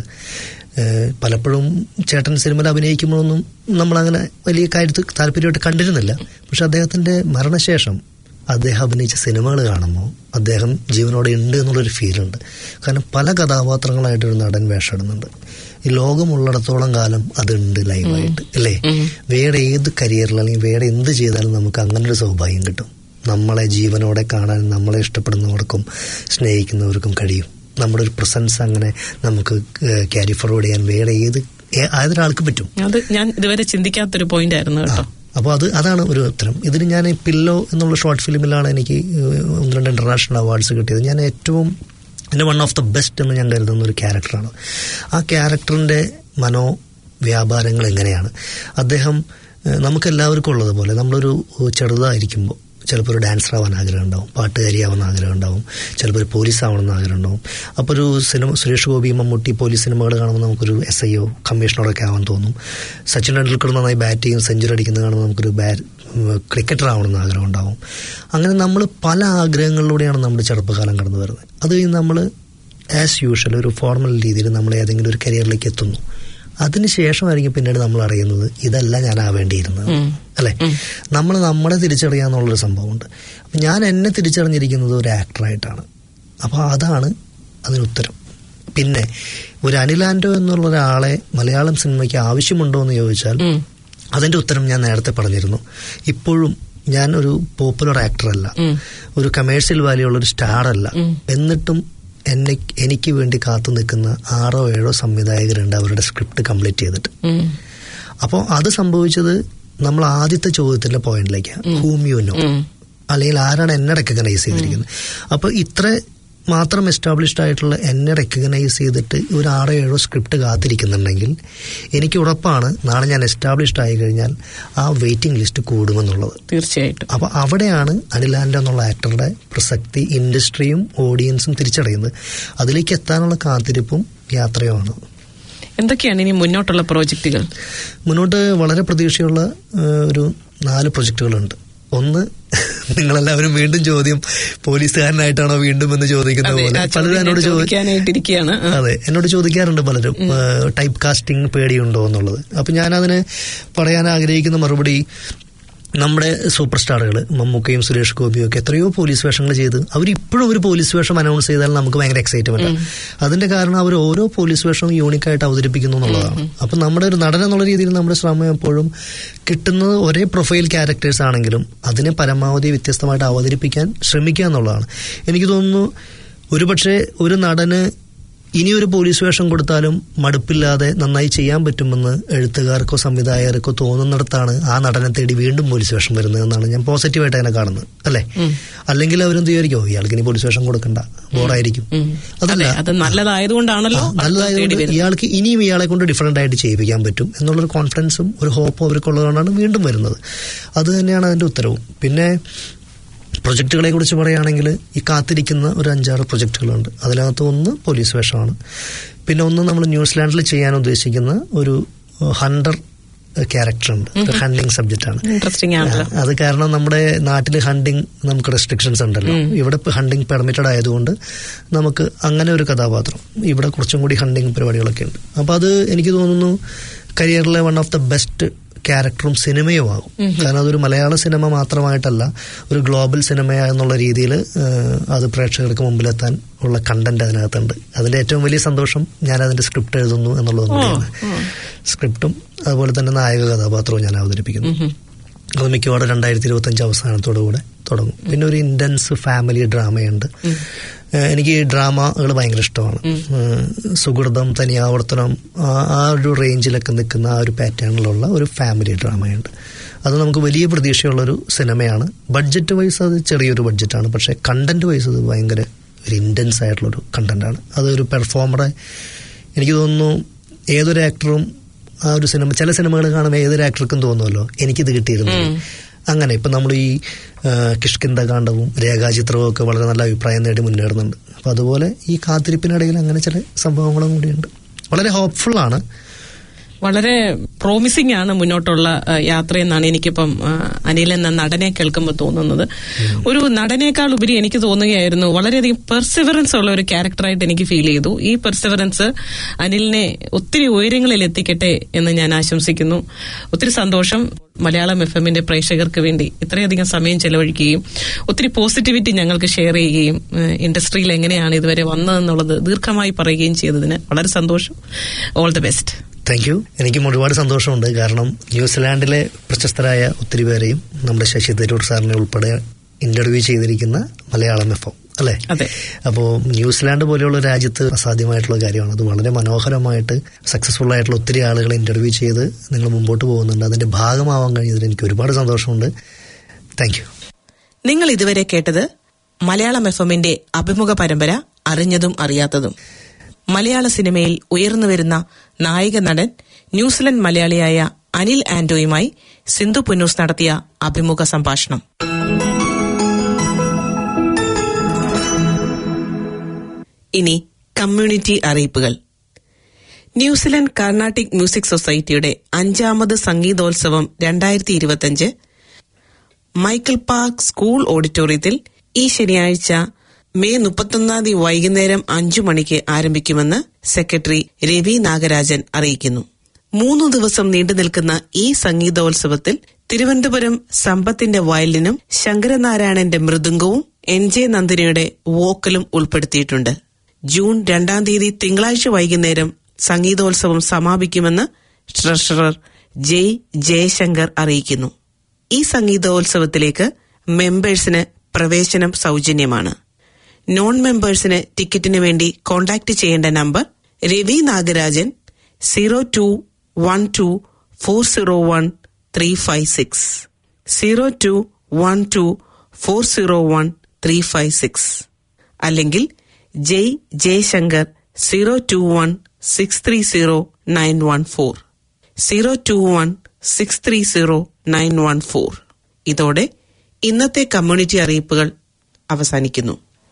പലപ്പോഴും ചേട്ടൻ സിനിമയിൽ അഭിനയിക്കുമ്പോഴൊന്നും നമ്മളങ്ങനെ വലിയ കാര്യത്തിൽ താല്പര്യമായിട്ട് കണ്ടിരുന്നില്ല. പക്ഷെ അദ്ദേഹത്തിന്റെ മരണശേഷം അദ്ദേഹം അഭിനയിച്ച സിനിമകൾ കാണുമ്പോൾ അദ്ദേഹം ജീവനോടെ ഉണ്ട് എന്നുള്ളൊരു ഫീലുണ്ട്. കാരണം പല കഥാപാത്രങ്ങളായിട്ടൊരു നടൻ വേഷമിടുന്നുണ്ട്. ഈ ലോകമുള്ളിടത്തോളം കാലം അതുണ്ട് ലൈവായിട്ട്, അല്ലേ? വേറെ ഏത് കരിയറിൽ അല്ലെങ്കിൽ വേറെ എന്ത് ചെയ്താലും നമുക്ക് അങ്ങനൊരു സൗഭാഗ്യം കിട്ടും. നമ്മളെ ജീവനോടെ കാണാൻ നമ്മളെ ഇഷ്ടപ്പെടുന്നവർക്കും സ്നേഹിക്കുന്നവർക്കും കഴിയും. നമ്മുടെ ഒരു പ്രസൻസ് അങ്ങനെ നമുക്ക് ക്യാരി ഫോർവേഡ് ചെയ്യാൻ വേറെ ഏതൊരാൾക്ക് പറ്റും. അത് ഞാൻ ഇതുവരെ ചിന്തിക്കാത്തൊരു പോയിന്റ് ആയിരുന്നു കേട്ടോ. അപ്പോൾ അതാണ് ഒരു ഉത്തരം. ഇതിന് ഞാൻ പില്ലോ എന്നുള്ള ഷോർട്ട് ഫിലിമിലാണ് എനിക്ക് 1-2 ഇന്റർനാഷണൽ അവാർഡ്സ് കിട്ടിയത്. ഞാൻ എൻ്റെ വൺ ഓഫ് ദ ബെസ്റ്റ് എന്ന് ഞാൻ കരുതുന്ന ഒരു ക്യാരക്ടറാണ്. ആ ക്യാരക്ടറിൻ്റെ മനോവ്യാപാരങ്ങൾ എങ്ങനെയാണ്, അദ്ദേഹം നമുക്കെല്ലാവർക്കും ഉള്ളതുപോലെ നമ്മളൊരു ചെറുതായിരിക്കുമ്പോൾ ചിലപ്പോൾ ഒരു ഡാൻസർ ആവാൻ ആഗ്രഹം ഉണ്ടാവും, പാട്ടുകാരിയാവാൻ ആഗ്രഹം ഉണ്ടാവും, ചിലപ്പോൾ ഒരു പോലീസ് ആവണമെന്ന് ആഗ്രഹം ഉണ്ടാവും. അപ്പോൾ ഒരു സുരേഷ് ഗോപി, മമ്മൂട്ടി പോലീസ് സിനിമകൾ കാണുമ്പോൾ നമുക്കൊരു SIO കമ്മീഷണറൊക്കെ ആവാൻ തോന്നും. സച്ചിൻ ടെണ്ടുൽക്കർ നന്നായി ബാറ്റ് ചെയ്യും, സെഞ്ചുറി അടിക്കുന്നത് കാണുമ്പോൾ നമുക്കൊരു ക്രിക്കറ്റർ ആവണമെന്ന് ആഗ്രഹം ഉണ്ടാവും. അങ്ങനെ നമ്മൾ പല ആഗ്രഹങ്ങളിലൂടെയാണ് നമ്മുടെ ചെറുപ്പകാലം കടന്നു വരുന്നത്. അത് നമ്മൾ ആസ് യൂഷ്വൽ ഒരു ഫോർമൽ രീതിയിൽ നമ്മൾ ഏതെങ്കിലും ഒരു കരിയറിലേക്ക് എത്തുന്നു. അതിനുശേഷമായിരിക്കും പിന്നീട് നമ്മൾ അറിയുന്നത് ഇതല്ല ഞാൻ ആവേണ്ടിയിരുന്നത്, അല്ലെ? നമ്മളെ തിരിച്ചറിയാന്നുള്ളൊരു സംഭവമുണ്ട്. അപ്പം ഞാൻ എന്നെ തിരിച്ചറിഞ്ഞിരിക്കുന്നത് ഒരു ആക്ടറായിട്ടാണ്. അപ്പോൾ അതാണ് അതിനുത്തരം. പിന്നെ ഒരു അനിൽ ആന്റോ എന്നുള്ള ഒരാളെ മലയാളം സിനിമയ്ക്ക് ആവശ്യമുണ്ടോ എന്ന് ചോദിച്ചാൽ അതിന്റെ ഉത്തരം ഞാൻ നേരത്തെ പറഞ്ഞിരുന്നു. ഇപ്പോഴും ഞാൻ ഒരു പോപ്പുലർ ആക്ടറല്ല, ഒരു കമേഴ്ഷ്യൽ വാല്യൂ ഉള്ള ഒരു സ്റ്റാർ അല്ല. എന്നിട്ടും എനിക്ക് വേണ്ടി കാത്തു നിൽക്കുന്ന 6-7 സംവിധായകരുണ്ട് അവരുടെ സ്ക്രിപ്റ്റ് കംപ്ലീറ്റ് ചെയ്തിട്ട്. അപ്പോൾ അത് സംഭവിച്ചത് നമ്മൾ ആദ്യത്തെ ചോദ്യത്തിന്റെ പോയിന്റിലേക്കാണ്, ഹൂം യു നോ, അല്ലെങ്കിൽ ആരാണ് എന്നെ റെക്കഗ്നൈസ് ചെയ്തിരിക്കുന്നത്. അപ്പോൾ ഇത്ര മാത്രം എസ്റ്റാബ്ലിഷ്ഡ് ആയിട്ടുള്ള എന്നെ റെക്കഗ്നൈസ് ചെയ്തിട്ട് ഒരു 6-7 സ്ക്രിപ്റ്റ് കാത്തിരിക്കുന്നുണ്ടെങ്കിൽ എനിക്ക് ഉറപ്പാണ് നാളെ ഞാൻ എസ്റ്റാബ്ലിഷ്ഡ് ആയി കഴിഞ്ഞാൽ ആ വെയിറ്റിംഗ് ലിസ്റ്റ് കൂടുമെന്നുള്ളത്. തീർച്ചയായിട്ടും. അപ്പൊ അവിടെയാണ് അനിൽ ആന്റോ എന്നുള്ള ആക്ടറുടെ പ്രസക്തി ഇൻഡസ്ട്രിയും ഓഡിയൻസും തിരിച്ചറിയുന്നത്. അതിലേക്ക് എത്താനുള്ള കാത്തിരിപ്പും യാത്രയുമാണ്. എന്തൊക്കെയാണ് ഇനി മുന്നോട്ടുള്ള പ്രോജക്റ്റുകൾ? മുന്നോട്ട് വളരെ പ്രതീക്ഷയുള്ള ഒരു 4 പ്രൊജക്ടുകളുണ്ട്. ഒന്ന്, നിങ്ങളെല്ലാവരും വീണ്ടും ചോദ്യം പോലീസുകാരനായിട്ടാണോ വീണ്ടും എന്ന് ചോദിക്കുന്ന പോലെ പലരും എന്നോട് ചോദിക്കാനായിട്ടിരിക്കുകയാണ്. അതെ, എന്നോട് ചോദിക്കാറുണ്ട് പലരും, ടൈപ്പ് കാസ്റ്റിംഗ് പേടിയുണ്ടോ എന്നുള്ളത്. അപ്പൊ ഞാനതിന് പറയാൻ ആഗ്രഹിക്കുന്ന മറുപടി, നമ്മുടെ സൂപ്പർ സ്റ്റാറുകൾ മമ്മൂക്കയും സുരേഷ് ഗോപിയും ഒക്കെ എത്രയോ പോലീസ് വേഷങ്ങൾ ചെയ്ത് അവരിപ്പോഴും ഒരു പോലീസ് വേഷം അനൗൺസ് ചെയ്താൽ നമുക്ക് ഭയങ്കര എക്സൈറ്റ്മെന്റ്. അതിന്റെ കാരണം അവർ ഓരോ പോലീസ് വേഷവും യൂണിക്കായിട്ട് അവതരിപ്പിക്കുന്നു എന്നുള്ളതാണ്. അപ്പൊ നമ്മുടെ ഒരു നടൻ എന്നുള്ള രീതിയിൽ നമ്മുടെ ശ്രമം എപ്പോഴും കിട്ടുന്നത് ഒരേ പ്രൊഫൈൽ ക്യാരക്ടേഴ്സ് ആണെങ്കിലും അതിനെ പരമാവധി വ്യത്യസ്തമായിട്ട് അവതരിപ്പിക്കാൻ ശ്രമിക്കുക എന്നുള്ളതാണ്. എനിക്ക് തോന്നുന്നു ഒരുപക്ഷെ ഒരു നടന് ഇനിയൊരു പോലീസ് വേഷം കൊടുത്താലും മടുപ്പില്ലാതെ നന്നായി ചെയ്യാൻ പറ്റുമെന്ന് എഴുത്തുകാർക്കോ സംവിധായകർക്കോ തോന്നുന്നിടത്താണ് ആ നടനെ തേടി വീണ്ടും പോലീസ് വേഷം വരുന്നത് എന്നാണ് ഞാൻ പോസിറ്റീവായിട്ട് അതിനെ കാണുന്നത്, അല്ലേ? അല്ലെങ്കിൽ അവരെന്ത് വിചാരിക്കോ, ഇയാൾക്ക് ഇനി പോലീസ് വേഷം കൊടുക്കണ്ട, ബോറായിരിക്കും. അതല്ല, അത് നല്ലതായതുകൊണ്ടാണല്ലോ, നല്ലതായതുകൊണ്ട് ഇയാൾക്ക് ഇനിയും ഇയാളെ കൊണ്ട് ഡിഫറന്റ് ആയിട്ട് ചെയ്യിപ്പിക്കാൻ പറ്റും എന്നുള്ളൊരു കോൺഫിഡൻസും ഒരു ഹോപ്പും അവർക്കുള്ളതുകൊണ്ടാണ് വീണ്ടും വരുന്നത്. അത് തന്നെയാണ് അതിന്റെ ഉത്തരവും. പിന്നെ പ്രൊജക്ടുകളെ കുറിച്ച് പറയുകയാണെങ്കിൽ ഈ കാത്തിരിക്കുന്ന ഒരു 5-6 പ്രൊജക്ടുകളുണ്ട്. അതിനകത്ത് ഒന്ന് പോലീസ് വേഷമാണ്. പിന്നെ ഒന്ന് നമ്മൾ ന്യൂസിലാൻഡിൽ ചെയ്യാൻ ഉദ്ദേശിക്കുന്ന ഒരു ഹണ്ടർ ക്യാരക്ടറുണ്ട്, ഹണ്ടിങ് സബ്ജക്റ്റ് ആണ്. അത് കാരണം നമ്മുടെ നാട്ടിൽ ഹണ്ടിങ് നമുക്ക് റെസ്ട്രിക്ഷൻസ് ഉണ്ടല്ലോ, ഇവിടെ ഹണ്ടിങ് പെർമിറ്റഡ് ആയതുകൊണ്ട് നമുക്ക് അങ്ങനെ ഒരു കഥാപാത്രം, ഇവിടെ കുറച്ചും കൂടി ഹണ്ടിങ് പരിപാടികളൊക്കെ ഉണ്ട്. അപ്പൊ അത് എനിക്ക് തോന്നുന്നു കരിയറിലെ വൺ ഓഫ് ദ ബെസ്റ്റ് ക്യാരക്ടറും സിനിമയും ആകും. കാരണം അതൊരു മലയാള സിനിമ മാത്രമായിട്ടല്ല, ഒരു ഗ്ലോബൽ സിനിമ എന്നുള്ള രീതിയിൽ അത് പ്രേക്ഷകർക്ക് മുമ്പിലെത്താൻ ഉള്ള കണ്ടന്റ് അതിനകത്തുണ്ട്. അതിന്റെ ഏറ്റവും വലിയ സന്തോഷം ഞാൻ അതിന്റെ സ്ക്രിപ്റ്റ് എഴുതുന്നു എന്നുള്ളത് കൂടിയാണ്. സ്ക്രിപ്റ്റും അതുപോലെ തന്നെ നായക കഥാപാത്രവും ഞാൻ അവതരിപ്പിക്കുന്നു. അത് മിക്കവാറും 2025 അവസാനത്തോടുകൂടെ തുടങ്ങും. പിന്നെ ഒരു ഇന്റൻസ് ഫാമിലി ഡ്രാമയുണ്ട്. എനിക്ക് ഈ ഡ്രാമകൾ ഭയങ്കര ഇഷ്ടമാണ്. സുഹൃതം, തനിയാവർത്തനം, ആ ഒരു റേഞ്ചിലൊക്കെ നിൽക്കുന്ന ആ ഒരു പാറ്റേണിലുള്ള ഒരു ഫാമിലി ഡ്രാമയുണ്ട്. അത് നമുക്ക് വലിയ പ്രതീക്ഷയുള്ളൊരു സിനിമയാണ്. ബഡ്ജറ്റ് വൈസ് അത് ചെറിയൊരു ബഡ്ജറ്റാണ്, പക്ഷേ കണ്ടന്റ് വൈസ് അത് ഭയങ്കര ഒരു ഇന്റൻസ് ആയിട്ടുള്ളൊരു കണ്ടന്റാണ്. അതൊരു പെർഫോമറെ എനിക്ക് തോന്നുന്നു ഏതൊരു ആക്ടറും ആ ഒരു സിനിമ, ചില സിനിമകൾ കാണുമ്പോൾ ഏതൊരു ആക്ടർക്കും തോന്നുമല്ലോ എനിക്കിത് കിട്ടിയിരുന്നു. അങ്ങനെ ഇപ്പം നമ്മൾ ഈ കിഷ്കിന്ധകാണ്ഡവും രേഖാചിത്രവും ഒക്കെ വളരെ നല്ല അഭിപ്രായം നേടി മുന്നേറുന്നുണ്ട്. അപ്പം അതുപോലെ ഈ കാത്തിരിപ്പിനിടയിൽ അങ്ങനെ ചില സംഭവങ്ങളും കൂടിയുണ്ട്. വളരെ ഹോപ്പ്ഫുള്ളാണ്. വളരെ പ്രോമിസിംഗ് ആണ് മുന്നോട്ടുള്ള യാത്രയെന്നാണ് എനിക്കിപ്പം അനിൽ എന്ന നടനെ കേൾക്കുമ്പോൾ തോന്നുന്നത്. ഒരു നടനേക്കാൾ ഉപരി എനിക്ക് തോന്നുകയായിരുന്നു വളരെയധികം പെർസിവറൻസ് ഉള്ള ഒരു ക്യാരക്ടറായിട്ട് എനിക്ക് ഫീൽ ചെയ്തു. ഈ പെർസിവറൻസ് അനിലിനെ ഒത്തിരി ഉയരങ്ങളിൽ എത്തിക്കട്ടെ എന്ന് ഞാൻ ആശംസിക്കുന്നു. ഒത്തിരി സന്തോഷം. മലയാളം FM-ന്റെ പ്രേക്ഷകർക്ക് വേണ്ടി ഇത്രയധികം സമയം ചെലവഴിക്കുകയും ഒത്തിരി പോസിറ്റിവിറ്റി ഞങ്ങൾക്ക് ഷെയർ ചെയ്യുകയും ഇൻഡസ്ട്രിയിൽ എങ്ങനെയാണ് ഇതുവരെ വന്നതെന്നുള്ളത് ദീർഘമായി പറയുകയും ചെയ്തതിന് വളരെ സന്തോഷം. All the best. Thank you. എനിക്കും ഒരുപാട് സന്തോഷമുണ്ട്. കാരണം ന്യൂസിലാൻഡിലെ പ്രശസ്തരായ ഒത്തിരി പേരെയും നമ്മുടെ ശശി തരൂർ സാറിനെ ഉൾപ്പെടെ ഇന്റർവ്യൂ ചെയ്തിരിക്കുന്ന മലയാളം FM അല്ലേ? അപ്പോൾ ന്യൂസിലാൻഡ് പോലെയുള്ള രാജ്യത്ത് അസാധ്യമായിട്ടുള്ള കാര്യമാണ്. അത് വളരെ മനോഹരമായിട്ട് സക്സസ്ഫുൾ ആയിട്ടുള്ള ഒത്തിരി ആളുകളെ ഇന്റർവ്യൂ ചെയ്ത് നിങ്ങൾ മുമ്പോട്ട് പോകുന്നുണ്ട്. അതിന്റെ ഭാഗമാവാൻ കഴിഞ്ഞതിൽ എനിക്ക് ഒരുപാട് സന്തോഷമുണ്ട്. Thank you. നിങ്ങൾ ഇതുവരെ കേട്ടത് മലയാളം FM-ന്റെ അഭിമുഖ പരമ്പര അറിഞ്ഞതും അറിയാത്തതും. മലയാള സിനിമയിൽ ഉയർന്നുവരുന്ന നായിക നടൻ ന്യൂസിലൻഡ് മലയാളിയായ അനിൽ ആന്റോയുമായി സിന്ധു പുന്നൂസ് നടത്തിയ അഭിമുഖ സംഭാഷണം. ഇനി കമ്മ്യൂണിറ്റി അറിയിപ്പുകൾ. ന്യൂസിലൻഡ് കർണാട്ടിക് മ്യൂസിക് സൊസൈറ്റിയുടെ 5ാമത് സംഗീതോത്സവം 2025 മൈക്കിൾ പാർക്ക് സ്കൂൾ ഓഡിറ്റോറിയത്തിൽ ഈ ശനിയാഴ്ച മെയ് 31 വൈകുന്നേരം 5 മണിക്ക് ആരംഭിക്കുമെന്ന് സെക്രട്ടറി രവി നാഗരാജൻ അറിയിക്കുന്നു. 3 ദിവസം നീണ്ടു നിൽക്കുന്ന ഈ സംഗീതോത്സവത്തിൽ തിരുവനന്തപുരം സമ്പത്തിന്റെ വയലിനും ശങ്കരനാരായണന്റെ മൃദംഗവും NJ നന്ദിനിയുടെ വോക്കലും ഉൾപ്പെടുത്തിയിട്ടുണ്ട്. ജൂൺ 2 തിങ്കളാഴ്ച വൈകുന്നേരം സംഗീതോത്സവം സമാപിക്കുമെന്ന് ട്രഷറർ ജയശങ്കർ അറിയിക്കുന്നു. ഈ സംഗീതോത്സവത്തിലേക്ക് മെമ്പേഴ്സിന് പ്രവേശനം സൗജന്യമാണ്. നോൺ മെമ്പേഴ്സിന് ടിക്കറ്റിന് വേണ്ടി കോൺടാക്ട് ചെയ്യേണ്ട നമ്പർ രവി നാഗരാജൻ 0212401356 0212401356 അല്ലെങ്കിൽ ജയശങ്കർ 0216309114 0216309114. ഇതോടെ ഇന്നത്തെ കമ്മ്യൂണിറ്റി അറിയിപ്പുകൾ അവസാനിക്കുന്നു.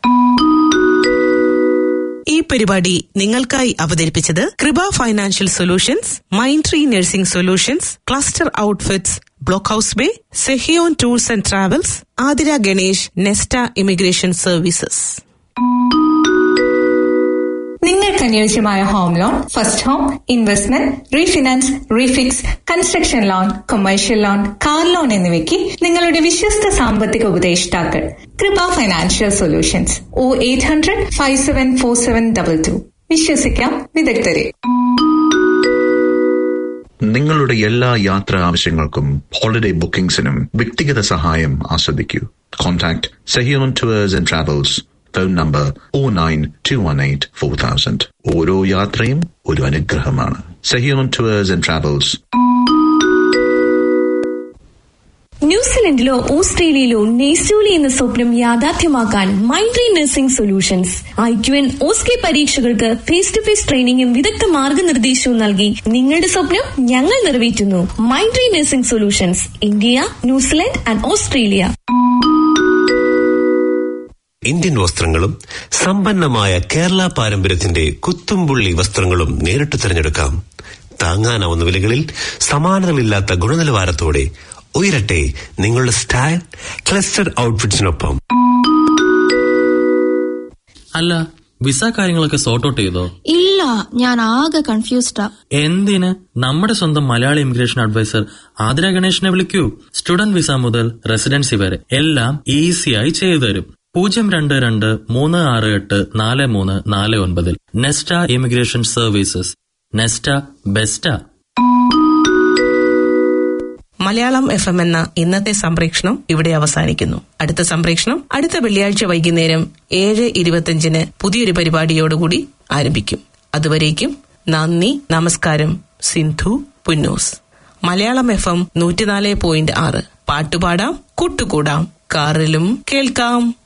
ഈ പരിപാടി നിങ്ങൾക്കായി അവതരിപ്പിച്ചത് Kripa financial Solutions, Mind Tree Nursing solutions, cluster outfits, block house bay, Sehion tours and travels, Athira Ganesh, Nesta immigration services. നിങ്ങൾക്ക് അനുയോജ്യമായ home loan, first home, investment, refinance, refix, construction loan, commercial loan, car loan എന്നിവയ്ക്ക് നിങ്ങളുടെ വിശ്വസ്ത സാമ്പത്തിക ഉപദേഷ്ടാക്കൾ കൃപ ഫൈനാൻഷ്യൽ സൊല്യൂഷൻസ് 0800-574722. വിശ്വസിക്കാം വിദഗ്ധരെ. നിങ്ങളുടെ എല്ലാ യാത്രാ ആവശ്യങ്ങൾക്കും ഹോളിഡേ ബുക്കിംഗ്സിനും വ്യക്തിഗത സഹായം ആസ്വദിക്കൂ. Contact Sehion tours and travels. Phone number 092184000. ഓരോ യാത്രയും ഒരു അനുഗ്രഹമാണ്. Sehion tours and travels. ന്യൂസിലൻഡിലോ ഓസ്ട്രേലിയയിലോ നെയ്സൂലി എന്ന സ്വപ്നം യാഥാർത്ഥ്യമാക്കാൻ Mind Tree Nursing solutions IQN OSCE പരീക്ഷകൾക്ക് ഫേസ് ടു ഫേസ് ട്രെയിനിങ്ങും വിദഗ്ധ മാർഗനിർദ്ദേശവും നൽകി നിങ്ങളുടെ സ്വപ്നം ഞങ്ങൾ നിറവേറ്റുന്നു. Mind Tree Nursing solutions, India, New Zealand and Australia. Indian വസ്ത്രങ്ങളും സമ്പന്നമായ കേരള പാരമ്പര്യത്തിന്റെ കുത്തുംപുള്ളി വസ്ത്രങ്ങളും നേരിട്ട് തിരഞ്ഞെടുക്കാം. താങ്ങാനാവുന്ന വിലകളിൽ സമാനതകളില്ലാത്ത ഗുണനിലവാരത്തോടെ ഉയരട്ടെ നിങ്ങളുടെ സ്റ്റൈൽ ക്ലസ്റ്റർ ഔട്ട്ഫിറ്റ്സിനൊപ്പം. അല്ല, വിസ കാര്യങ്ങളൊക്കെ സോർട്ട് ഔട്ട് ചെയ്തോ? ഇല്ല, ഞാൻ ആകെ കൺഫ്യൂസ്ഡാ. എന്തിന്? നമ്മുടെ സ്വന്തം മലയാളി ഇമിഗ്രേഷൻ അഡ്വൈസർ ആതിര ഗണേഷിനെ വിളിക്കൂ. സ്റ്റുഡന്റ് വിസ മുതൽ റെസിഡൻസി വരെ എല്ലാം ഈസിയായി ചെയ്തു തരും. 0223684349 നെസ്റ്റ ഇമിഗ്രേഷൻ സർവീസസ്. നെസ്റ്റ ബെസ്റ്റ. മലയാളം FM എന്ന ഇന്നത്തെ സംപ്രേഷണം ഇവിടെ അവസാനിക്കുന്നു. അടുത്ത സംപ്രേഷണം അടുത്ത വെള്ളിയാഴ്ച വൈകുന്നേരം 7:25 പുതിയൊരു പരിപാടിയോടുകൂടി ആരംഭിക്കും. അതുവരേക്കും നന്ദി, നമസ്കാരം. സിന്ധു പുന്നൂസ്. മലയാളം FM 104.6. പാട്ടുപാടാം, കൂട്ടുകൂടാം, കാറിലും കേൾക്കാം.